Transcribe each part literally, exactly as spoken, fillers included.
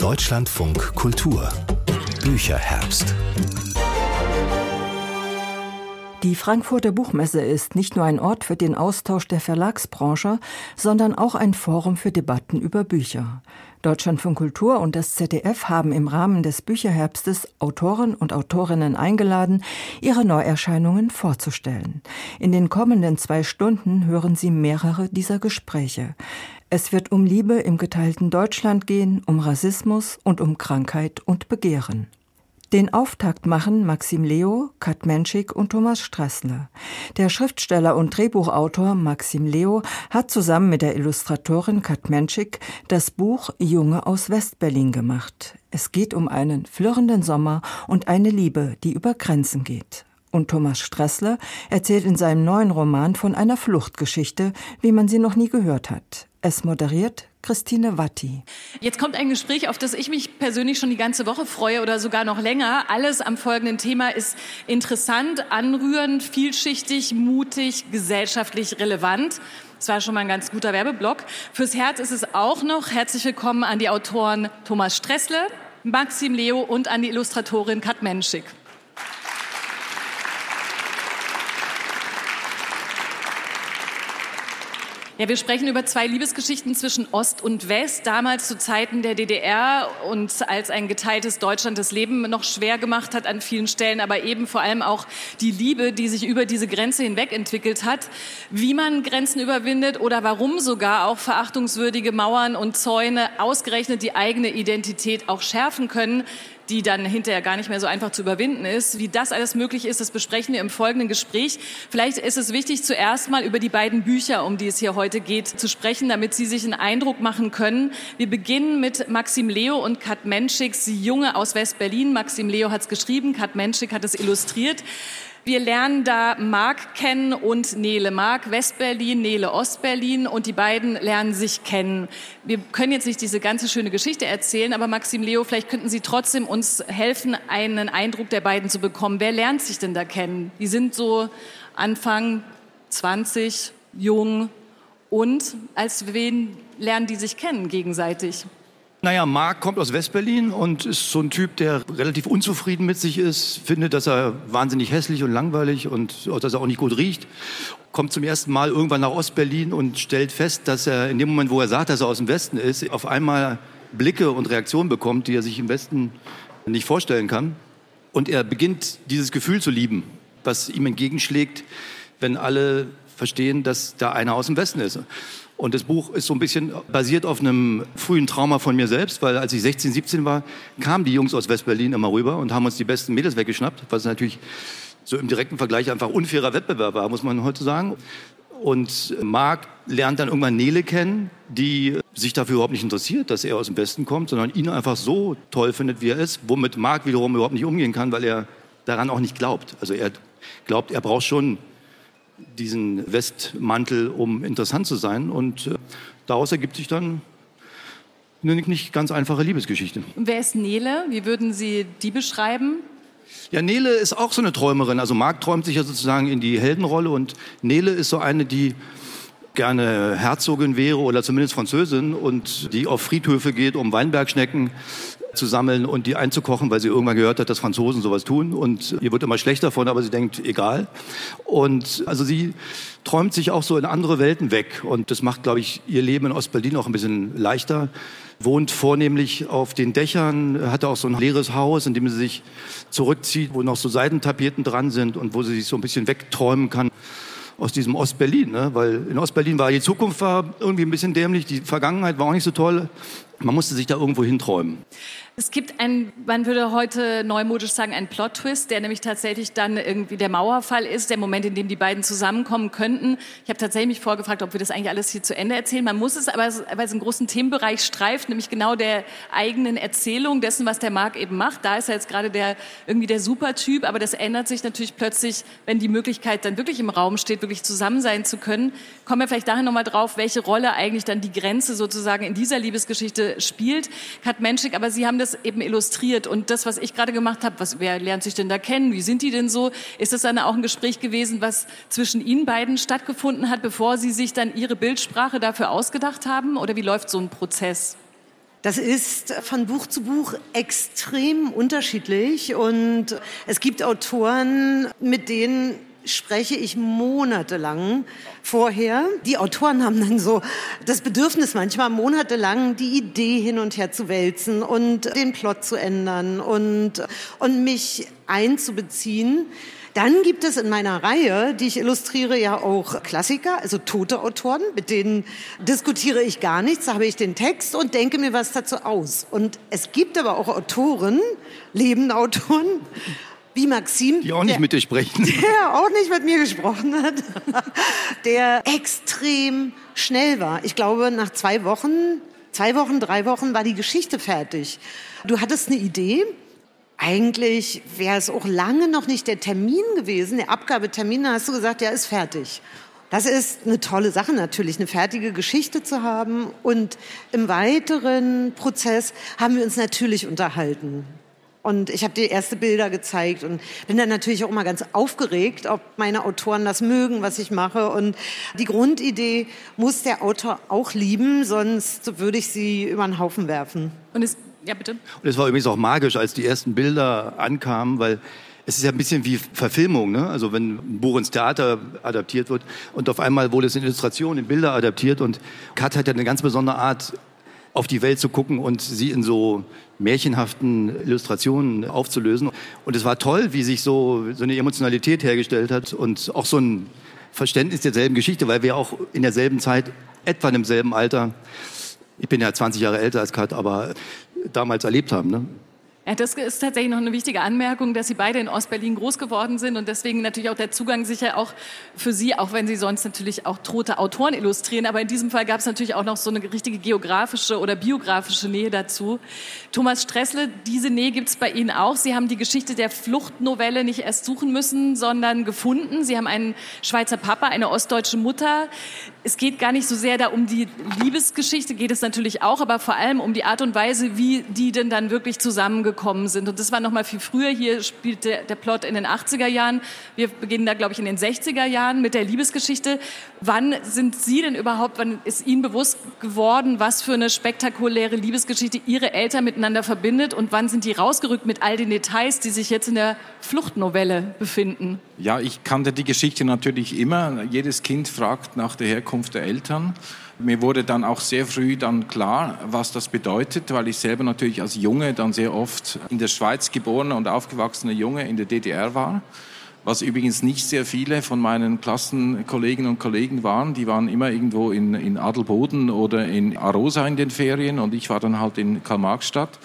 Deutschlandfunk Kultur Bücherherbst. Die Frankfurter Buchmesse ist nicht nur ein Ort für den Austausch der Verlagsbranche, sondern auch ein Forum für Debatten über Bücher. Deutschlandfunk Kultur und das Z D F haben im Rahmen des Bücherherbstes Autoren und Autorinnen eingeladen, ihre Neuerscheinungen vorzustellen. In den kommenden zwei Stunden hören Sie mehrere dieser Gespräche. Es wird um Liebe im geteilten Deutschland gehen, um Rassismus und um Krankheit und Begehren. Den Auftakt machen Maxim Leo, Kat Menschik und Thomas Stressler. Der Schriftsteller und Drehbuchautor Maxim Leo hat zusammen mit der Illustratorin Kat Menschik das Buch Junge aus Westberlin gemacht. Es geht um einen flirrenden Sommer und eine Liebe, die über Grenzen geht. Und Thomas Stressler erzählt in seinem neuen Roman von einer Fluchtgeschichte, wie man sie noch nie gehört hat. Es moderiert Christine Watti. Jetzt kommt ein Gespräch, auf das ich mich persönlich schon die ganze Woche freue oder sogar noch länger. Alles am folgenden Thema ist interessant, anrührend, vielschichtig, mutig, gesellschaftlich relevant. Das war schon mal ein ganz guter Werbeblock. Fürs Herz ist es auch noch. Herzlich willkommen an die Autoren Thomas Stressler, Maxim Leo und an die Illustratorin Kat Menschik. Ja, wir sprechen über zwei Liebesgeschichten zwischen Ost und West, damals zu Zeiten der D D R und als ein geteiltes Deutschland das Leben noch schwer gemacht hat an vielen Stellen, aber eben vor allem auch die Liebe, die sich über diese Grenze hinweg entwickelt hat. Wie man Grenzen überwindet oder warum sogar auch verachtungswürdige Mauern und Zäune ausgerechnet die eigene Identität auch schärfen können, die dann hinterher gar nicht mehr so einfach zu überwinden ist. Wie das alles möglich ist, das besprechen wir im folgenden Gespräch. Vielleicht ist es wichtig, zuerst mal über die beiden Bücher, um die es hier heute geht, zu sprechen, damit Sie sich einen Eindruck machen können. Wir beginnen mit Maxim Leo und Kat Menschiks Junge aus West-Berlin. Maxim Leo hat es geschrieben, Kat Menschik hat es illustriert. Wir lernen da Marc kennen und Nele. Marc Westberlin, Nele Ostberlin und die beiden lernen sich kennen. Wir können jetzt nicht diese ganze schöne Geschichte erzählen, aber Maxim Leo, vielleicht könnten Sie trotzdem uns helfen, einen Eindruck der beiden zu bekommen. Wer lernt sich denn da kennen? Die sind so Anfang zwanzig, jung und als wen lernen die sich kennen gegenseitig? Naja, Marc kommt aus Westberlin und ist so ein Typ, der relativ unzufrieden mit sich ist, findet, dass er wahnsinnig hässlich und langweilig und dass er auch nicht gut riecht. Kommt zum ersten Mal irgendwann nach Ostberlin und stellt fest, dass er in dem Moment, wo er sagt, dass er aus dem Westen ist, auf einmal Blicke und Reaktionen bekommt, die er sich im Westen nicht vorstellen kann. Und er beginnt dieses Gefühl zu lieben, was ihm entgegenschlägt, wenn alle verstehen, dass da einer aus dem Westen ist. Und das Buch ist so ein bisschen basiert auf einem frühen Trauma von mir selbst, weil als ich sechzehn, siebzehn war, kamen die Jungs aus Westberlin immer rüber und haben uns die besten Mädels weggeschnappt, was natürlich so im direkten Vergleich einfach unfairer Wettbewerb war, muss man heute sagen. Und Marc lernt dann irgendwann Nele kennen, die sich dafür überhaupt nicht interessiert, dass er aus dem Westen kommt, sondern ihn einfach so toll findet, wie er ist, womit Marc wiederum überhaupt nicht umgehen kann, weil er daran auch nicht glaubt. Also er glaubt, er braucht schon diesen Westmantel, um interessant zu sein. Und äh, daraus ergibt sich dann eine nicht ganz einfache Liebesgeschichte. Und wer ist Nele? Wie würden Sie die beschreiben? Ja, Nele ist auch so eine Träumerin. Also Marc träumt sich ja sozusagen in die Heldenrolle und Nele ist so eine, die gerne Herzogin wäre oder zumindest Französin und die auf Friedhöfe geht, um Weinbergschnecken zu sammeln und die einzukochen, weil sie irgendwann gehört hat, dass Franzosen sowas tun und ihr wird immer schlecht davon, aber sie denkt, egal. Und also sie träumt sich auch so in andere Welten weg und das macht, glaube ich, ihr Leben in Ostberlin auch ein bisschen leichter. Wohnt vornehmlich auf den Dächern, hat auch so ein leeres Haus, in dem sie sich zurückzieht, wo noch so Seidentapeten dran sind und wo sie sich so ein bisschen wegträumen kann aus diesem Ostberlin, ne? Weil in Ostberlin war die Zukunft war irgendwie ein bisschen dämlich, die Vergangenheit war auch nicht so toll. Man musste sich da irgendwo hinträumen. Es gibt ein, man würde heute neumodisch sagen, einen Plot-Twist, der nämlich tatsächlich dann irgendwie der Mauerfall ist, der Moment, in dem die beiden zusammenkommen könnten. Ich habe tatsächlich mich vorgefragt, ob wir das eigentlich alles hier zu Ende erzählen. Man muss es aber, weil es einen großen Themenbereich streift, nämlich genau der eigenen Erzählung dessen, was der Marc eben macht. Da ist er jetzt gerade der, irgendwie der Supertyp, aber das ändert sich natürlich plötzlich, wenn die Möglichkeit dann wirklich im Raum steht, wirklich zusammen sein zu können. Kommen wir vielleicht dahin nochmal drauf, welche Rolle eigentlich dann die Grenze sozusagen in dieser Liebesgeschichte spielt. Kat Menschik, aber Sie haben das eben illustriert und das, was ich gerade gemacht habe, was, wer lernt sich denn da kennen, wie sind die denn so? Ist das dann auch ein Gespräch gewesen, was zwischen Ihnen beiden stattgefunden hat, bevor Sie sich dann Ihre Bildsprache dafür ausgedacht haben oder wie läuft so ein Prozess? Das ist von Buch zu Buch extrem unterschiedlich und es gibt Autoren, mit denen spreche ich monatelang vorher. Die Autoren haben dann so das Bedürfnis, manchmal monatelang die Idee hin und her zu wälzen und den Plot zu ändern und, und mich einzubeziehen. Dann gibt es in meiner Reihe, die ich illustriere, ja auch Klassiker, also tote Autoren, mit denen diskutiere ich gar nichts, da habe ich den Text und denke mir was dazu aus. Und es gibt aber auch Autoren, lebende Autoren, wie Maxim, die auch nicht der, mit dir sprechen. Der auch nicht mit mir gesprochen hat, der extrem schnell war. Ich glaube, nach zwei Wochen, zwei Wochen, drei Wochen war die Geschichte fertig. Du hattest eine Idee. Eigentlich wäre es auch lange noch nicht der Termin gewesen, der Abgabetermin. Da hast du gesagt, ja, ist fertig. Das ist eine tolle Sache natürlich, eine fertige Geschichte zu haben. Und im weiteren Prozess haben wir uns natürlich unterhalten. Und ich habe dir erste Bilder gezeigt und bin dann natürlich auch immer ganz aufgeregt, ob meine Autoren das mögen, was ich mache. Und die Grundidee muss der Autor auch lieben, sonst würde ich sie über den Haufen werfen. Und es, ja, bitte. Und es war übrigens auch magisch, als die ersten Bilder ankamen, weil es ist ja ein bisschen wie Verfilmung, ne? Also wenn ein Buch ins Theater adaptiert wird und auf einmal wurde es in Illustrationen, in Bilder adaptiert und Kat hat ja eine ganz besondere Art, auf die Welt zu gucken und sie in so märchenhaften Illustrationen aufzulösen. Und es war toll, wie sich so, so eine Emotionalität hergestellt hat und auch so ein Verständnis derselben Geschichte, weil wir auch in derselben Zeit, etwa im selben Alter, ich bin ja zwanzig Jahre älter als Kat, aber damals erlebt haben, ne? Ja, das ist tatsächlich noch eine wichtige Anmerkung, dass Sie beide in Ostberlin groß geworden sind und deswegen natürlich auch der Zugang sicher auch für Sie, auch wenn Sie sonst natürlich auch tote Autoren illustrieren, aber in diesem Fall gab es natürlich auch noch so eine richtige geografische oder biografische Nähe dazu. Thomas Stressle, diese Nähe gibt es bei Ihnen auch. Sie haben die Geschichte der Fluchtnovelle nicht erst suchen müssen, sondern gefunden. Sie haben einen Schweizer Papa, eine ostdeutsche Mutter. Es geht gar nicht so sehr da um die Liebesgeschichte, geht es natürlich auch, aber vor allem um die Art und Weise, wie die denn dann wirklich zusammengekommen sind. Und das war noch mal viel früher. Hier spielt der, der Plot in den achtziger Jahren. Wir beginnen da, glaube ich, in den sechziger Jahren mit der Liebesgeschichte. Wann sind Sie denn überhaupt, wann ist Ihnen bewusst geworden, was für eine spektakuläre Liebesgeschichte Ihre Eltern miteinander verbindet? Und wann sind die rausgerückt mit all den Details, die sich jetzt in der Fluchtnovelle befinden? Ja, ich kannte die Geschichte natürlich immer. Jedes Kind fragt nach der Herkunft der Eltern. Mir wurde dann auch sehr früh dann klar, was das bedeutet, weil ich selber natürlich als Junge dann sehr oft in der Schweiz geborener und aufgewachsener Junge in der D D R war, was übrigens nicht sehr viele von meinen Klassenkolleginnen und Kollegen waren. Die waren immer irgendwo in, in Adelboden oder in Arosa in den Ferien und ich war dann halt in Karl-Marx-Stadt.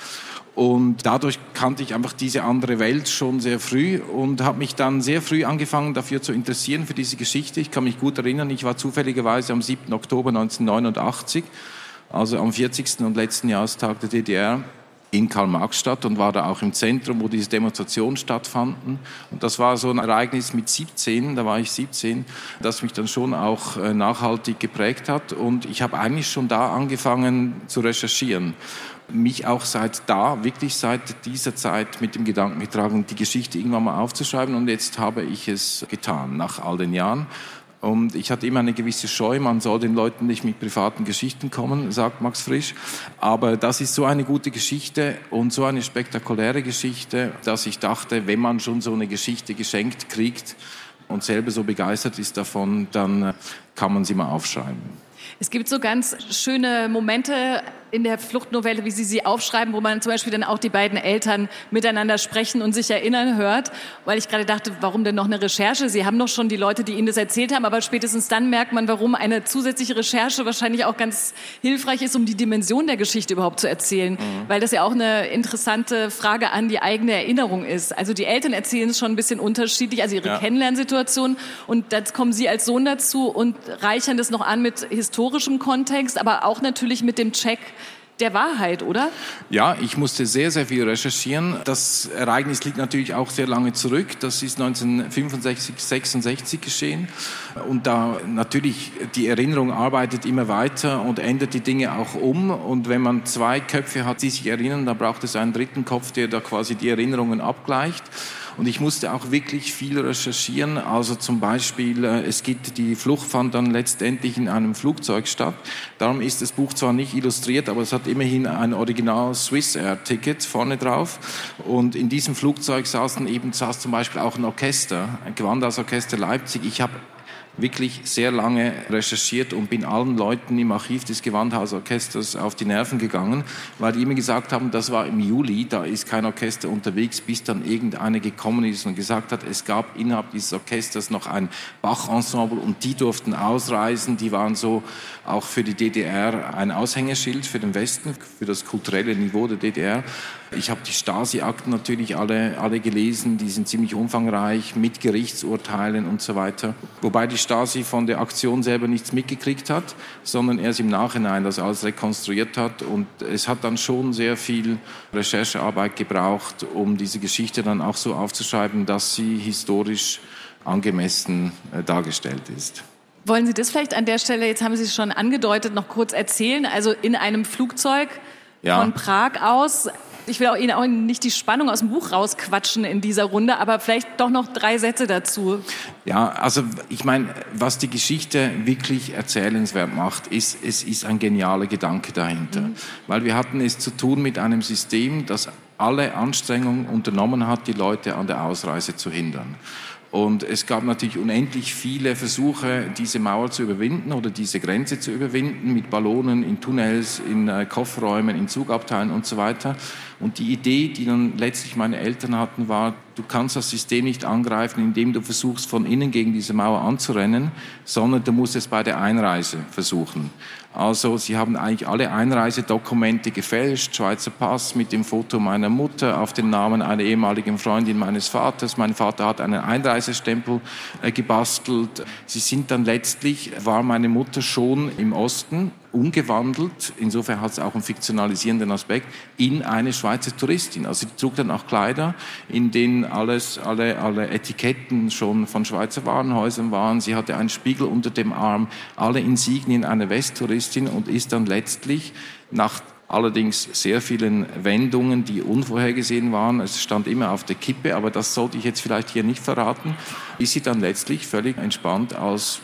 Und dadurch kannte ich einfach diese andere Welt schon sehr früh und habe mich dann sehr früh angefangen, dafür zu interessieren, für diese Geschichte. Ich kann mich gut erinnern, ich war zufälligerweise am siebten Oktober neunzehnhundertneunundachtzig, also am vierzigsten und letzten Jahrestag der D D R, in Karl-Marx-Stadt und war da auch im Zentrum, wo diese Demonstrationen stattfanden. Und das war so ein Ereignis mit siebzehn, da war ich siebzehn, das mich dann schon auch nachhaltig geprägt hat. Und ich habe eigentlich schon da angefangen zu recherchieren. Mich auch seit da, wirklich seit dieser Zeit mit dem Gedanken getragen, die Geschichte irgendwann mal aufzuschreiben. Und jetzt habe ich es getan, nach all den Jahren. Und ich hatte immer eine gewisse Scheu, man soll den Leuten nicht mit privaten Geschichten kommen, sagt Max Frisch. Aber das ist so eine gute Geschichte und so eine spektakuläre Geschichte, dass ich dachte, wenn man schon so eine Geschichte geschenkt kriegt und selber so begeistert ist davon, dann kann man sie mal aufschreiben. Es gibt so ganz schöne Momente in der Fluchtnovelle, wie Sie sie aufschreiben, wo man zum Beispiel dann auch die beiden Eltern miteinander sprechen und sich erinnern hört. Weil ich gerade dachte, warum denn noch eine Recherche? Sie haben doch schon die Leute, die Ihnen das erzählt haben, aber spätestens dann merkt man, warum eine zusätzliche Recherche wahrscheinlich auch ganz hilfreich ist, um die Dimension der Geschichte überhaupt zu erzählen. Mhm. Weil das ja auch eine interessante Frage an die eigene Erinnerung ist. Also die Eltern erzählen es schon ein bisschen unterschiedlich, also ihre ja. Kennenlernsituation. Und jetzt kommen Sie als Sohn dazu und reichern das noch an mit historischem Kontext, aber auch natürlich mit dem Check der Wahrheit, oder? Ja, ich musste sehr, sehr viel recherchieren. Das Ereignis liegt natürlich auch sehr lange zurück. Das ist neunzehnhundertfünfundsechzig, sechsundsechzig geschehen. Und da natürlich, die Erinnerung arbeitet immer weiter und ändert die Dinge auch um. Und wenn man zwei Köpfe hat, die sich erinnern, dann braucht es einen dritten Kopf, der da quasi die Erinnerungen abgleicht. Und ich musste auch wirklich viel recherchieren. Also zum Beispiel, es gibt, die Flucht fand dann letztendlich in einem Flugzeug statt. Darum ist das Buch zwar nicht illustriert, aber es hat immerhin ein Original Swissair-Ticket vorne drauf. Und in diesem Flugzeug saßen eben, saß zum Beispiel auch ein Orchester, ein Gewandhausorchester Leipzig. Ich habe wirklich sehr lange recherchiert und bin allen Leuten im Archiv des Gewandhausorchesters auf die Nerven gegangen, weil die immer gesagt haben, das war im Juli, da ist kein Orchester unterwegs, bis dann irgendeiner gekommen ist und gesagt hat, es gab innerhalb dieses Orchesters noch ein Bach-Ensemble und die durften ausreisen, die waren so auch für die D D R ein Aushängeschild für den Westen, für das kulturelle Niveau der D D R. Ich habe die Stasi-Akten natürlich alle, alle gelesen, die sind ziemlich umfangreich, mit Gerichtsurteilen und so weiter. Wobei die Stasi von der Aktion selber nichts mitgekriegt hat, sondern erst im Nachhinein das alles rekonstruiert hat. Und es hat dann schon sehr viel Recherchearbeit gebraucht, um diese Geschichte dann auch so aufzuschreiben, dass sie historisch angemessen äh, dargestellt ist. Wollen Sie das vielleicht an der Stelle, jetzt haben Sie es schon angedeutet, noch kurz erzählen? Also in einem Flugzeug ja. von Prag aus. Ich will auch Ihnen auch nicht die Spannung aus dem Buch rausquatschen in dieser Runde, aber vielleicht doch noch drei Sätze dazu. Ja, also ich meine, was die Geschichte wirklich erzählenswert macht, ist, es ist ein genialer Gedanke dahinter. Mhm. Weil wir hatten es zu tun mit einem System, das alle Anstrengungen unternommen hat, die Leute an der Ausreise zu hindern. Und es gab natürlich unendlich viele Versuche, diese Mauer zu überwinden oder diese Grenze zu überwinden, mit Ballonen, in Tunnels, in äh, Kofferräumen, in Zugabteilen und so weiter. Und die Idee, die dann letztlich meine Eltern hatten, war, du kannst das System nicht angreifen, indem du versuchst, von innen gegen diese Mauer anzurennen, sondern du musst es bei der Einreise versuchen. Also sie haben eigentlich alle Einreisedokumente gefälscht, Schweizer Pass mit dem Foto meiner Mutter auf den Namen einer ehemaligen Freundin meines Vaters. Mein Vater hat einen Einreisestempel äh, gebastelt. Sie sind dann letztlich, war meine Mutter schon im Osten, umgewandelt, insofern hat es auch einen fiktionalisierenden Aspekt, in eine Schweizer Touristin. Also sie trug dann auch Kleider, in denen alles, alle, alle Etiketten schon von Schweizer Warenhäusern waren. Sie hatte einen Spiegel unter dem Arm, alle Insignien einer Westtouristin und ist dann letztlich nach allerdings sehr vielen Wendungen, die unvorhergesehen waren, es stand immer auf der Kippe, aber das sollte ich jetzt vielleicht hier nicht verraten, ist sie dann letztlich völlig entspannt aus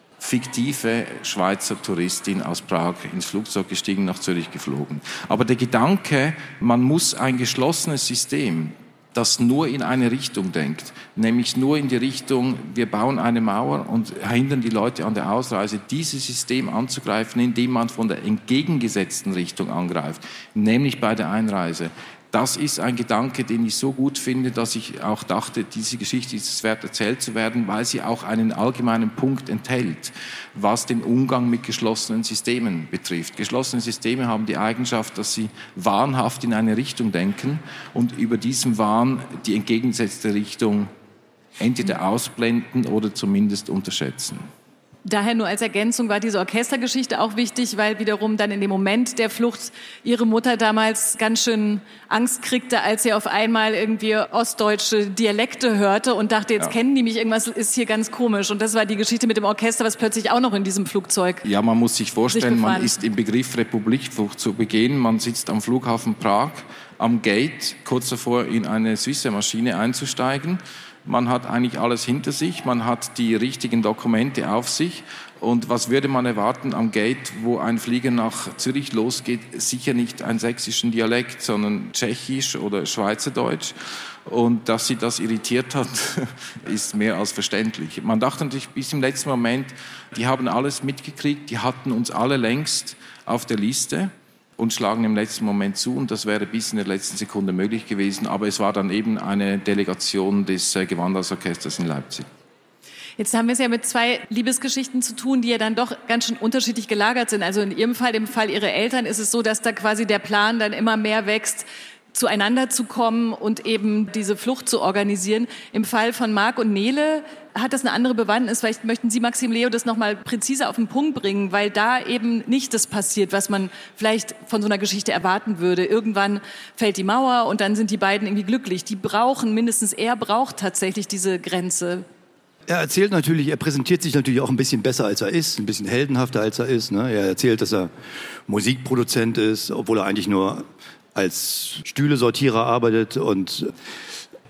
fiktive Schweizer Touristin aus Prag ins Flugzeug gestiegen, nach Zürich geflogen. Aber der Gedanke, man muss ein geschlossenes System, das nur in eine Richtung denkt, nämlich nur in die Richtung, wir bauen eine Mauer und hindern die Leute an der Ausreise, dieses System anzugreifen, indem man von der entgegengesetzten Richtung angreift, nämlich bei der Einreise. Das ist ein Gedanke, den ich so gut finde, dass ich auch dachte, diese Geschichte ist es wert, erzählt zu werden, weil sie auch einen allgemeinen Punkt enthält, was den Umgang mit geschlossenen Systemen betrifft. Geschlossene Systeme haben die Eigenschaft, dass sie wahnhaft in eine Richtung denken und über diesem Wahn die entgegengesetzte Richtung entweder ausblenden oder zumindest unterschätzen. Daher nur als Ergänzung war diese Orchestergeschichte auch wichtig, weil wiederum dann in dem Moment der Flucht ihre Mutter damals ganz schön Angst kriegte, als sie auf einmal irgendwie ostdeutsche Dialekte hörte und dachte, jetzt ja. kennen die mich, irgendwas ist hier ganz komisch. Und das war die Geschichte mit dem Orchester, was plötzlich auch noch in diesem Flugzeug Ja, man muss sich vorstellen, sich man ist im Begriff, Republikflucht zu begehen. Man sitzt am Flughafen Prag am Gate, kurz davor in eine Swissair-Maschine einzusteigen. Man hat eigentlich alles hinter sich, man hat die richtigen Dokumente auf sich. Und was würde man erwarten am Gate, wo ein Flieger nach Zürich losgeht? Sicher nicht einen sächsischen Dialekt, sondern Tschechisch oder Schweizerdeutsch. Und dass sie das irritiert hat, ist mehr als verständlich. Man dachte natürlich bis im letzten Moment, die haben alles mitgekriegt, die hatten uns alle längst auf der Liste und schlagen im letzten Moment zu. Und das wäre bis in der letzten Sekunde möglich gewesen. Aber es war dann eben eine Delegation des äh, Gewandhausorchesters in Leipzig. Jetzt haben wir es ja mit zwei Liebesgeschichten zu tun, die ja dann doch ganz schön unterschiedlich gelagert sind. Also in Ihrem Fall, im Fall Ihrer Eltern, ist es so, dass da quasi der Plan dann immer mehr wächst, zueinander zu kommen und eben diese Flucht zu organisieren. Im Fall von Marc und Nele hat das eine andere Bewandtnis. Vielleicht möchten Sie, Maxim Leo, das nochmal präziser auf den Punkt bringen, weil da eben nicht das passiert, was man vielleicht von so einer Geschichte erwarten würde. Irgendwann fällt die Mauer und dann sind die beiden irgendwie glücklich. Die brauchen, mindestens er braucht tatsächlich diese Grenze. Er erzählt natürlich, er präsentiert sich natürlich auch ein bisschen besser, als er ist, ein bisschen heldenhafter, als er ist. Ne? Er erzählt, dass er Musikproduzent ist, obwohl er eigentlich nur als Stühlesortierer arbeitet. Und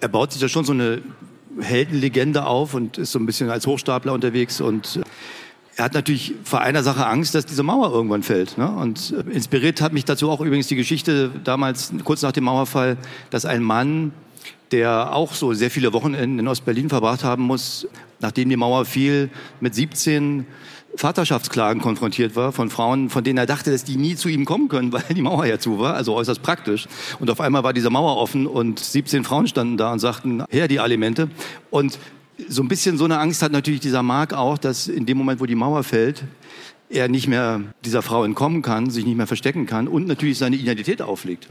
er baut sich da schon so eine Heldenlegende auf und ist so ein bisschen als Hochstapler unterwegs. Und er hat natürlich vor einer Sache Angst, dass diese Mauer irgendwann fällt. Ne? Und inspiriert hat mich dazu auch übrigens die Geschichte damals, kurz nach dem Mauerfall, dass ein Mann, der auch so sehr viele Wochenenden in Ostberlin verbracht haben muss, nachdem die Mauer fiel, mit siebzehn Vaterschaftsklagen konfrontiert war von Frauen, von denen er dachte, dass die nie zu ihm kommen können, weil die Mauer ja zu war, also äußerst praktisch. Und auf einmal war diese Mauer offen und siebzehn Frauen standen da und sagten, her die Alimente. Und so ein bisschen so eine Angst hat natürlich dieser Mark auch, dass in dem Moment, wo die Mauer fällt, er nicht mehr dieser Frau entkommen kann, sich nicht mehr verstecken kann und natürlich seine Identität auflegt.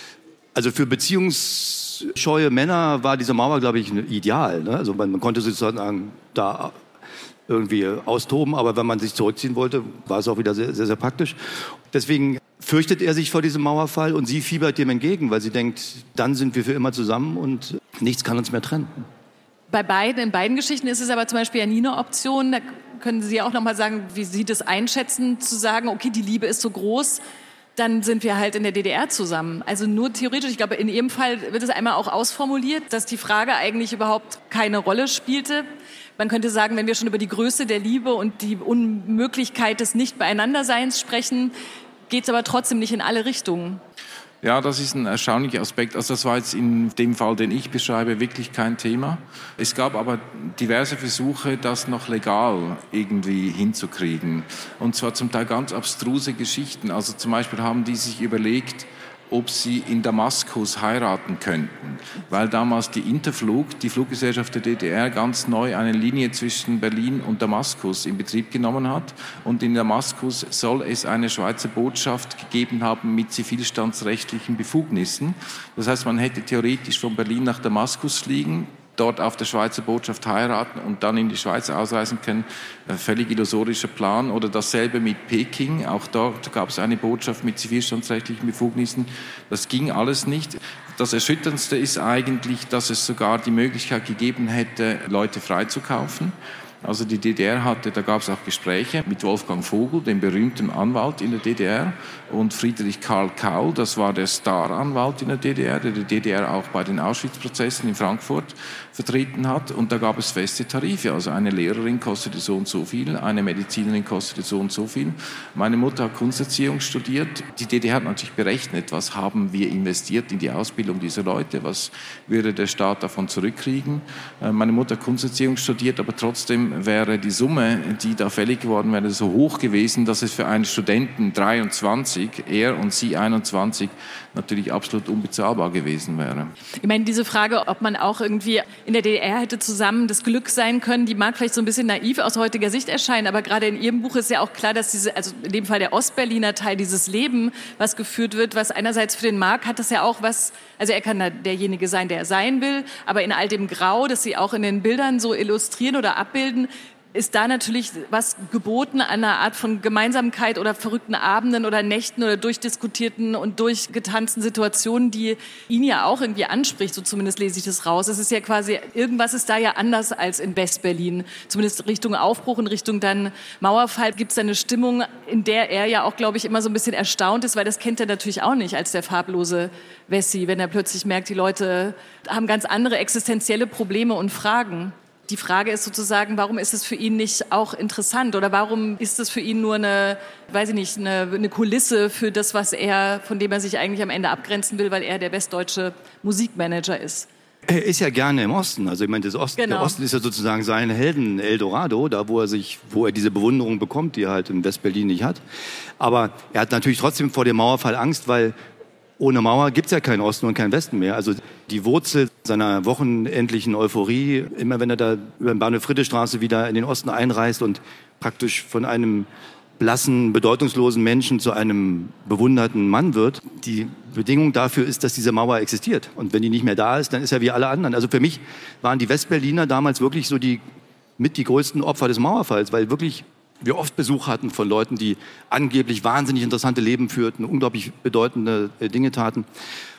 Also für beziehungsscheue Männer war diese Mauer, glaube ich, ideal. Ne? Also man, man konnte sozusagen da irgendwie austoben, aber wenn man sich zurückziehen wollte, war es auch wieder sehr, sehr, sehr praktisch. Deswegen fürchtet er sich vor diesem Mauerfall und sie fiebert dem entgegen, weil sie denkt, dann sind wir für immer zusammen und nichts kann uns mehr trennen. Bei beiden, in beiden Geschichten ist es aber zum Beispiel ja nie eine Option. Da können Sie auch noch mal sagen, wie Sie das einschätzen, zu sagen, okay, die Liebe ist so groß, dann sind wir halt in der D D R zusammen. Also nur theoretisch, ich glaube, in Ihrem Fall wird es einmal auch ausformuliert, dass die Frage eigentlich überhaupt keine Rolle spielte. Man könnte sagen, wenn wir schon über die Größe der Liebe und die Unmöglichkeit des Nicht-Beieinanderseins sprechen, geht es aber trotzdem nicht in alle Richtungen. Ja, das ist ein erstaunlicher Aspekt. Also das war jetzt in dem Fall, den ich beschreibe, wirklich kein Thema. Es gab aber diverse Versuche, das noch legal irgendwie hinzukriegen. Und zwar zum Teil ganz abstruse Geschichten. Also zum Beispiel haben die sich überlegt, ob sie in Damaskus heiraten könnten, weil damals die Interflug, die Fluggesellschaft der D D R, ganz neu eine Linie zwischen Berlin und Damaskus in Betrieb genommen hat. Und in Damaskus soll es eine Schweizer Botschaft gegeben haben mit zivilstandsrechtlichen Befugnissen. Das heißt, man hätte theoretisch von Berlin nach Damaskus fliegen, dort auf der Schweizer Botschaft heiraten und dann in die Schweiz ausreisen können. Ein völlig illusorischer Plan. Oder dasselbe mit Peking. Auch dort gab es eine Botschaft mit zivilstandsrechtlichen Befugnissen. Das ging alles nicht. Das Erschütterndste ist eigentlich, dass es sogar die Möglichkeit gegeben hätte, Leute freizukaufen. Also die D D R hatte, da gab es auch Gespräche mit Wolfgang Vogel, dem berühmten Anwalt in der D D R, und Friedrich Karl Kaul, das war der Star-Anwalt in der D D R, der die D D R auch bei den Auschwitz-Prozessen in Frankfurt vertreten hat. Und da gab es feste Tarife. Also eine Lehrerin kostete so und so viel, eine Medizinerin kostete so und so viel. Meine Mutter hat Kunsterziehung studiert. Die D D R hat natürlich berechnet, was haben wir investiert in die Ausbildung dieser Leute, was würde der Staat davon zurückkriegen. Meine Mutter hat Kunsterziehung studiert, aber trotzdem wäre die Summe, die da fällig geworden wäre, so hoch gewesen, dass es für einen Studenten dreiundzwanzig, er und sie einundzwanzig, natürlich absolut unbezahlbar gewesen wäre. Ich meine, diese Frage, ob man auch irgendwie in der D D R hätte zusammen das Glück sein können, die mag vielleicht so ein bisschen naiv aus heutiger Sicht erscheinen, aber gerade in Ihrem Buch ist ja auch klar, dass diese, also in dem Fall der Ostberliner Teil, dieses Leben, was geführt wird, was einerseits für den Mark hat das ja auch was, also er kann da derjenige sein, der er sein will, aber in all dem Grau, das Sie auch in den Bildern so illustrieren oder abbilden, ist da natürlich was geboten an einer Art von Gemeinsamkeit oder verrückten Abenden oder Nächten oder durchdiskutierten und durchgetanzten Situationen, die ihn ja auch irgendwie anspricht, so zumindest lese ich das raus. Es ist ja quasi, irgendwas ist da ja anders als in Westberlin, zumindest Richtung Aufbruch, in Richtung dann Mauerfall gibt es da eine Stimmung, in der er ja auch, glaube ich, immer so ein bisschen erstaunt ist, weil das kennt er natürlich auch nicht als der farblose Wessi, wenn er plötzlich merkt, die Leute haben ganz andere existenzielle Probleme und Fragen. Die Frage ist sozusagen, warum ist es für ihn nicht auch interessant oder warum ist es für ihn nur eine, weiß ich nicht, eine, eine Kulisse für das, was er, von dem er sich eigentlich am Ende abgrenzen will, weil er der westdeutsche Musikmanager ist? Er ist ja gerne im Osten. Also ich meine, das Osten, genau. Der Osten ist ja sozusagen sein Helden Eldorado, da wo er sich, wo er diese Bewunderung bekommt, die er halt in Westberlin nicht hat. Aber er hat natürlich trotzdem vor dem Mauerfall Angst, weil ohne Mauer gibt's ja keinen Osten und keinen Westen mehr. Also die Wurzel seiner wochenendlichen Euphorie, immer wenn er da über den Bahnhof Friedrichstraße wieder in den Osten einreist und praktisch von einem blassen, bedeutungslosen Menschen zu einem bewunderten Mann wird, die Bedingung dafür ist, dass diese Mauer existiert. Und wenn die nicht mehr da ist, dann ist er wie alle anderen. Also für mich waren die Westberliner damals wirklich so die mit die größten Opfer des Mauerfalls, weil wirklich wir oft Besuch hatten von Leuten, die angeblich wahnsinnig interessante Leben führten, unglaublich bedeutende Dinge taten.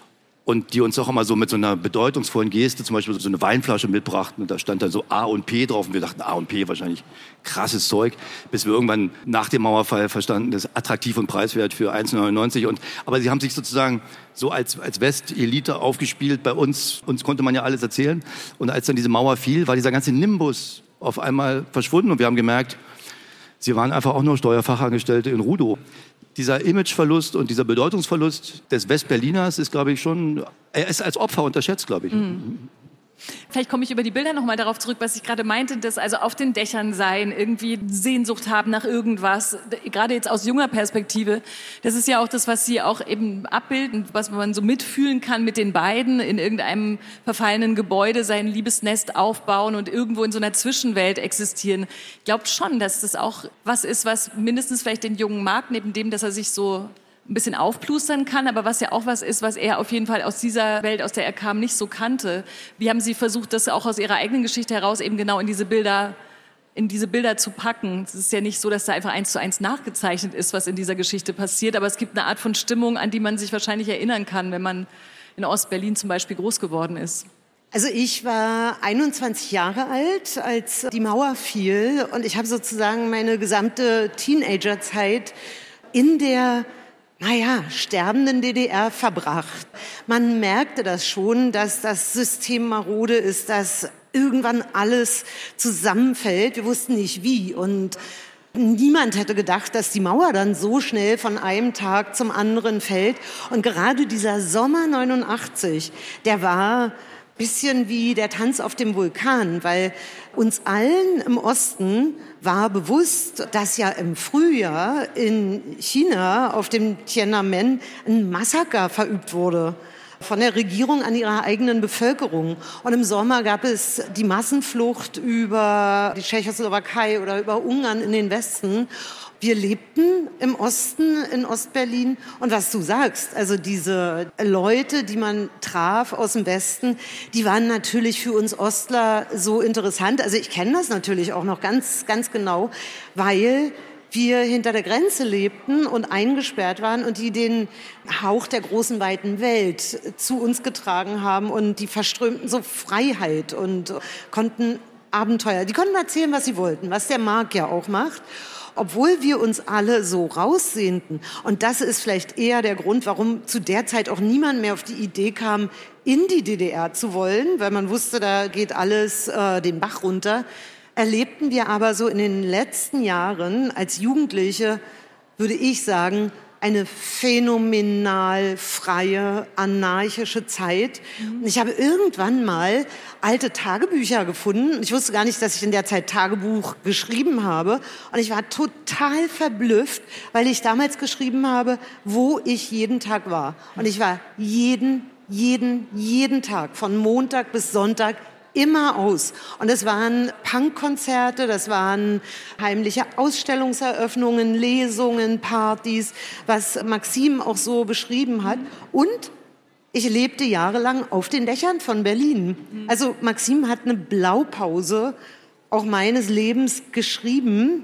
und die uns auch immer so mit so einer bedeutungsvollen Geste zum Beispiel so eine Weinflasche mitbrachten und da stand dann so A und P drauf und wir dachten, A und P wahrscheinlich krasses Zeug, bis wir irgendwann nach dem Mauerfall verstanden, das ist attraktiv und preiswert für eins neunundneunzig. Und aber sie haben sich sozusagen so als, als Westelite aufgespielt bei uns, uns konnte man ja alles erzählen. Und als dann diese Mauer fiel, war dieser ganze Nimbus auf einmal verschwunden und wir haben gemerkt, sie waren einfach auch nur Steuerfachangestellte in Rudow. Dieser Imageverlust und dieser Bedeutungsverlust des Westberliners ist, glaube ich, schon, er ist als Opfer unterschätzt, glaube ich. Mhm. Vielleicht komme ich über die Bilder noch mal darauf zurück, was ich gerade meinte, dass also auf den Dächern sein, irgendwie Sehnsucht haben nach irgendwas, gerade jetzt aus junger Perspektive. Das ist ja auch das, was Sie auch eben abbilden, was man so mitfühlen kann mit den beiden, in irgendeinem verfallenen Gebäude sein Liebesnest aufbauen und irgendwo in so einer Zwischenwelt existieren. Ich glaube schon, dass das auch was ist, was mindestens vielleicht den Jungen mag, neben dem, dass er sich so ein bisschen aufplustern kann, aber was ja auch was ist, was er auf jeden Fall aus dieser Welt, aus der er kam, nicht so kannte. Wie haben Sie versucht, das auch aus Ihrer eigenen Geschichte heraus eben genau in diese Bilder, in diese Bilder zu packen? Es ist ja nicht so, dass da einfach eins zu eins nachgezeichnet ist, was in dieser Geschichte passiert, aber es gibt eine Art von Stimmung, an die man sich wahrscheinlich erinnern kann, wenn man in Ostberlin zum Beispiel groß geworden ist. Also ich war einundzwanzig Jahre alt, als die Mauer fiel und ich habe sozusagen meine gesamte Teenagerzeit in der naja, sterbenden D D R verbracht. Man merkte das schon, dass das System marode ist, dass irgendwann alles zusammenfällt. Wir wussten nicht wie und niemand hätte gedacht, dass die Mauer dann so schnell von einem Tag zum anderen fällt. Und gerade dieser Sommer neunundachtzig, der war bisschen wie der Tanz auf dem Vulkan, weil uns allen im Osten war bewusst, dass ja im Frühjahr in China auf dem Tiananmen ein Massaker verübt wurde von der Regierung an ihrer eigenen Bevölkerung. Und im Sommer gab es die Massenflucht über die Tschechoslowakei oder über Ungarn in den Westen. Wir lebten im Osten, in Ostberlin. Und was du sagst, also diese Leute, die man traf aus dem Westen, die waren natürlich für uns Ostler so interessant. Also ich kenne das natürlich auch noch ganz, ganz genau, weil wir hinter der Grenze lebten und eingesperrt waren und die den Hauch der großen, weiten Welt zu uns getragen haben und die verströmten so Freiheit und konnten Abenteuer, die konnten erzählen, was sie wollten, was der Marc ja auch macht. Obwohl wir uns alle so raussehnten. Und das ist vielleicht eher der Grund, warum zu der Zeit auch niemand mehr auf die Idee kam, in die D D R zu wollen, weil man wusste, da geht alles äh, den Bach runter. Erlebten wir aber so in den letzten Jahren als Jugendliche, würde ich sagen, eine phänomenal freie, anarchische Zeit. Und ich habe irgendwann mal alte Tagebücher gefunden. Ich wusste gar nicht, dass ich in der Zeit Tagebuch geschrieben habe. Und ich war total verblüfft, weil ich damals geschrieben habe, wo ich jeden Tag war. Und ich war jeden, jeden, jeden Tag, von Montag bis Sonntag, immer aus. Und es waren Punkkonzerte, das waren heimliche Ausstellungseröffnungen, Lesungen, Partys, was Maxim auch so beschrieben hat. Und ich lebte jahrelang auf den Dächern von Berlin. Also Maxim hat eine Blaupause auch meines Lebens geschrieben.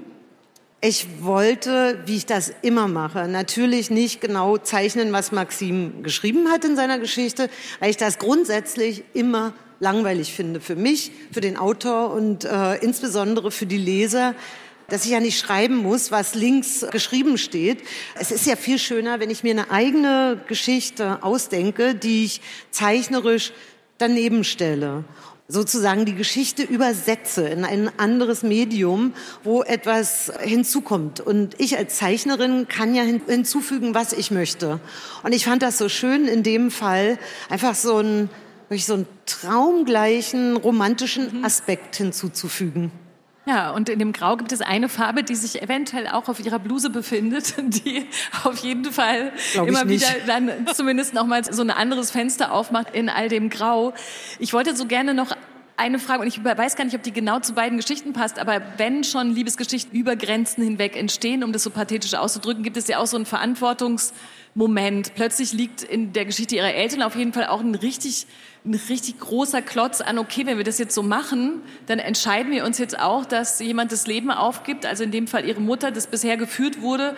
Ich wollte, wie ich das immer mache, natürlich nicht genau zeichnen, was Maxim geschrieben hat in seiner Geschichte, weil ich das grundsätzlich immer langweilig finde für mich, für den Autor und äh, insbesondere für die Leser, dass ich ja nicht schreiben muss, was links geschrieben steht. Es ist ja viel schöner, wenn ich mir eine eigene Geschichte ausdenke, die ich zeichnerisch daneben stelle. Sozusagen die Geschichte übersetze in ein anderes Medium, wo etwas hinzukommt. Und ich als Zeichnerin kann ja hinzufügen, was ich möchte. Und ich fand das so schön, in dem Fall einfach so ein durch so einen traumgleichen, romantischen Aspekt hinzuzufügen. Ja, und in dem Grau gibt es eine Farbe, die sich eventuell auch auf Ihrer Bluse befindet, die auf jeden Fall immer wieder dann zumindest noch mal so ein anderes Fenster aufmacht in all dem Grau. Ich wollte so gerne noch eine Frage, und ich weiß gar nicht, ob die genau zu beiden Geschichten passt, aber wenn schon Liebesgeschichten über Grenzen hinweg entstehen, um das so pathetisch auszudrücken, gibt es ja auch so einen Verantwortungsmoment. Plötzlich liegt in der Geschichte ihrer Eltern auf jeden Fall auch ein richtig, ein richtig großer Klotz an, okay, wenn wir das jetzt so machen, dann entscheiden wir uns jetzt auch, dass jemand das Leben aufgibt, also in dem Fall ihre Mutter, das bisher geführt wurde,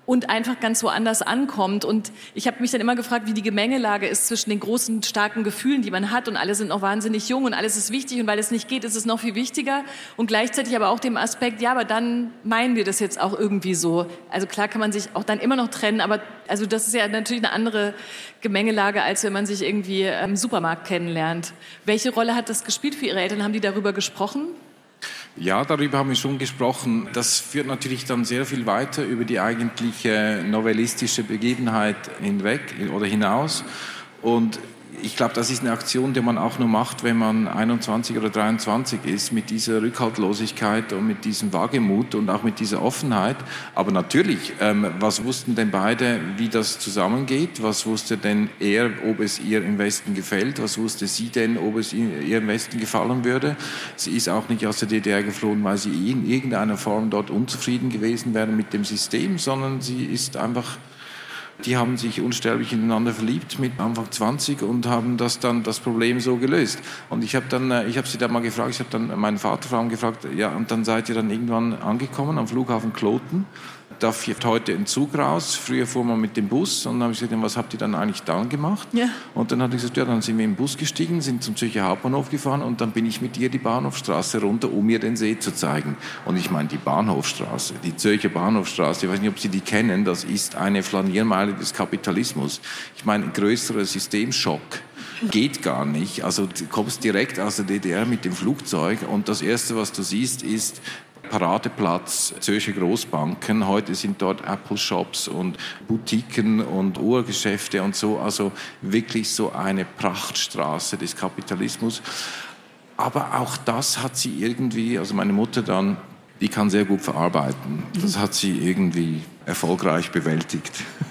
und einfach ganz woanders ankommt. Und ich habe mich dann immer gefragt, wie die Gemengelage ist zwischen den großen, starken Gefühlen, die man hat, und alle sind noch wahnsinnig jung und alles ist wichtig, und weil es nicht geht, ist es noch viel wichtiger, und gleichzeitig aber auch dem Aspekt, ja, aber dann meinen wir das jetzt auch irgendwie so. Also klar kann man sich auch dann immer noch trennen, aber also das ist ja natürlich eine andere Gemengelage, als wenn man sich irgendwie im Supermarkt kennenlernt. Welche Rolle hat das gespielt für Ihre Eltern? Haben die darüber gesprochen? Ja, darüber haben wir schon gesprochen. Das führt natürlich dann sehr viel weiter über die eigentliche novellistische Begebenheit hinweg oder hinaus. Und ich glaube, das ist eine Aktion, die man auch nur macht, wenn man einundzwanzig oder dreiundzwanzig ist, mit dieser Rückhaltlosigkeit und mit diesem Wagemut und auch mit dieser Offenheit. Aber natürlich, ähm, was wussten denn beide, wie das zusammengeht? Was wusste denn er, ob es ihr im Westen gefällt? Was wusste sie denn, ob es ihr im Westen gefallen würde? Sie ist auch nicht aus der D D R geflohen, weil sie in irgendeiner Form dort unzufrieden gewesen wäre mit dem System, sondern sie ist einfach... Die haben sich unsterblich ineinander verliebt mit Anfang zwanzig und haben das dann das Problem so gelöst. Und ich habe dann, ich habe sie dann mal gefragt, ich habe dann meinen Vater vor allem gefragt, ja, und dann seid ihr dann irgendwann angekommen am Flughafen Kloten. Da fährt heute ein Zug raus. Früher fuhr man mit dem Bus. Und dann habe ich gesagt, was habt ihr dann eigentlich dann gemacht? Ja. Und dann hat er gesagt, ja, dann sind wir im Bus gestiegen, sind zum Zürcher Hauptbahnhof gefahren und dann bin ich mit ihr die Bahnhofstraße runter, um ihr den See zu zeigen. Und ich meine, die Bahnhofstraße, die Zürcher Bahnhofstraße, ich weiß nicht, ob Sie die kennen, das ist eine Flaniermeile des Kapitalismus. Ich meine, ein größerer Systemschock geht gar nicht. Also du kommst direkt aus der D D R mit dem Flugzeug und das Erste, was du siehst, ist Paradeplatz, Zürcher Großbanken. Heute sind dort Apple-Shops und Boutiquen und Uhrgeschäfte und so. Also wirklich so eine Prachtstraße des Kapitalismus. Aber auch das hat sie irgendwie, also meine Mutter dann, die kann sehr gut verarbeiten. Das hat sie irgendwie erfolgreich bewältigt.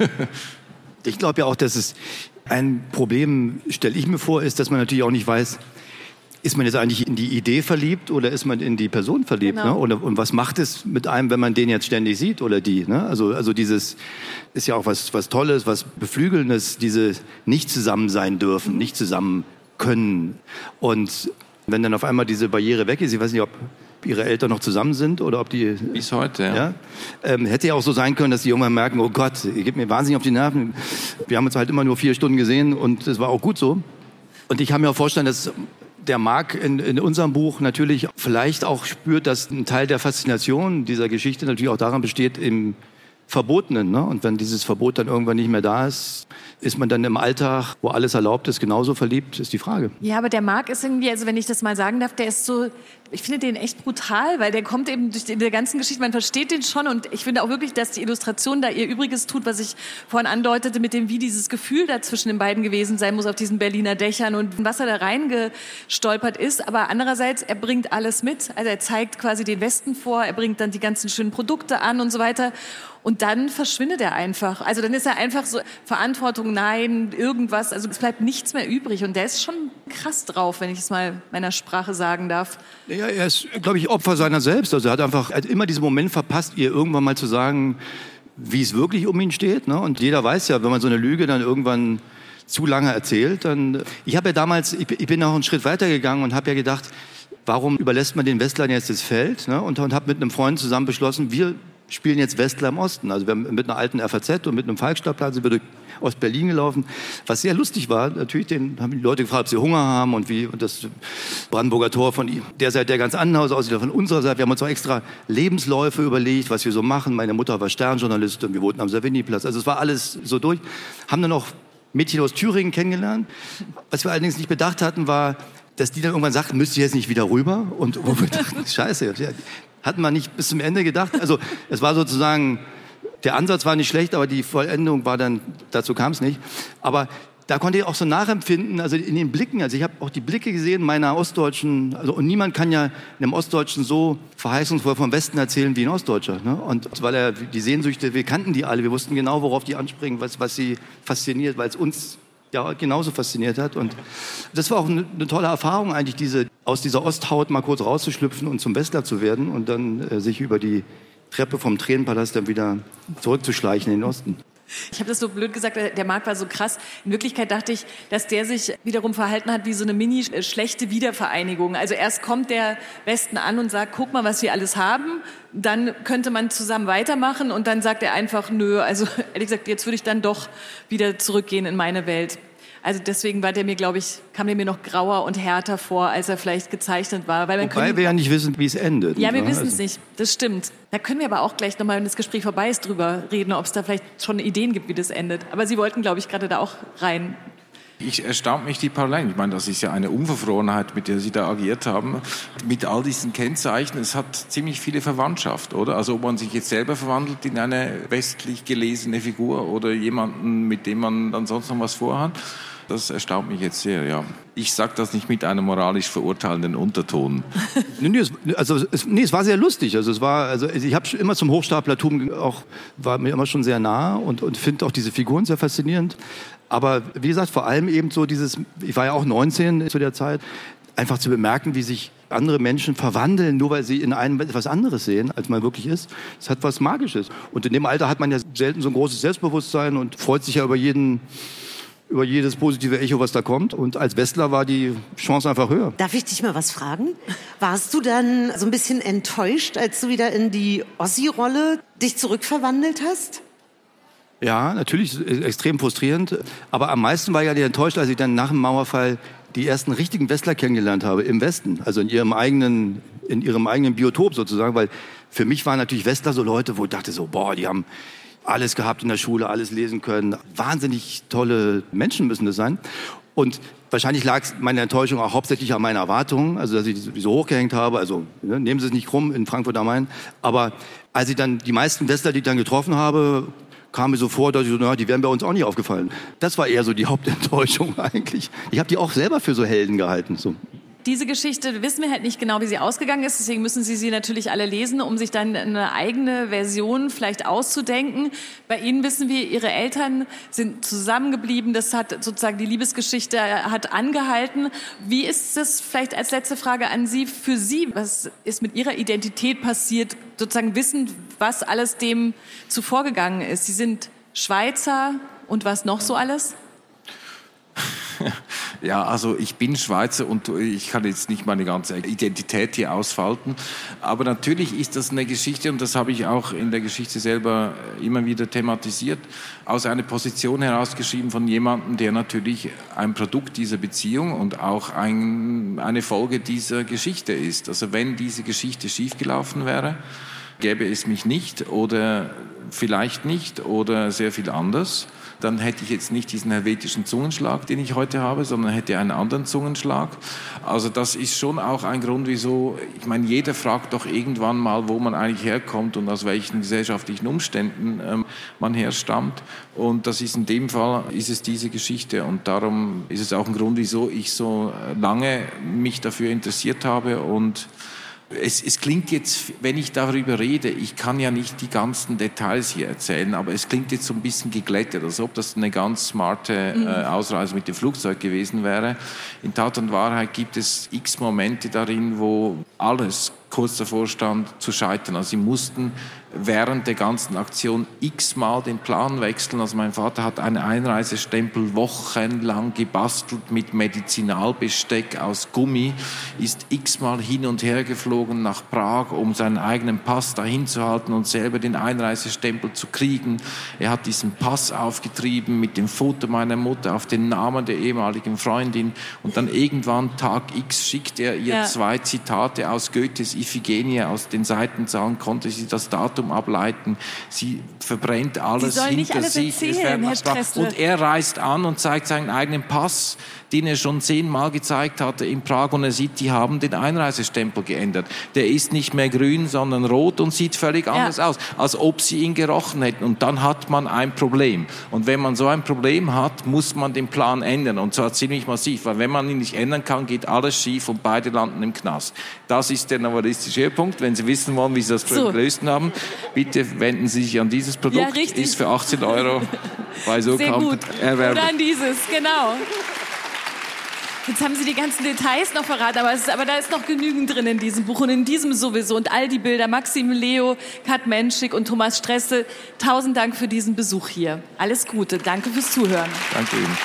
Ich glaube ja auch, dass es ein Problem, stelle ich mir vor, ist, dass man natürlich auch nicht weiß, ist man jetzt eigentlich in die Idee verliebt oder ist man in die Person verliebt? Genau. Ne? Oder, und was macht es mit einem, wenn man den jetzt ständig sieht oder die? Ne? Also, also dieses ist ja auch was, was Tolles, was Beflügelndes, diese nicht zusammen sein dürfen, nicht zusammen können. Und wenn dann auf einmal diese Barriere weg ist, ich weiß nicht, ob ihre Eltern noch zusammen sind oder ob die... Bis heute, ja. ja ähm, hätte ja auch so sein können, dass die irgendwann merken, oh Gott, ihr gebt mir wahnsinnig auf die Nerven. Wir haben uns halt immer nur vier Stunden gesehen und es war auch gut so. Und ich kann mir auch vorstellen, dass der Marc in, in unserem Buch natürlich vielleicht auch spürt, dass ein Teil der Faszination dieser Geschichte natürlich auch daran besteht, im Verbotenen. Ne? Und wenn dieses Verbot dann irgendwann nicht mehr da ist, ist man dann im Alltag, wo alles erlaubt ist, genauso verliebt, ist die Frage. Ja, aber der Marc ist irgendwie, also wenn ich das mal sagen darf, der ist so, ich finde den echt brutal, weil der kommt eben durch die, der ganzen Geschichte, man versteht den schon, und ich finde auch wirklich, dass die Illustration da ihr Übriges tut, was ich vorhin andeutete, mit dem, wie dieses Gefühl da zwischen den beiden gewesen sein muss auf diesen Berliner Dächern und was er da reingestolpert ist, aber andererseits, er bringt alles mit, also er zeigt quasi den Westen vor, er bringt dann die ganzen schönen Produkte an und so weiter. Und dann verschwindet er einfach. Also dann ist er einfach so, Verantwortung, nein, irgendwas. Also es bleibt nichts mehr übrig. Und der ist schon krass drauf, wenn ich es mal meiner Sprache sagen darf. Ja, er ist, glaube ich, Opfer seiner selbst. Also er hat einfach er hat immer diesen Moment verpasst, ihr irgendwann mal zu sagen, wie es wirklich um ihn steht. Ne? Und jeder weiß ja, wenn man so eine Lüge dann irgendwann zu lange erzählt, dann... Ich habe ja damals, ich, ich bin noch einen Schritt weiter gegangen und habe ja gedacht, warum überlässt man den Westlern jetzt das Feld? Ne? Und, und habe mit einem Freund zusammen beschlossen, wir spielen jetzt Westler im Osten. Also wir haben mit einer alten F A Z und mit einem Falkstadtplan sind wir durch Ostberlin gelaufen. Was sehr lustig war, natürlich den, haben die Leute gefragt, ob sie Hunger haben und wie und das Brandenburger Tor von der Seite, der ganz anders aussieht, von unserer Seite. Wir haben uns auch extra Lebensläufe überlegt, was wir so machen. Meine Mutter war Sternjournalistin, wir wohnten am Savignyplatz. Also es war alles so durch. Haben dann auch Mädchen aus Thüringen kennengelernt. Was wir allerdings nicht bedacht hatten, war, dass die dann irgendwann sagten, müsst ihr jetzt nicht wieder rüber? Und wo wir dachten, scheiße, hatten wir nicht bis zum Ende gedacht. Also es war sozusagen, der Ansatz war nicht schlecht, aber die Vollendung war dann, dazu kam es nicht. Aber da konnte ich auch so nachempfinden, also in den Blicken, also ich habe auch die Blicke gesehen meiner Ostdeutschen, also und niemand kann ja einem Ostdeutschen so verheißungsvoll vom Westen erzählen wie ein Ostdeutscher. Ne? Und weil er die Sehnsüchte, wir kannten die alle, wir wussten genau, worauf die anspringen, was, was sie fasziniert, weil es uns ja genauso fasziniert hat. Und das war auch eine, eine tolle Erfahrung eigentlich, diese, aus dieser Osthaut mal kurz rauszuschlüpfen und zum Westler zu werden und dann äh, sich über die Treppe vom Tränenpalast dann wieder zurückzuschleichen in den Osten. Ich habe das so blöd gesagt, der Marc war so krass. In Wirklichkeit dachte ich, dass der sich wiederum verhalten hat wie so eine mini-schlechte Wiedervereinigung. Also erst kommt der Westen an und sagt, guck mal, was wir alles haben. Dann könnte man zusammen weitermachen und dann sagt er einfach, nö, also ehrlich gesagt, jetzt würde ich dann doch wieder zurückgehen in meine Welt. Also deswegen war der mir, glaube ich, kam der mir noch grauer und härter vor, als er vielleicht gezeichnet war. Weil man Wobei können, wir ja nicht wissen, wie es endet. Ja, wir ne? wissen es also. nicht. Das stimmt. Da können wir aber auch gleich nochmal, wenn das Gespräch vorbei ist, drüber reden, ob es da vielleicht schon Ideen gibt, wie das endet. Aber Sie wollten, glaube ich, gerade da auch rein. Ich erstaunt mich die Parallelen. Ich meine, das ist ja eine Unverfrorenheit, mit der Sie da agiert haben. Mit all diesen Kennzeichen, es hat ziemlich viele Verwandtschaft, oder? Also ob man sich jetzt selber verwandelt in eine westlich gelesene Figur oder jemanden, mit dem man dann sonst noch was vorhat. Das erstaunt mich jetzt sehr, ja. Ich sage das nicht mit einem moralisch verurteilenden Unterton. nee, nee, es, also, es, nee, es war sehr lustig. Also, es war, also ich habe immer zum Hochstaplertum auch, war mir immer schon sehr nah und, und finde auch diese Figuren sehr faszinierend. Aber wie gesagt, vor allem eben so dieses, ich war ja auch neunzehn zu der Zeit, einfach zu bemerken, wie sich andere Menschen verwandeln, nur weil sie in einem etwas anderes sehen, als man wirklich ist. Das hat was Magisches. Und in dem Alter hat man ja selten so ein großes Selbstbewusstsein und freut sich ja über jeden... über jedes positive Echo, was da kommt. Und als Westler war die Chance einfach höher. Darf ich dich mal was fragen? Warst du dann so ein bisschen enttäuscht, als du wieder in die Ossi-Rolle dich zurückverwandelt hast? Ja, natürlich extrem frustrierend. Aber am meisten war ja die enttäuscht, als ich dann nach dem Mauerfall die ersten richtigen Westler kennengelernt habe im Westen. Also in ihrem eigenen, in ihrem eigenen Biotop sozusagen. Weil für mich waren natürlich Westler so Leute, wo ich dachte so, boah, die haben alles gehabt in der Schule, alles lesen können. Wahnsinnig tolle Menschen müssen das sein. Und wahrscheinlich lag meine Enttäuschung auch hauptsächlich an meinen Erwartungen, also dass ich die so hochgehängt habe. Also ne, nehmen Sie es nicht krumm in Frankfurt am Main. Aber als ich dann die meisten Westler, die ich dann getroffen habe, kam mir so vor, dass ich so, na, die wären bei uns auch nicht aufgefallen. Das war eher so die Hauptenttäuschung eigentlich. Ich habe die auch selber für so Helden gehalten. So. Diese Geschichte wissen wir halt nicht genau, wie sie ausgegangen ist. Deswegen müssen Sie sie natürlich alle lesen, um sich dann eine eigene Version vielleicht auszudenken. Bei Ihnen wissen wir, Ihre Eltern sind zusammengeblieben. Das hat sozusagen die Liebesgeschichte hat angehalten. Wie ist das vielleicht als letzte Frage an Sie für Sie? Was ist mit Ihrer Identität passiert? Sozusagen wissen, was alles dem zuvorgegangen ist. Sie sind Schweizer und was noch so alles? Ja, also ich bin Schweizer und ich kann jetzt nicht meine ganze Identität hier ausfalten. Aber natürlich ist das eine Geschichte, und das habe ich auch in der Geschichte selber immer wieder thematisiert, aus einer Position herausgeschrieben von jemandem, der natürlich ein Produkt dieser Beziehung und auch ein, eine Folge dieser Geschichte ist. Also wenn diese Geschichte schiefgelaufen wäre, gäbe es mich nicht oder vielleicht nicht oder sehr viel anders, dann hätte ich jetzt nicht diesen helvetischen Zungenschlag, den ich heute habe, sondern hätte einen anderen Zungenschlag. Also das ist schon auch ein Grund, wieso, ich meine, jeder fragt doch irgendwann mal, wo man eigentlich herkommt und aus welchen gesellschaftlichen Umständen ähm, man herstammt. Und das ist in dem Fall, ist es diese Geschichte. Und darum ist es auch ein Grund, wieso ich so lange mich dafür interessiert habe. Und Es, es klingt jetzt, wenn ich darüber rede, ich kann ja nicht die ganzen Details hier erzählen, aber es klingt jetzt so ein bisschen geglättet, als ob das eine ganz smarte äh, Ausreise mit dem Flugzeug gewesen wäre. In Tat und Wahrheit gibt es x Momente darin, wo alles kurz davor stand zu scheitern. Also sie mussten während der ganzen Aktion x-mal den Plan wechseln. Also mein Vater hat einen Einreisestempel wochenlang gebastelt mit Medizinalbesteck aus Gummi, ist x-mal hin und her geflogen nach Prag, um seinen eigenen Pass dahin zu halten und selber den Einreisestempel zu kriegen. Er hat diesen Pass aufgetrieben mit dem Foto meiner Mutter auf den Namen der ehemaligen Freundin, und dann irgendwann Tag X schickt er ihr ja. zwei Zitate aus Goethes Iphigenie, aus den Seitenzahlen konnte sie das Datum ableiten. Sie verbrennt alles Sie sollen nicht hinter alles sich. Erzählen, Herr Stressler. Und er reist an und zeigt seinen eigenen Pass, den er schon zehnmal gezeigt hatte in Prag, und er sieht, die haben den Einreisestempel geändert. Der ist nicht mehr grün, sondern rot und sieht völlig anders ja. aus, als ob sie ihn gerochen hätten. Und dann hat man ein Problem. Und wenn man so ein Problem hat, muss man den Plan ändern. Und zwar ziemlich massiv, weil wenn man ihn nicht ändern kann, geht alles schief und beide landen im Knast. Das ist der novellistische Punkt. Wenn Sie wissen wollen, wie Sie das so. gelöst haben, bitte wenden Sie sich an dieses Produkt. Ja, ist für achtzehn Euro bei so Sehr gut. erwerben. Oder an dieses, genau. Jetzt haben Sie die ganzen Details noch verraten, aber, es ist, aber da ist noch genügend drin in diesem Buch und in diesem sowieso. Und all die Bilder, Maxim Leo, Kat Menschik und Thomas Stresse, tausend Dank für diesen Besuch hier. Alles Gute, danke fürs Zuhören. Danke Ihnen.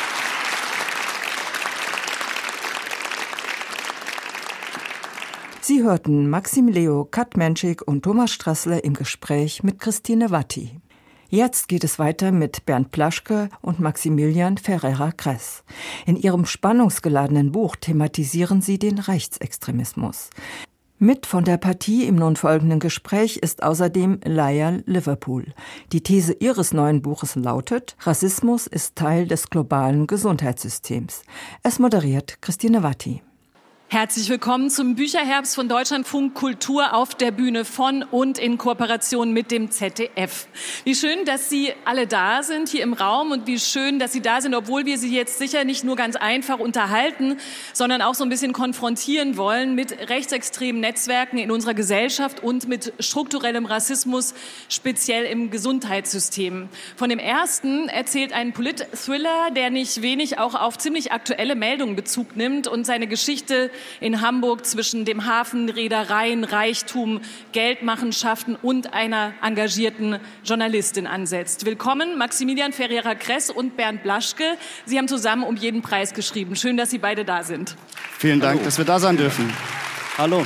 Sie hörten Maxim Leo, Kat Menschik und Thomas Stressle im Gespräch mit Christine Watti. Jetzt geht es weiter mit Bernd Plaschke und Maximilian Ferreira-Kress. In ihrem spannungsgeladenen Buch thematisieren sie den Rechtsextremismus. Mit von der Partie im nun folgenden Gespräch ist außerdem Laia Liverpool. Die These ihres neuen Buches lautet: Rassismus ist Teil des globalen Gesundheitssystems. Es moderiert Christine Watti. Herzlich willkommen zum Bücherherbst von Deutschlandfunk Kultur auf der Bühne von und in Kooperation mit dem Z D F. Wie schön, dass Sie alle da sind hier im Raum und wie schön, dass Sie da sind, obwohl wir Sie jetzt sicher nicht nur ganz einfach unterhalten, sondern auch so ein bisschen konfrontieren wollen mit rechtsextremen Netzwerken in unserer Gesellschaft und mit strukturellem Rassismus, speziell im Gesundheitssystem. Von dem ersten erzählt ein Polit-Thriller, der nicht wenig auch auf ziemlich aktuelle Meldungen Bezug nimmt und seine Geschichte in Hamburg zwischen dem Hafen, Reedereien, Reichtum, Geldmachenschaften und einer engagierten Journalistin ansetzt. Willkommen Maximilian Ferreira-Kress und Bernd Plaschke. Sie haben zusammen um jeden Preis geschrieben. Schön, dass Sie beide da sind. Vielen Dank, Hallo. dass wir da sein dürfen. Hallo.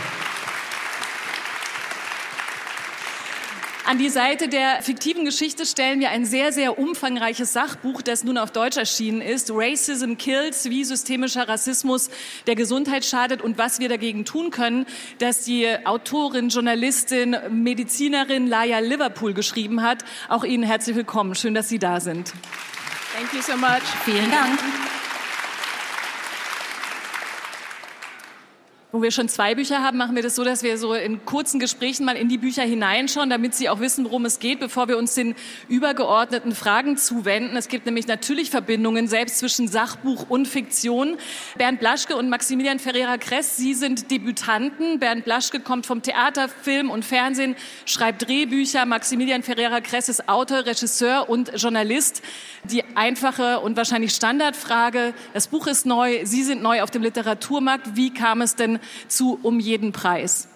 An die Seite der fiktiven Geschichte stellen wir ein sehr, sehr umfangreiches Sachbuch, das nun auf Deutsch erschienen ist. Racism Kills, wie systemischer Rassismus der Gesundheit schadet und was wir dagegen tun können, das die Autorin, Journalistin, Medizinerin Laia Liverpool geschrieben hat. Auch Ihnen herzlich willkommen. Schön, dass Sie da sind. Thank you so much. Vielen Dank. Wo wir schon zwei Bücher haben, machen wir das so, dass wir so in kurzen Gesprächen mal in die Bücher hineinschauen, damit Sie auch wissen, worum es geht, bevor wir uns den übergeordneten Fragen zuwenden. Es gibt nämlich natürlich Verbindungen selbst zwischen Sachbuch und Fiktion. Bernd Plaschke und Maximilian Ferreira-Kress, Sie sind Debütanten. Bernd Plaschke kommt vom Theater, Film und Fernsehen, schreibt Drehbücher. Maximilian Ferreira-Kress ist Autor, Regisseur und Journalist. Die einfache und wahrscheinlich Standardfrage: Das Buch ist neu, Sie sind neu auf dem Literaturmarkt. Wie kam es denn zu Um jeden Preis?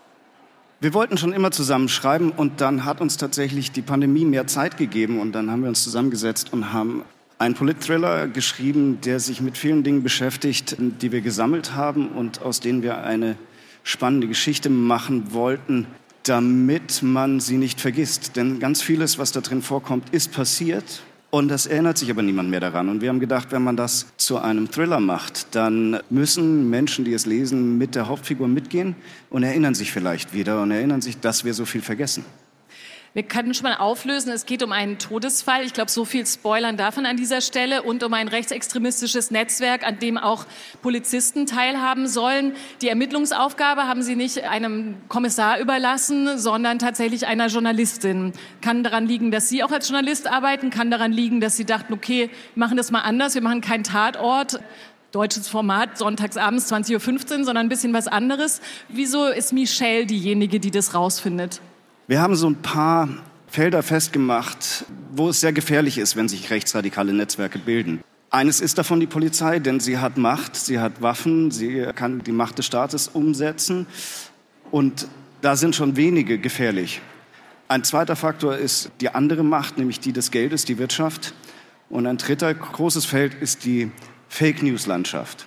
Wir wollten schon immer zusammen schreiben und dann hat uns tatsächlich die Pandemie mehr Zeit gegeben und dann haben wir uns zusammengesetzt und haben einen Polit-Thriller geschrieben, der sich mit vielen Dingen beschäftigt, die wir gesammelt haben und aus denen wir eine spannende Geschichte machen wollten, damit man sie nicht vergisst. Denn ganz vieles, was da drin vorkommt, ist passiert. Und das erinnert sich aber niemand mehr daran. Und wir haben gedacht, wenn man das zu einem Thriller macht, dann müssen Menschen, die es lesen, mit der Hauptfigur mitgehen und erinnern sich vielleicht wieder und erinnern sich, dass wir so viel vergessen. Wir können schon mal auflösen, es geht um einen Todesfall. Ich glaube, so viel spoilern darf man an dieser Stelle. Und um ein rechtsextremistisches Netzwerk, an dem auch Polizisten teilhaben sollen. Die Ermittlungsaufgabe haben Sie nicht einem Kommissar überlassen, sondern tatsächlich einer Journalistin. Kann daran liegen, dass Sie auch als Journalist arbeiten, kann daran liegen, dass Sie dachten, okay, wir machen das mal anders, wir machen keinen Tatort. Deutsches Format, sonntagsabends zwanzig Uhr fünfzehn, sondern ein bisschen was anderes. Wieso ist Michelle diejenige, die das rausfindet? Wir haben so ein paar Felder festgemacht, wo es sehr gefährlich ist, wenn sich rechtsradikale Netzwerke bilden. Eines ist davon die Polizei, denn sie hat Macht, sie hat Waffen, sie kann die Macht des Staates umsetzen. Und da sind schon wenige gefährlich. Ein zweiter Faktor ist die andere Macht, nämlich die des Geldes, die Wirtschaft. Und ein dritter großes Feld ist die Fake-News-Landschaft.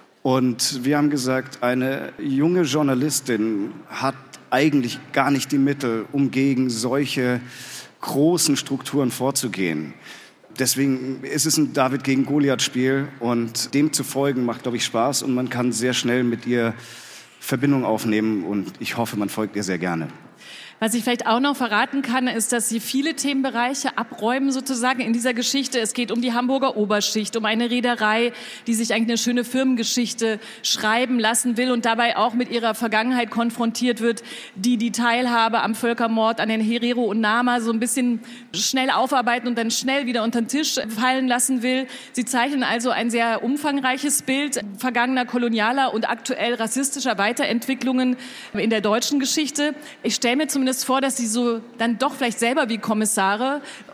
Und wir haben gesagt, eine junge Journalistin hat eigentlich gar nicht die Mittel, um gegen solche großen Strukturen vorzugehen. Deswegen ist es ein David gegen Goliath-Spiel und dem zu folgen macht, glaube ich, Spaß und man kann sehr schnell mit ihr Verbindung aufnehmen und ich hoffe, man folgt ihr sehr gerne. Was ich vielleicht auch noch verraten kann, ist, dass Sie viele Themenbereiche abräumen sozusagen in dieser Geschichte. Es geht um die Hamburger Oberschicht, um eine Reederei, die sich eigentlich eine schöne Firmengeschichte schreiben lassen will und dabei auch mit ihrer Vergangenheit konfrontiert wird, die die Teilhabe am Völkermord an den Herero und Nama so ein bisschen schnell aufarbeiten und dann schnell wieder unter den Tisch fallen lassen will. Sie zeichnen also ein sehr umfangreiches Bild vergangener kolonialer und aktuell rassistischer Weiterentwicklungen in der deutschen Geschichte. Ich stelle mir zumindest vor, dass Sie so dann doch vielleicht selber wie Kommissare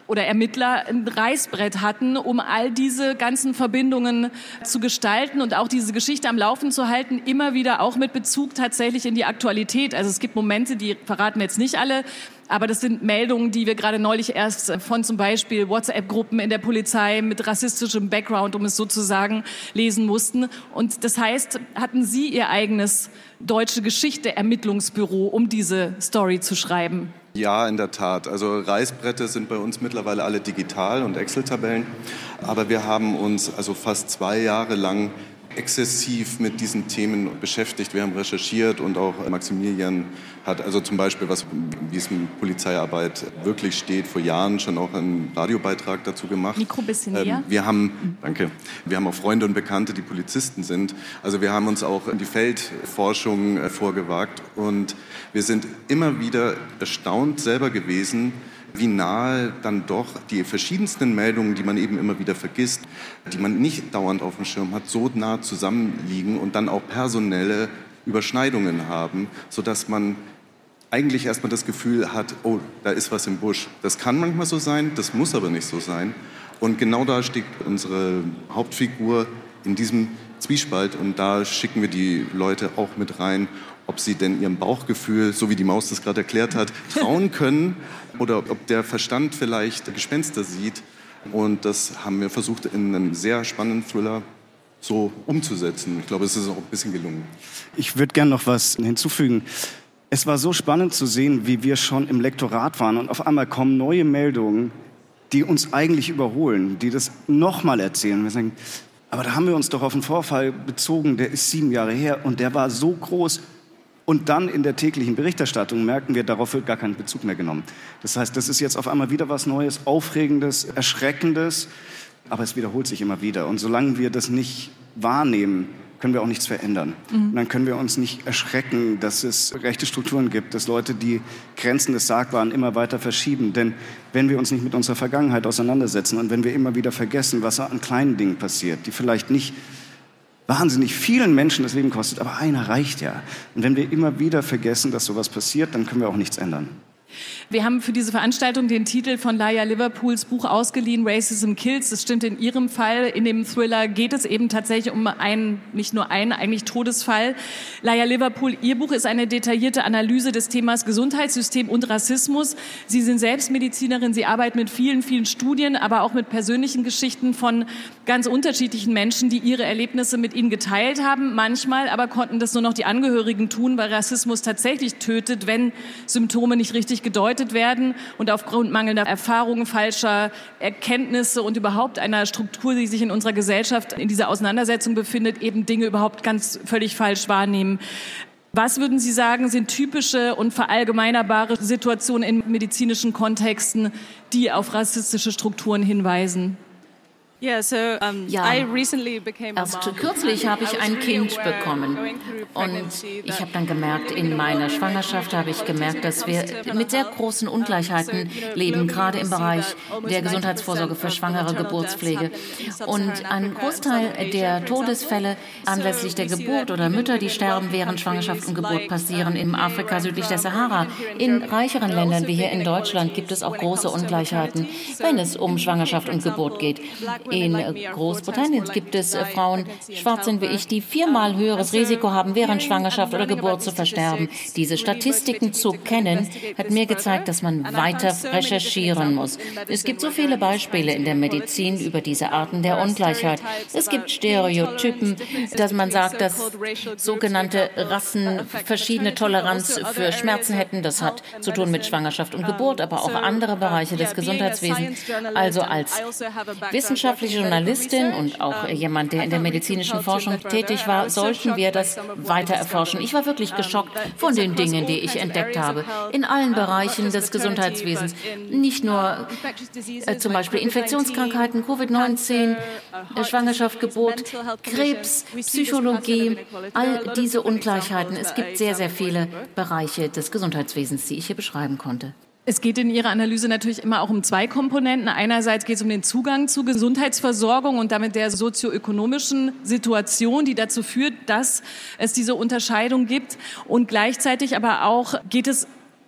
oder Ermittler ein Reißbrett hatten, um all diese ganzen Verbindungen zu gestalten und auch diese Geschichte am Laufen zu halten, immer wieder auch mit Bezug tatsächlich in die Aktualität. Also es gibt Momente, die verraten wir jetzt nicht alle, aber das sind Meldungen, die wir gerade neulich erst von zum Beispiel WhatsApp-Gruppen in der Polizei mit rassistischem Background, um es so zu sagen, lesen mussten. Und das heißt, hatten Sie Ihr eigenes deutsche Geschichte-Ermittlungsbüro, um diese Story zu schreiben? Ja, in der Tat. Also Reißbretter sind bei uns mittlerweile alle digital und Excel-Tabellen. Aber wir haben uns also fast zwei Jahre lang exzessiv mit diesen Themen beschäftigt. Wir haben recherchiert und auch Maximilian hat also zum Beispiel, was, wie es in Polizeiarbeit wirklich steht, vor Jahren schon auch einen Radiobeitrag dazu gemacht. Mikro bisschen ähm, näher. Wir haben, danke, wir haben auch Freunde und Bekannte, die Polizisten sind. Also wir haben uns auch in die Feldforschung äh, vorgewagt und wir sind immer wieder erstaunt selber gewesen, wie nahe dann doch die verschiedensten Meldungen, die man eben immer wieder vergisst, die man nicht dauernd auf dem Schirm hat, so nah zusammenliegen und dann auch personelle Überschneidungen haben, sodass man eigentlich erstmal das Gefühl hat, oh, da ist was im Busch. Das kann manchmal so sein, das muss aber nicht so sein. Und genau da steckt unsere Hauptfigur in diesem Zwiespalt und da schicken wir die Leute auch mit rein, ob sie denn ihrem Bauchgefühl, so wie die Maus das gerade erklärt hat, trauen können oder ob der Verstand vielleicht Gespenster sieht. Und das haben wir versucht, in einem sehr spannenden Thriller so umzusetzen. Ich glaube, es ist auch ein bisschen gelungen. Ich würde gerne noch was hinzufügen. Es war so spannend zu sehen, wie wir schon im Lektorat waren und auf einmal kommen neue Meldungen, die uns eigentlich überholen, die das nochmal erzählen. Wir sagen, aber da haben wir uns doch auf einen Vorfall bezogen, der ist sieben Jahre her und der war so groß. Und dann in der täglichen Berichterstattung merken wir, darauf wird gar kein Bezug mehr genommen. Das heißt, das ist jetzt auf einmal wieder was Neues, Aufregendes, Erschreckendes, aber es wiederholt sich immer wieder. Und solange wir das nicht wahrnehmen, können wir auch nichts verändern. Mhm. Und dann können wir uns nicht erschrecken, dass es rechte Strukturen gibt, dass Leute die Grenzen des Sagbaren immer weiter verschieben. Denn wenn wir uns nicht mit unserer Vergangenheit auseinandersetzen und wenn wir immer wieder vergessen, was an kleinen Dingen passiert, die vielleicht nicht wahnsinnig vielen Menschen das Leben kostet, aber einer reicht ja. Und wenn wir immer wieder vergessen, dass sowas passiert, dann können wir auch nichts ändern. Wir haben für diese Veranstaltung den Titel von Laia Liverpools Buch ausgeliehen, Racism Kills. Das stimmt in ihrem Fall. In dem Thriller geht es eben tatsächlich um einen, nicht nur einen, eigentlich Todesfall. Laia Liverpool, ihr Buch ist eine detaillierte Analyse des Themas Gesundheitssystem und Rassismus. Sie sind selbst Medizinerin, Sie arbeiten mit vielen, vielen Studien, aber auch mit persönlichen Geschichten von ganz unterschiedlichen Menschen, die ihre Erlebnisse mit Ihnen geteilt haben. Manchmal aber konnten das nur noch die Angehörigen tun, weil Rassismus tatsächlich tötet, wenn Symptome nicht richtig gedeutet werden und aufgrund mangelnder Erfahrungen, falscher Erkenntnisse und überhaupt einer Struktur, die sich in unserer Gesellschaft in dieser Auseinandersetzung befindet, eben Dinge überhaupt ganz völlig falsch wahrnehmen. Was würden Sie sagen, sind typische und verallgemeinerbare Situationen in medizinischen Kontexten, die auf rassistische Strukturen hinweisen? Ja, erst kürzlich habe ich ein Kind bekommen und ich habe dann gemerkt, in meiner Schwangerschaft habe ich gemerkt, dass wir mit sehr großen Ungleichheiten leben, gerade im Bereich der Gesundheitsvorsorge für Schwangere, Geburtspflege. Und ein Großteil der Todesfälle anlässlich der Geburt oder Mütter, die sterben während Schwangerschaft und Geburt, passieren in Afrika südlich der Sahara. In reicheren Ländern wie hier in Deutschland gibt es auch große Ungleichheiten, wenn es um Schwangerschaft und Geburt geht. In Großbritannien gibt es äh, Frauen, schwarz sind wie ich, die viermal höheres Risiko haben, während Schwangerschaft oder Geburt zu versterben. Diese Statistiken zu kennen, hat mir gezeigt, dass man weiter recherchieren muss. Es gibt so viele Beispiele in der Medizin über diese Arten der Ungleichheit. Es gibt Stereotypen, dass man sagt, dass sogenannte Rassen verschiedene Toleranz für Schmerzen hätten. Das hat zu tun mit Schwangerschaft und Geburt, aber auch andere Bereiche des Gesundheitswesens. Also als wissenschaftliche Journalistin und auch jemand, der in der medizinischen Forschung tätig war, sollten wir das weiter erforschen. Ich war wirklich geschockt von den Dingen, die ich entdeckt habe, in allen Bereichen des Gesundheitswesens. Nicht nur äh, zum Beispiel Infektionskrankheiten, Covid neunzehn, äh, Schwangerschaft, Geburt, Krebs, Psychologie, all diese Ungleichheiten. Es gibt sehr, sehr viele Bereiche des Gesundheitswesens, die ich hier beschreiben konnte. Es geht in Ihrer Analyse natürlich immer auch um zwei Komponenten. Einerseits geht es um den Zugang zu Gesundheitsversorgung und damit der sozioökonomischen Situation, die dazu führt, dass es diese Unterscheidung gibt. Und gleichzeitig aber auch geht es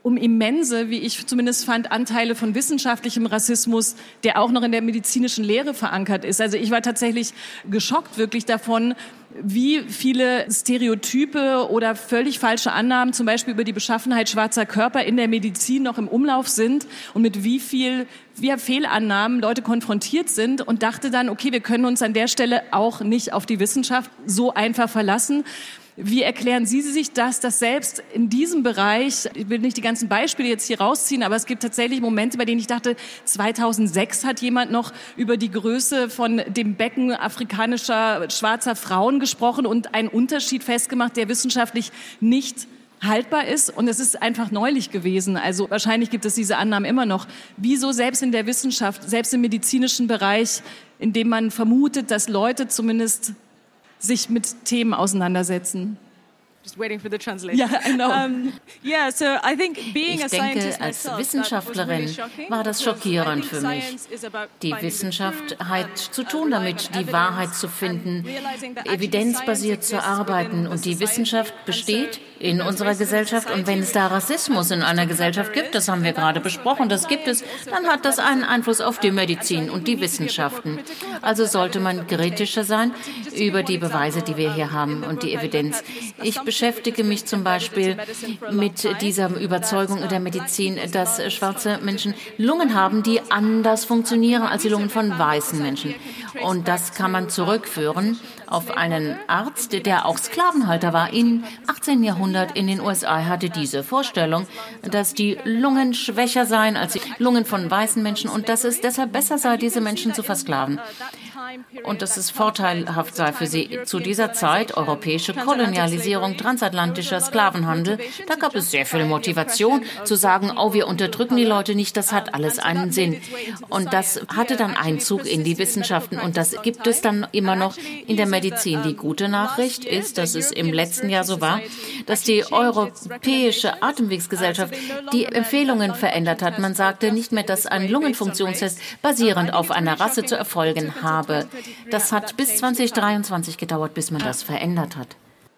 um immense, wie ich zumindest fand, Anteile von wissenschaftlichem Rassismus, der auch noch in der medizinischen Lehre verankert ist. Also ich war tatsächlich geschockt wirklich davon, wie viele Stereotype oder völlig falsche Annahmen, zum Beispiel über die Beschaffenheit schwarzer Körper in der Medizin noch im Umlauf sind und mit wie viel wie Fehlannahmen Leute konfrontiert sind, und dachte dann, okay, wir können uns an der Stelle auch nicht auf die Wissenschaft so einfach verlassen. Wie erklären Sie sich das, dass selbst in diesem Bereich, ich will nicht die ganzen Beispiele jetzt hier rausziehen, aber es gibt tatsächlich Momente, bei denen ich dachte, zweitausendsechs hat jemand noch über die Größe von dem Becken afrikanischer schwarzer Frauen gesprochen und einen Unterschied festgemacht, der wissenschaftlich nicht haltbar ist, und es ist einfach neulich gewesen. Also wahrscheinlich gibt es diese Annahmen immer noch. Wieso selbst in der Wissenschaft, selbst im medizinischen Bereich, in dem man vermutet, dass Leute zumindest sich mit Themen auseinandersetzen? Just waiting for the translation. Yeah, I know. Um, yeah, so I think being Ich denke, als Wissenschaftlerin war das schockierend für mich. Die Wissenschaft hat zu tun damit, die Wahrheit zu finden, evidenzbasiert zu arbeiten. Und die Wissenschaft besteht in unserer Gesellschaft. Und wenn es da Rassismus in einer Gesellschaft gibt, das haben wir gerade besprochen, das gibt es, dann hat das einen Einfluss auf die Medizin und die Wissenschaften. Also sollte man kritischer sein über die Beweise, die wir hier haben und die Evidenz. Ich beschäftige mich zum Beispiel mit dieser Überzeugung in der Medizin, dass schwarze Menschen Lungen haben, die anders funktionieren als die Lungen von weißen Menschen. Und das kann man zurückführen auf einen Arzt, der auch Sklavenhalter war. Im achtzehnten Jahrhundert in den U S A hatte diese Vorstellung, dass die Lungen schwächer seien als die Lungen von weißen Menschen und dass es deshalb besser sei, diese Menschen zu versklaven. Und dass es vorteilhaft sei für sie. Zu dieser Zeit, europäische Kolonialisierung, transatlantischer Sklavenhandel, da gab es sehr viel Motivation zu sagen, oh, wir unterdrücken die Leute nicht, das hat alles einen Sinn. Und das hatte dann Einzug in die Wissenschaften und das gibt es dann immer noch in der Medizin. Die gute Nachricht ist, dass es im letzten Jahr so war, dass die Europäische Atemwegsgesellschaft die Empfehlungen verändert hat. Man sagte nicht mehr, dass ein Lungenfunktionstest basierend auf einer Rasse zu erfolgen habe. Das hat bis zweitausenddreiundzwanzig gedauert, bis man das verändert hat.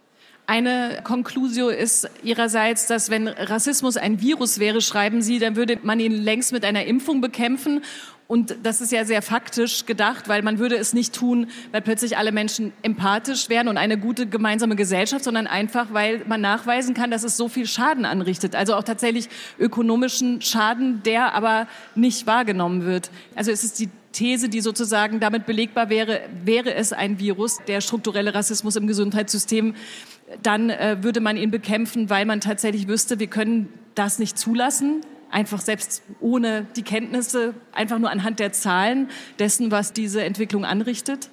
Eine Conclusio ist Ihrerseits, dass wenn Rassismus ein Virus wäre, schreiben Sie, dann würde man ihn längst mit einer Impfung bekämpfen. Und das ist ja sehr faktisch gedacht, weil man würde es nicht tun, weil plötzlich alle Menschen empathisch wären und eine gute gemeinsame Gesellschaft, sondern einfach, weil man nachweisen kann, dass es so viel Schaden anrichtet. Also auch tatsächlich ökonomischen Schaden, der aber nicht wahrgenommen wird. Also es ist die These, die sozusagen damit belegbar wäre, wäre es ein Virus, der strukturelle Rassismus im Gesundheitssystem, dann äh, würde man ihn bekämpfen, weil man tatsächlich wüsste, wir können das nicht zulassen. Einfach selbst ohne die Kenntnisse, einfach nur anhand der Zahlen dessen, was diese Entwicklung anrichtet?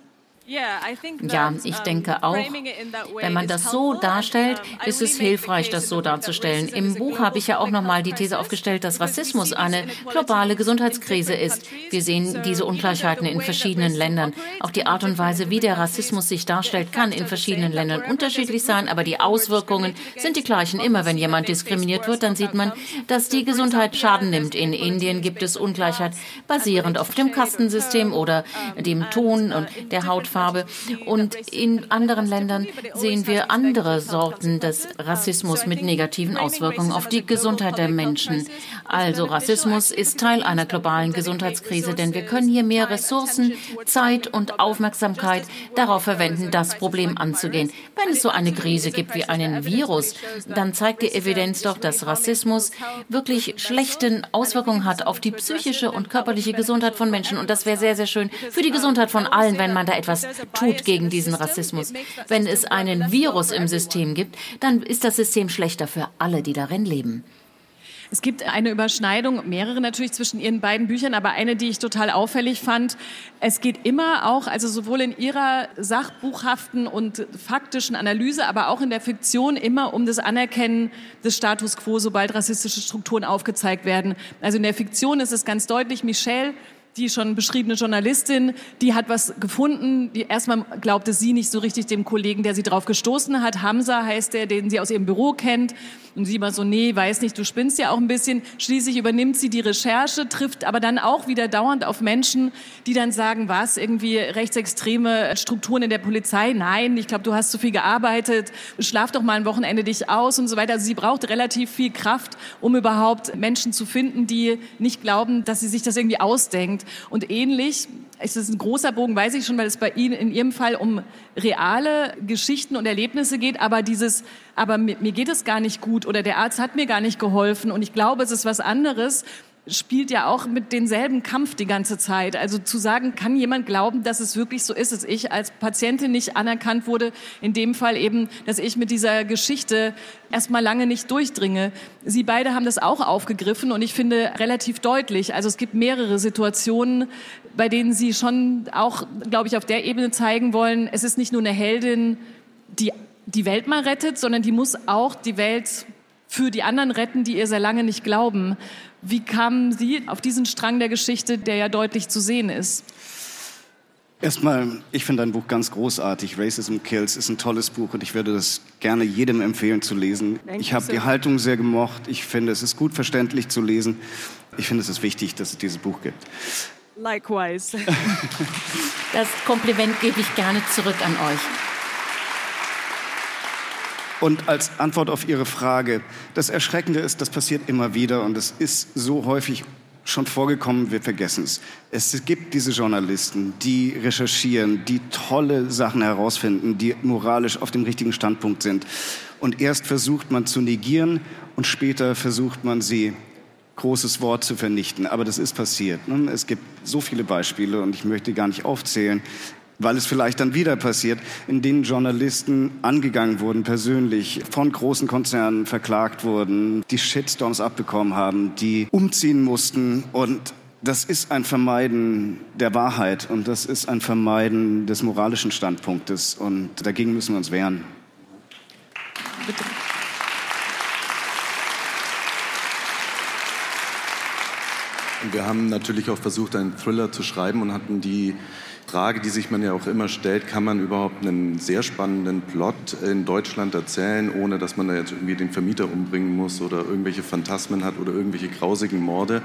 Ja, ich denke auch, wenn man das so darstellt, ist es hilfreich, das so darzustellen. Im Buch habe ich ja auch nochmal die These aufgestellt, dass Rassismus eine globale Gesundheitskrise ist. Wir sehen diese Ungleichheiten in verschiedenen Ländern. Auch die Art und Weise, wie der Rassismus sich darstellt, kann in verschiedenen Ländern unterschiedlich sein, aber die Auswirkungen sind die gleichen. Immer wenn jemand diskriminiert wird, dann sieht man, dass die Gesundheit Schaden nimmt. In Indien gibt es Ungleichheit basierend auf dem Kastensystem oder dem Ton und der Hautfarbe. Und in anderen Ländern sehen wir andere Sorten des Rassismus mit negativen Auswirkungen auf die Gesundheit der Menschen. Also Rassismus ist Teil einer globalen Gesundheitskrise, denn wir können hier mehr Ressourcen, Zeit und Aufmerksamkeit darauf verwenden, das Problem anzugehen. Wenn es so eine Krise gibt wie einen Virus, dann zeigt die Evidenz doch, dass Rassismus wirklich schlechte Auswirkungen hat auf die psychische und körperliche Gesundheit von Menschen. Und das wäre sehr, sehr schön für die Gesundheit von allen, wenn man da etwas tut gegen diesen Rassismus. Wenn es einen Virus im System gibt, dann ist das System schlechter für alle, die darin leben. Es gibt eine Überschneidung, mehrere natürlich zwischen Ihren beiden Büchern, aber eine, die ich total auffällig fand. Es geht immer auch, also sowohl in Ihrer sachbuchhaften und faktischen Analyse, aber auch in der Fiktion immer um das Anerkennen des Status quo, sobald rassistische Strukturen aufgezeigt werden. Also in der Fiktion ist es ganz deutlich, Michelle die schon beschriebene Journalistin, die hat was gefunden. Die, erstmal glaubte sie nicht so richtig dem Kollegen, der sie drauf gestoßen hat. Hamza heißt der, den sie aus ihrem Büro kennt. Und sie immer so, nee, weiß nicht, du spinnst ja auch ein bisschen. Schließlich übernimmt sie die Recherche, trifft aber dann auch wieder dauernd auf Menschen, die dann sagen, was, irgendwie rechtsextreme Strukturen in der Polizei? Nein, ich glaube, du hast zu viel gearbeitet. Schlaf doch mal ein Wochenende dich aus und so weiter. Also sie braucht relativ viel Kraft, um überhaupt Menschen zu finden, die nicht glauben, dass sie sich das irgendwie ausdenkt. Und ähnlich, es ist ein großer Bogen, weiß ich schon, weil es bei Ihnen in Ihrem Fall um reale Geschichten und Erlebnisse geht, aber dieses, aber mir, mir geht es gar nicht gut oder der Arzt hat mir gar nicht geholfen und ich glaube, es ist was anderes, spielt ja auch mit denselben Kampf die ganze Zeit. Also zu sagen, kann jemand glauben, dass es wirklich so ist, dass ich als Patientin nicht anerkannt wurde, in dem Fall eben, dass ich mit dieser Geschichte erstmal lange nicht durchdringe. Sie beide haben das auch aufgegriffen und ich finde relativ deutlich. Also es gibt mehrere Situationen, bei denen Sie schon auch, glaube ich, auf der Ebene zeigen wollen, es ist nicht nur eine Heldin, die die Welt mal rettet, sondern die muss auch die Welt für die anderen retten, die ihr sehr lange nicht glauben. Wie kamen Sie auf diesen Strang der Geschichte, der ja deutlich zu sehen ist? Erstmal, ich finde dein Buch ganz großartig. Racism Kills ist ein tolles Buch und ich würde das gerne jedem empfehlen zu lesen. Danke ich habe die Haltung sehr gemocht. Ich finde, es ist gut verständlich zu lesen. Ich finde, es ist wichtig, dass es dieses Buch gibt. Likewise. Das Kompliment gebe ich gerne zurück an euch. Und als Antwort auf Ihre Frage, das Erschreckende ist, das passiert immer wieder und es ist so häufig schon vorgekommen, wir vergessen es. Es gibt diese Journalisten, die recherchieren, die tolle Sachen herausfinden, die moralisch auf dem richtigen Standpunkt sind. Und erst versucht man zu negieren und später versucht man sie, großes Wort, zu vernichten. Aber das ist passiert. Es gibt so viele Beispiele und ich möchte gar nicht aufzählen, weil es vielleicht dann wieder passiert, in denen Journalisten angegangen wurden, persönlich von großen Konzernen verklagt wurden, die Shitstorms abbekommen haben, die umziehen mussten. Und das ist ein Vermeiden der Wahrheit und das ist ein Vermeiden des moralischen Standpunktes. Und dagegen müssen wir uns wehren. Bitte. Wir haben natürlich auch versucht, einen Thriller zu schreiben und hatten die Frage, die sich man ja auch immer stellt, kann man überhaupt einen sehr spannenden Plot in Deutschland erzählen, ohne dass man da jetzt irgendwie den Vermieter umbringen muss oder irgendwelche Phantasmen hat oder irgendwelche grausigen Morde.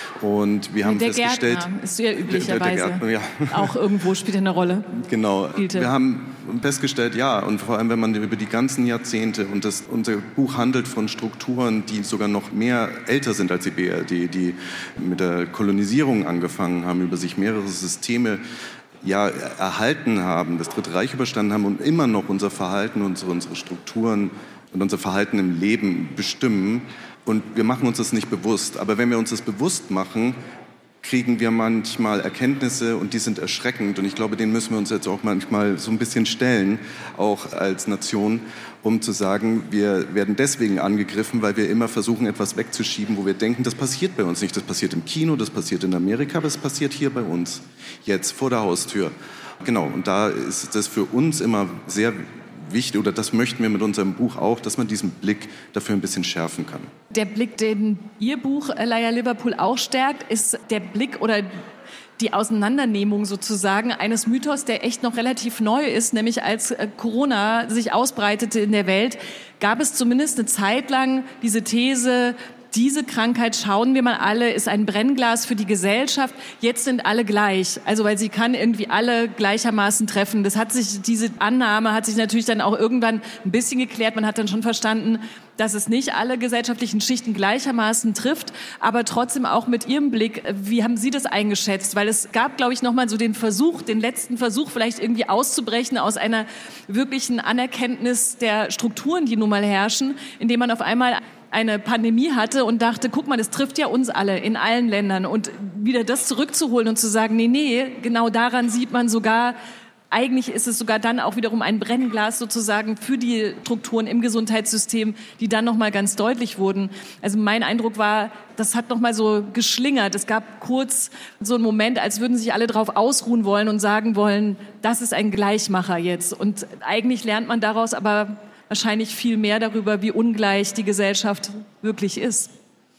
Und wir haben der festgestellt... Gärtner ist ja üblicherweise der, der Gärtner, ja. auch irgendwo spielt eine Rolle. Genau. Spielte. Wir haben festgestellt, ja, und vor allem, wenn man über die ganzen Jahrzehnte, und das, unser Buch handelt von Strukturen, die sogar noch mehr älter sind als die B R D, die mit der Kolonisierung angefangen haben, über sich mehrere Systeme ja, erhalten haben, das Dritte Reich überstanden haben und immer noch unser Verhalten, unsere, unsere Strukturen und unser Verhalten im Leben bestimmen. Und wir machen uns das nicht bewusst. Aber wenn wir uns das bewusst machen, kriegen wir manchmal Erkenntnisse und die sind erschreckend. Und ich glaube, denen müssen wir uns jetzt auch manchmal so ein bisschen stellen, auch als Nation, um zu sagen, wir werden deswegen angegriffen, weil wir immer versuchen, etwas wegzuschieben, wo wir denken, das passiert bei uns nicht. Das passiert im Kino, das passiert in Amerika, aber es passiert hier bei uns, jetzt vor der Haustür. Genau, und da ist das für uns immer sehr wichtig, oder das möchten wir mit unserem Buch auch, dass man diesen Blick dafür ein bisschen schärfen kann. Der Blick, den Ihr Buch Laia Liverpool auch stärkt, ist der Blick oder die Auseinandernehmung sozusagen eines Mythos, der echt noch relativ neu ist, nämlich als Corona sich ausbreitete in der Welt, gab es zumindest eine Zeit lang diese These, diese Krankheit, schauen wir mal alle, ist ein Brennglas für die Gesellschaft. Jetzt sind alle gleich. Also, weil sie kann irgendwie alle gleichermaßen treffen. Das hat sich, diese Annahme hat sich natürlich dann auch irgendwann ein bisschen geklärt. Man hat dann schon verstanden, dass es nicht alle gesellschaftlichen Schichten gleichermaßen trifft, aber trotzdem auch mit Ihrem Blick, wie haben Sie das eingeschätzt? Weil es gab, glaube ich, noch mal so den Versuch, den letzten Versuch vielleicht irgendwie auszubrechen aus einer wirklichen Anerkenntnis der Strukturen, die nun mal herrschen, indem man auf einmal eine Pandemie hatte und dachte, guck mal, das trifft ja uns alle in allen Ländern. Und wieder das zurückzuholen und zu sagen, nee, nee, genau daran sieht man sogar, eigentlich ist es sogar dann auch wiederum ein Brennglas sozusagen für die Strukturen im Gesundheitssystem, die dann nochmal ganz deutlich wurden. Also mein Eindruck war, das hat nochmal so geschlingert. Es gab kurz so einen Moment, als würden sich alle drauf ausruhen wollen und sagen wollen, das ist ein Gleichmacher jetzt. Und eigentlich lernt man daraus aber wahrscheinlich viel mehr darüber, wie ungleich die Gesellschaft wirklich ist.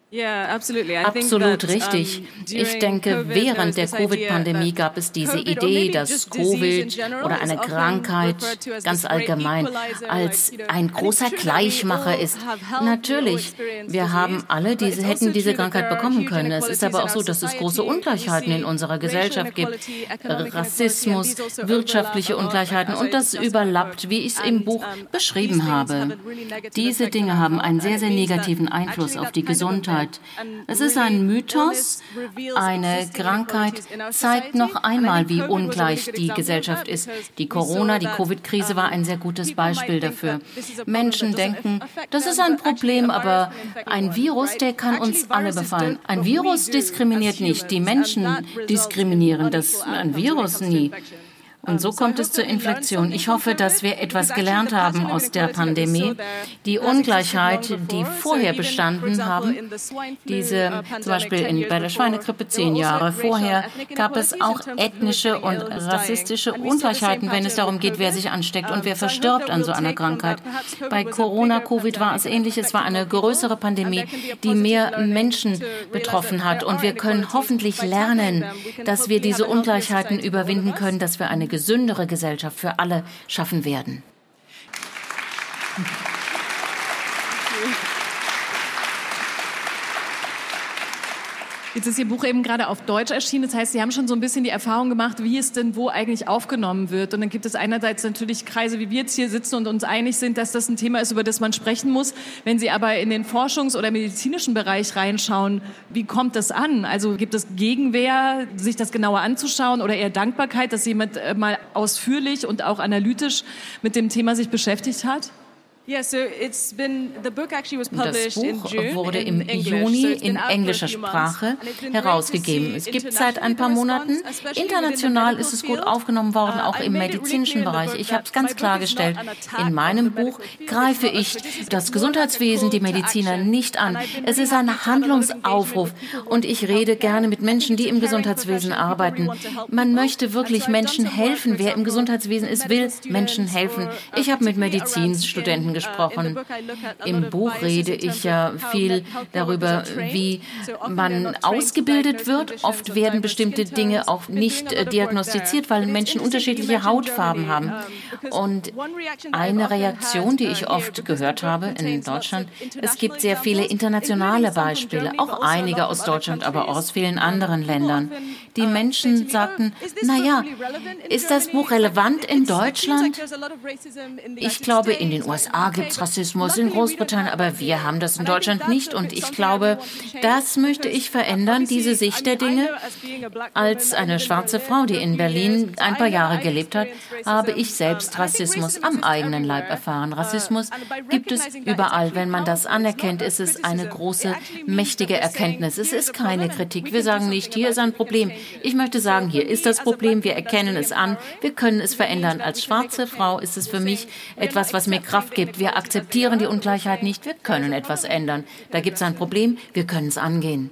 Absolut richtig. Ich denke, während der Covid-Pandemie gab es diese Idee, dass Covid oder eine Krankheit ganz allgemein als ein großer Gleichmacher ist. Natürlich, wir haben alle diese, hätten diese Krankheit bekommen können. Es ist aber auch so, dass es große Ungleichheiten in unserer Gesellschaft gibt. Rassismus, wirtschaftliche Ungleichheiten und das überlappt, wie ich es im Buch beschrieben habe. Diese Dinge haben einen sehr, sehr negativen Einfluss auf die Gesundheit. Es ist ein Mythos. Eine Krankheit zeigt noch einmal, wie ungleich die Gesellschaft ist. Die Corona, die Covid-Krise war ein sehr gutes Beispiel dafür. Menschen denken, das ist ein Problem, aber ein Virus, der kann uns alle befallen. Ein Virus diskriminiert nicht. Die Menschen diskriminieren das, ein Virus nie. Und so kommt es zur Infektion. Ich hoffe, dass wir etwas gelernt haben aus der Pandemie. Die Ungleichheit, die vorher bestanden haben, diese zum Beispiel in, bei der Schweinegrippe zehn Jahre vorher, gab es auch ethnische und rassistische Ungleichheiten, wenn es darum geht, wer sich ansteckt und wer verstirbt an so einer Krankheit. Bei Corona, Covid war es ähnlich. Es war eine größere Pandemie, die mehr Menschen betroffen hat. Und wir können hoffentlich lernen, dass wir diese Ungleichheiten überwinden können, dass wir eine gesündere Gesellschaft für alle schaffen werden. Jetzt ist Ihr Buch eben gerade auf Deutsch erschienen. Das heißt, Sie haben schon so ein bisschen die Erfahrung gemacht, wie es denn wo eigentlich aufgenommen wird. Und dann gibt es einerseits natürlich Kreise, wie wir jetzt hier sitzen und uns einig sind, dass das ein Thema ist, über das man sprechen muss. Wenn Sie aber in den Forschungs- oder medizinischen Bereich reinschauen, wie kommt das an? Also gibt es Gegenwehr, sich das genauer anzuschauen oder eher Dankbarkeit, dass jemand mal ausführlich und auch analytisch mit dem Thema sich beschäftigt hat? Das Buch wurde im Juni in englischer Sprache herausgegeben. Es gibt es seit ein paar Monaten. International ist es gut aufgenommen worden, auch im medizinischen Bereich. Ich habe es ganz klargestellt. In meinem Buch greife ich das Gesundheitswesen, die Mediziner nicht an. Es ist ein Handlungsaufruf und ich rede gerne mit Menschen, die im Gesundheitswesen arbeiten. Man möchte wirklich Menschen helfen. Wer im Gesundheitswesen ist, will Menschen helfen. Ich habe mit Medizinstudenten gesprochen. Im Buch rede ich ja viel darüber, wie man ausgebildet wird. Oft werden bestimmte Dinge auch nicht diagnostiziert, weil Menschen unterschiedliche Hautfarben haben. Und eine Reaktion, die ich oft gehört habe in Deutschland, es gibt sehr viele internationale Beispiele, auch einige aus Deutschland, aber auch aus vielen anderen Ländern. Die Menschen sagten, naja, ist das Buch relevant in Deutschland? Ich glaube, in den U S A gibt es Rassismus, in Großbritannien, aber wir haben das in Deutschland nicht. Und ich glaube, das möchte ich verändern, diese Sicht der Dinge. Als eine schwarze Frau, die in Berlin ein paar Jahre gelebt hat, habe ich selbst Rassismus am eigenen Leib erfahren. Rassismus gibt es überall. Wenn man das anerkennt, ist es eine große, mächtige Erkenntnis. Es ist keine Kritik. Wir sagen nicht, hier ist ein Problem. Ich möchte sagen, hier ist das Problem. Wir erkennen es an. Wir können es verändern. Als schwarze Frau ist es für mich etwas, was mir Kraft gibt. Wir akzeptieren die Ungleichheit nicht. Wir können etwas ändern. Da gibt es ein Problem. Wir können es angehen.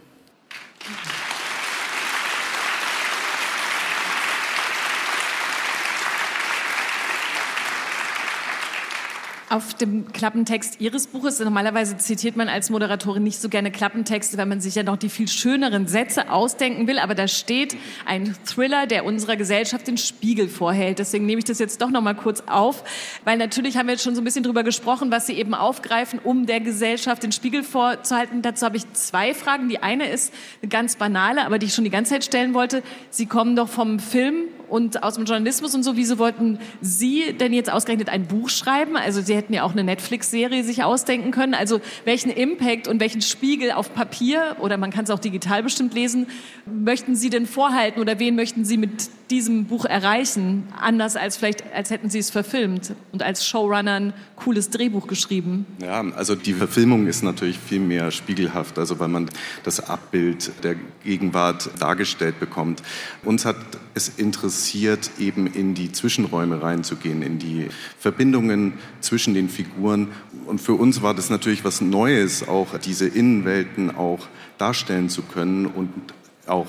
Auf dem Klappentext Ihres Buches, normalerweise zitiert man als Moderatorin nicht so gerne Klappentexte, weil man sich ja noch die viel schöneren Sätze ausdenken will, aber da steht ein Thriller, der unserer Gesellschaft den Spiegel vorhält. Deswegen nehme ich das jetzt doch noch mal kurz auf, weil natürlich haben wir jetzt schon so ein bisschen drüber gesprochen, was Sie eben aufgreifen, um der Gesellschaft den Spiegel vorzuhalten. Dazu habe ich zwei Fragen. Die eine ist eine ganz banale, aber die ich schon die ganze Zeit stellen wollte. Sie kommen doch vom Film und aus dem Journalismus und so. Wieso wollten Sie denn jetzt ausgerechnet ein Buch schreiben? Also Sie hätten ja auch eine Netflix-Serie sich ausdenken können. Also welchen Impact und welchen Spiegel auf Papier, oder man kann es auch digital bestimmt lesen, möchten Sie denn vorhalten oder wen möchten Sie mit diesem Buch erreichen? Anders als vielleicht, als hätten Sie es verfilmt und als Showrunner ein cooles Drehbuch geschrieben. Ja, also die Verfilmung ist natürlich viel mehr spiegelhaft, also weil man das Abbild der Gegenwart dargestellt bekommt. Uns hat es interessiert, eben in die Zwischenräume reinzugehen, in die Verbindungen zwischen den Figuren. Und für uns war das natürlich was Neues, auch diese Innenwelten auch darstellen zu können und auch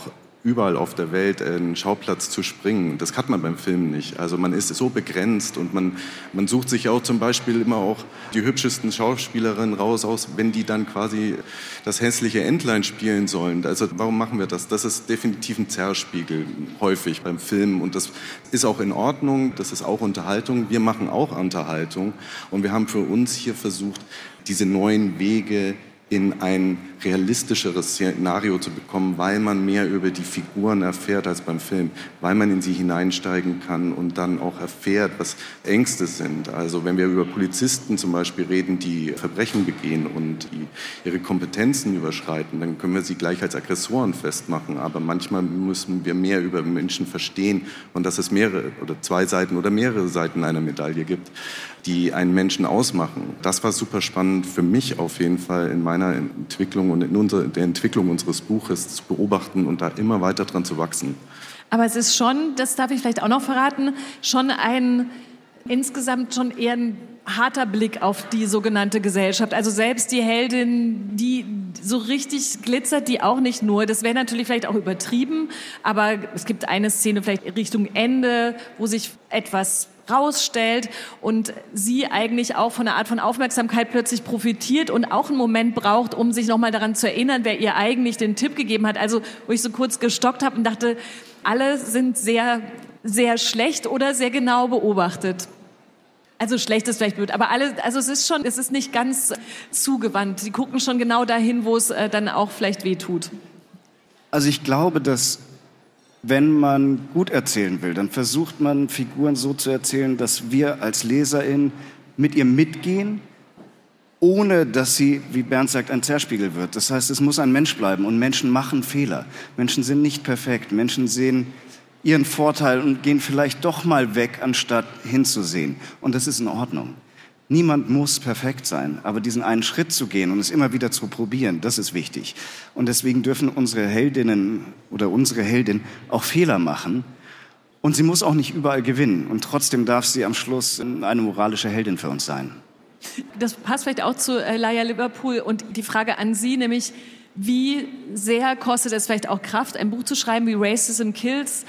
überall auf der Welt einen Schauplatz zu springen. Das hat man beim Film nicht. Also man ist so begrenzt und man, man sucht sich auch zum Beispiel immer auch die hübschesten Schauspielerinnen raus, aus, wenn die dann quasi das hässliche Entlein spielen sollen. Also warum machen wir das? Das ist definitiv ein Zerrspiegel häufig beim Film und das ist auch in Ordnung, das ist auch Unterhaltung. Wir machen auch Unterhaltung und wir haben für uns hier versucht, diese neuen Wege in ein realistischeres Szenario zu bekommen, weil man mehr über die Figuren erfährt als beim Film, weil man in sie hineinsteigen kann und dann auch erfährt, was Ängste sind. Also wenn wir über Polizisten zum Beispiel reden, die Verbrechen begehen und die ihre Kompetenzen überschreiten, dann können wir sie gleich als Aggressoren festmachen. Aber manchmal müssen wir mehr über Menschen verstehen und dass es mehrere oder zwei Seiten oder mehrere Seiten einer Medaille gibt, die einen Menschen ausmachen. Das war super spannend für mich auf jeden Fall in meiner Entwicklung und in unserer, der Entwicklung unseres Buches zu beobachten und da immer weiter dran zu wachsen. Aber es ist schon, das darf ich vielleicht auch noch verraten, schon ein insgesamt schon eher ein harter Blick auf die sogenannte Gesellschaft. Also selbst die Heldin, die so richtig glitzert, die auch nicht nur. Das wäre natürlich vielleicht auch übertrieben, aber es gibt eine Szene vielleicht Richtung Ende, wo sich etwas rausstellt und sie eigentlich auch von einer Art von Aufmerksamkeit plötzlich profitiert und auch einen Moment braucht, um sich nochmal daran zu erinnern, wer ihr eigentlich den Tipp gegeben hat. Also wo ich so kurz gestockt habe und dachte, alle sind sehr, sehr schlecht oder sehr genau beobachtet. Also schlecht ist vielleicht blöd, aber alle, also es ist schon, es ist nicht ganz zugewandt. Sie gucken schon genau dahin, wo es äh, dann auch vielleicht weh tut. Also ich glaube, dass wenn man gut erzählen will, dann versucht man, Figuren so zu erzählen, dass wir als LeserInnen mit ihr mitgehen, ohne dass sie, wie Bernd sagt, ein Zerspiegel wird. Das heißt, es muss ein Mensch bleiben und Menschen machen Fehler. Menschen sind nicht perfekt. Menschen sehen ihren Vorteil und gehen vielleicht doch mal weg, anstatt hinzusehen. Und das ist in Ordnung. Niemand muss perfekt sein, aber diesen einen Schritt zu gehen und es immer wieder zu probieren, das ist wichtig. Und deswegen dürfen unsere Heldinnen oder unsere Heldin auch Fehler machen. Und sie muss auch nicht überall gewinnen. Und trotzdem darf sie am Schluss eine moralische Heldin für uns sein. Das passt vielleicht auch zu äh, Laia Liverpool und die Frage an Sie, nämlich wie sehr kostet es vielleicht auch Kraft, ein Buch zu schreiben wie Racism Kills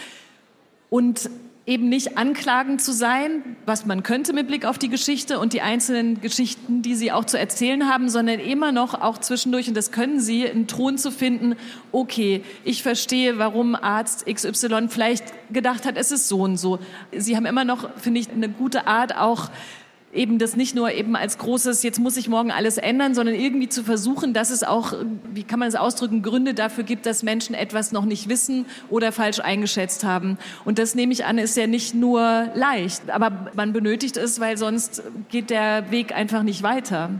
und eben nicht anklagend zu sein, was man könnte mit Blick auf die Geschichte und die einzelnen Geschichten, die sie auch zu erzählen haben, sondern immer noch auch zwischendurch, und das können sie, einen Ton zu finden, okay, ich verstehe, warum Arzt X Y vielleicht gedacht hat, es ist so und so. Sie haben immer noch, finde ich, eine gute Art, auch eben das nicht nur eben als großes, jetzt muss ich morgen alles ändern, sondern irgendwie zu versuchen, dass es auch, wie kann man es ausdrücken, Gründe dafür gibt, dass Menschen etwas noch nicht wissen oder falsch eingeschätzt haben. Und das, nehme ich an, ist ja nicht nur leicht, aber man benötigt es, weil sonst geht der Weg einfach nicht weiter.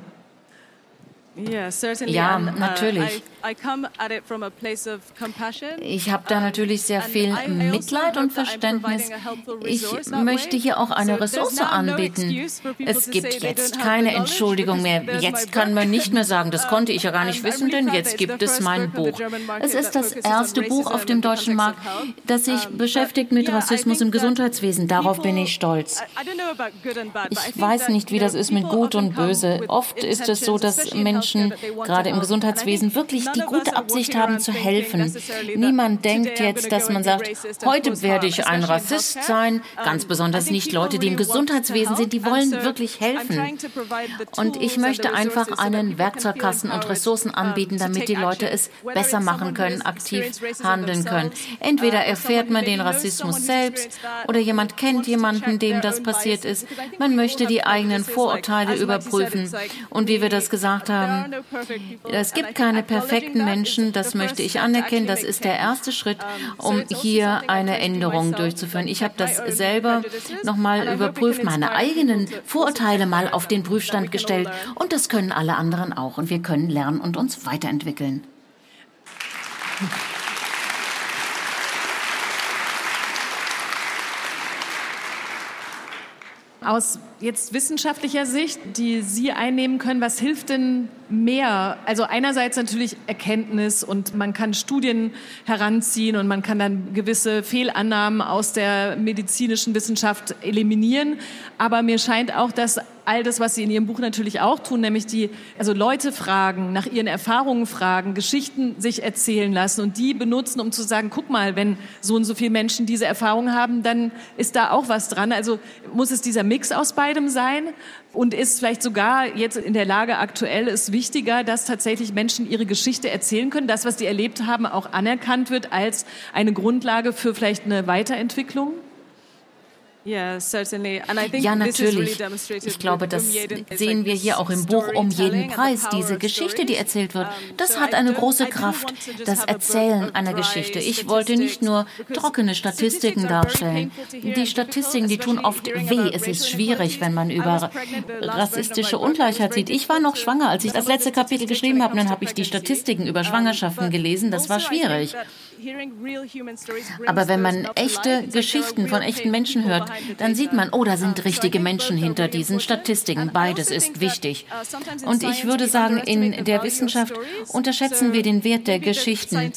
Ja, natürlich. Ich habe da natürlich sehr viel Mitleid und Verständnis. Ich möchte hier auch eine Ressource anbieten. Es gibt jetzt keine Entschuldigung mehr. Jetzt kann man nicht mehr sagen, das konnte ich ja gar nicht wissen, denn jetzt gibt es mein Buch. Es ist das erste Buch auf dem deutschen Markt, das sich beschäftigt mit Rassismus im Gesundheitswesen. Darauf bin ich stolz. Ich weiß nicht, wie das ist mit Gut und Böse. Oft ist es so, dass Menschen, gerade im Gesundheitswesen, wirklich die gute Absicht haben zu helfen. Niemand denkt jetzt, dass man sagt, heute werde ich ein Rassist sein. Ganz besonders nicht Leute, die im Gesundheitswesen sind, die wollen wirklich helfen. Und ich möchte einfach einen Werkzeugkasten und Ressourcen anbieten, damit die Leute es besser machen können, aktiv handeln können. Entweder erfährt man den Rassismus selbst oder jemand kennt jemanden, dem das passiert ist. Man möchte die eigenen Vorurteile überprüfen. Und wie wir das gesagt haben, es gibt keine perfekten Menschen, das möchte ich anerkennen. Das ist der erste Schritt, um hier eine Änderung durchzuführen. Ich habe das selber nochmal überprüft, meine eigenen Vorurteile mal auf den Prüfstand gestellt. Und das können alle anderen auch. Und wir können lernen und uns weiterentwickeln. Aus jetzt wissenschaftlicher Sicht, die Sie einnehmen können, was hilft denn mehr? Also einerseits natürlich Erkenntnis und man kann Studien heranziehen und man kann dann gewisse Fehlannahmen aus der medizinischen Wissenschaft eliminieren. Aber mir scheint auch, dass all das, was Sie in Ihrem Buch natürlich auch tun, nämlich die, also Leute fragen, nach ihren Erfahrungen fragen, Geschichten sich erzählen lassen und die benutzen, um zu sagen, guck mal, wenn so und so viele Menschen diese Erfahrung haben, dann ist da auch was dran. Also muss es dieser Mix aus beidem sein und ist vielleicht sogar jetzt in der Lage aktuell ist wichtiger, dass tatsächlich Menschen ihre Geschichte erzählen können, das, was die erlebt haben, auch anerkannt wird als eine Grundlage für vielleicht eine Weiterentwicklung? Ja, natürlich. Ich glaube, das sehen wir hier auch im Buch Um jeden Preis. Diese Geschichte, die erzählt wird, das hat eine große Kraft, das Erzählen einer Geschichte. Ich wollte nicht nur trockene Statistiken darstellen. Die Statistiken, die tun oft weh. Es ist schwierig, wenn man über rassistische Ungleichheit sieht. Ich war noch schwanger, als ich das letzte Kapitel geschrieben habe, und dann habe ich die Statistiken über Schwangerschaften gelesen. Das war schwierig. Aber wenn man echte Geschichten von echten Menschen hört, dann sieht man, oh, da sind richtige Menschen hinter diesen Statistiken. Beides ist wichtig. Und ich würde sagen, in der Wissenschaft unterschätzen wir den Wert der Geschichten.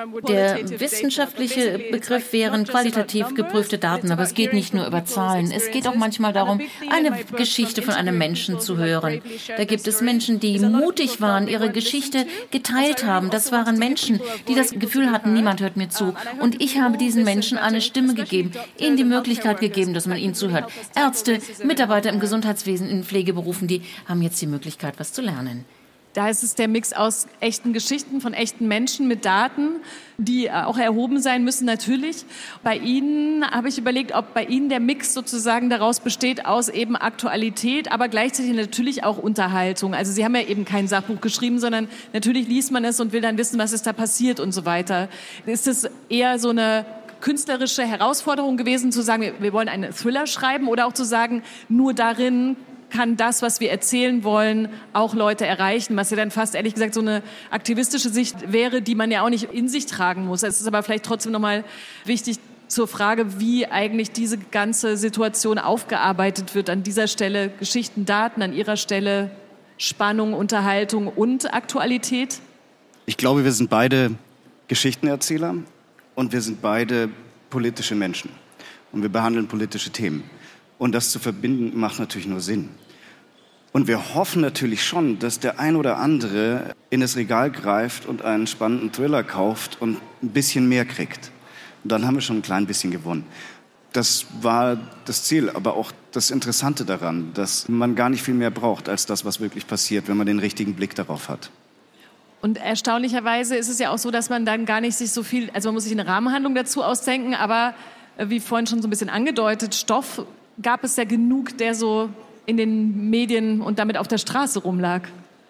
Der wissenschaftliche Begriff wären qualitativ geprüfte Daten, aber es geht nicht nur über Zahlen. Es geht auch manchmal darum, eine Geschichte von einem Menschen zu hören. Da gibt es Menschen, die mutig waren, ihre Geschichte geteilt haben. Das waren Menschen, die das Gefühl hatten, niemand hört mir zu. Und ich habe diesen Menschen eine Stimme gegeben, ihnen die Möglichkeit gegeben, dass man ihnen zuhört. Ärzte, Mitarbeiter im Gesundheitswesen, in Pflegeberufen, die haben jetzt die Möglichkeit, was zu lernen. Da ist es der Mix aus echten Geschichten von echten Menschen mit Daten, die auch erhoben sein müssen natürlich. Bei Ihnen habe ich überlegt, ob bei Ihnen der Mix sozusagen daraus besteht aus eben Aktualität, aber gleichzeitig natürlich auch Unterhaltung. Also Sie haben ja eben kein Sachbuch geschrieben, sondern natürlich liest man es und will dann wissen, was ist da passiert und so weiter. Ist es eher so eine künstlerische Herausforderung gewesen, zu sagen, wir wollen einen Thriller schreiben, oder auch zu sagen, nur darin kann das, was wir erzählen wollen, auch Leute erreichen, was ja dann fast, ehrlich gesagt, so eine aktivistische Sicht wäre, die man ja auch nicht in sich tragen muss. Es ist aber vielleicht trotzdem nochmal wichtig zur Frage, wie eigentlich diese ganze Situation aufgearbeitet wird. An dieser Stelle Geschichten, Daten, an Ihrer Stelle Spannung, Unterhaltung und Aktualität. Ich glaube, wir sind beide Geschichtenerzähler und wir sind beide politische Menschen. Und wir behandeln politische Themen. Und das zu verbinden, macht natürlich nur Sinn. Und wir hoffen natürlich schon, dass der ein oder andere in das Regal greift und einen spannenden Thriller kauft und ein bisschen mehr kriegt. Und dann haben wir schon ein klein bisschen gewonnen. Das war das Ziel, aber auch das Interessante daran, dass man gar nicht viel mehr braucht als das, was wirklich passiert, wenn man den richtigen Blick darauf hat. Und erstaunlicherweise ist es ja auch so, dass man dann gar nicht sich so viel, also man muss sich eine Rahmenhandlung dazu ausdenken, aber wie vorhin schon so ein bisschen angedeutet, Stoff gab es ja genug, der so in den Medien und damit auf der Straße rumlag.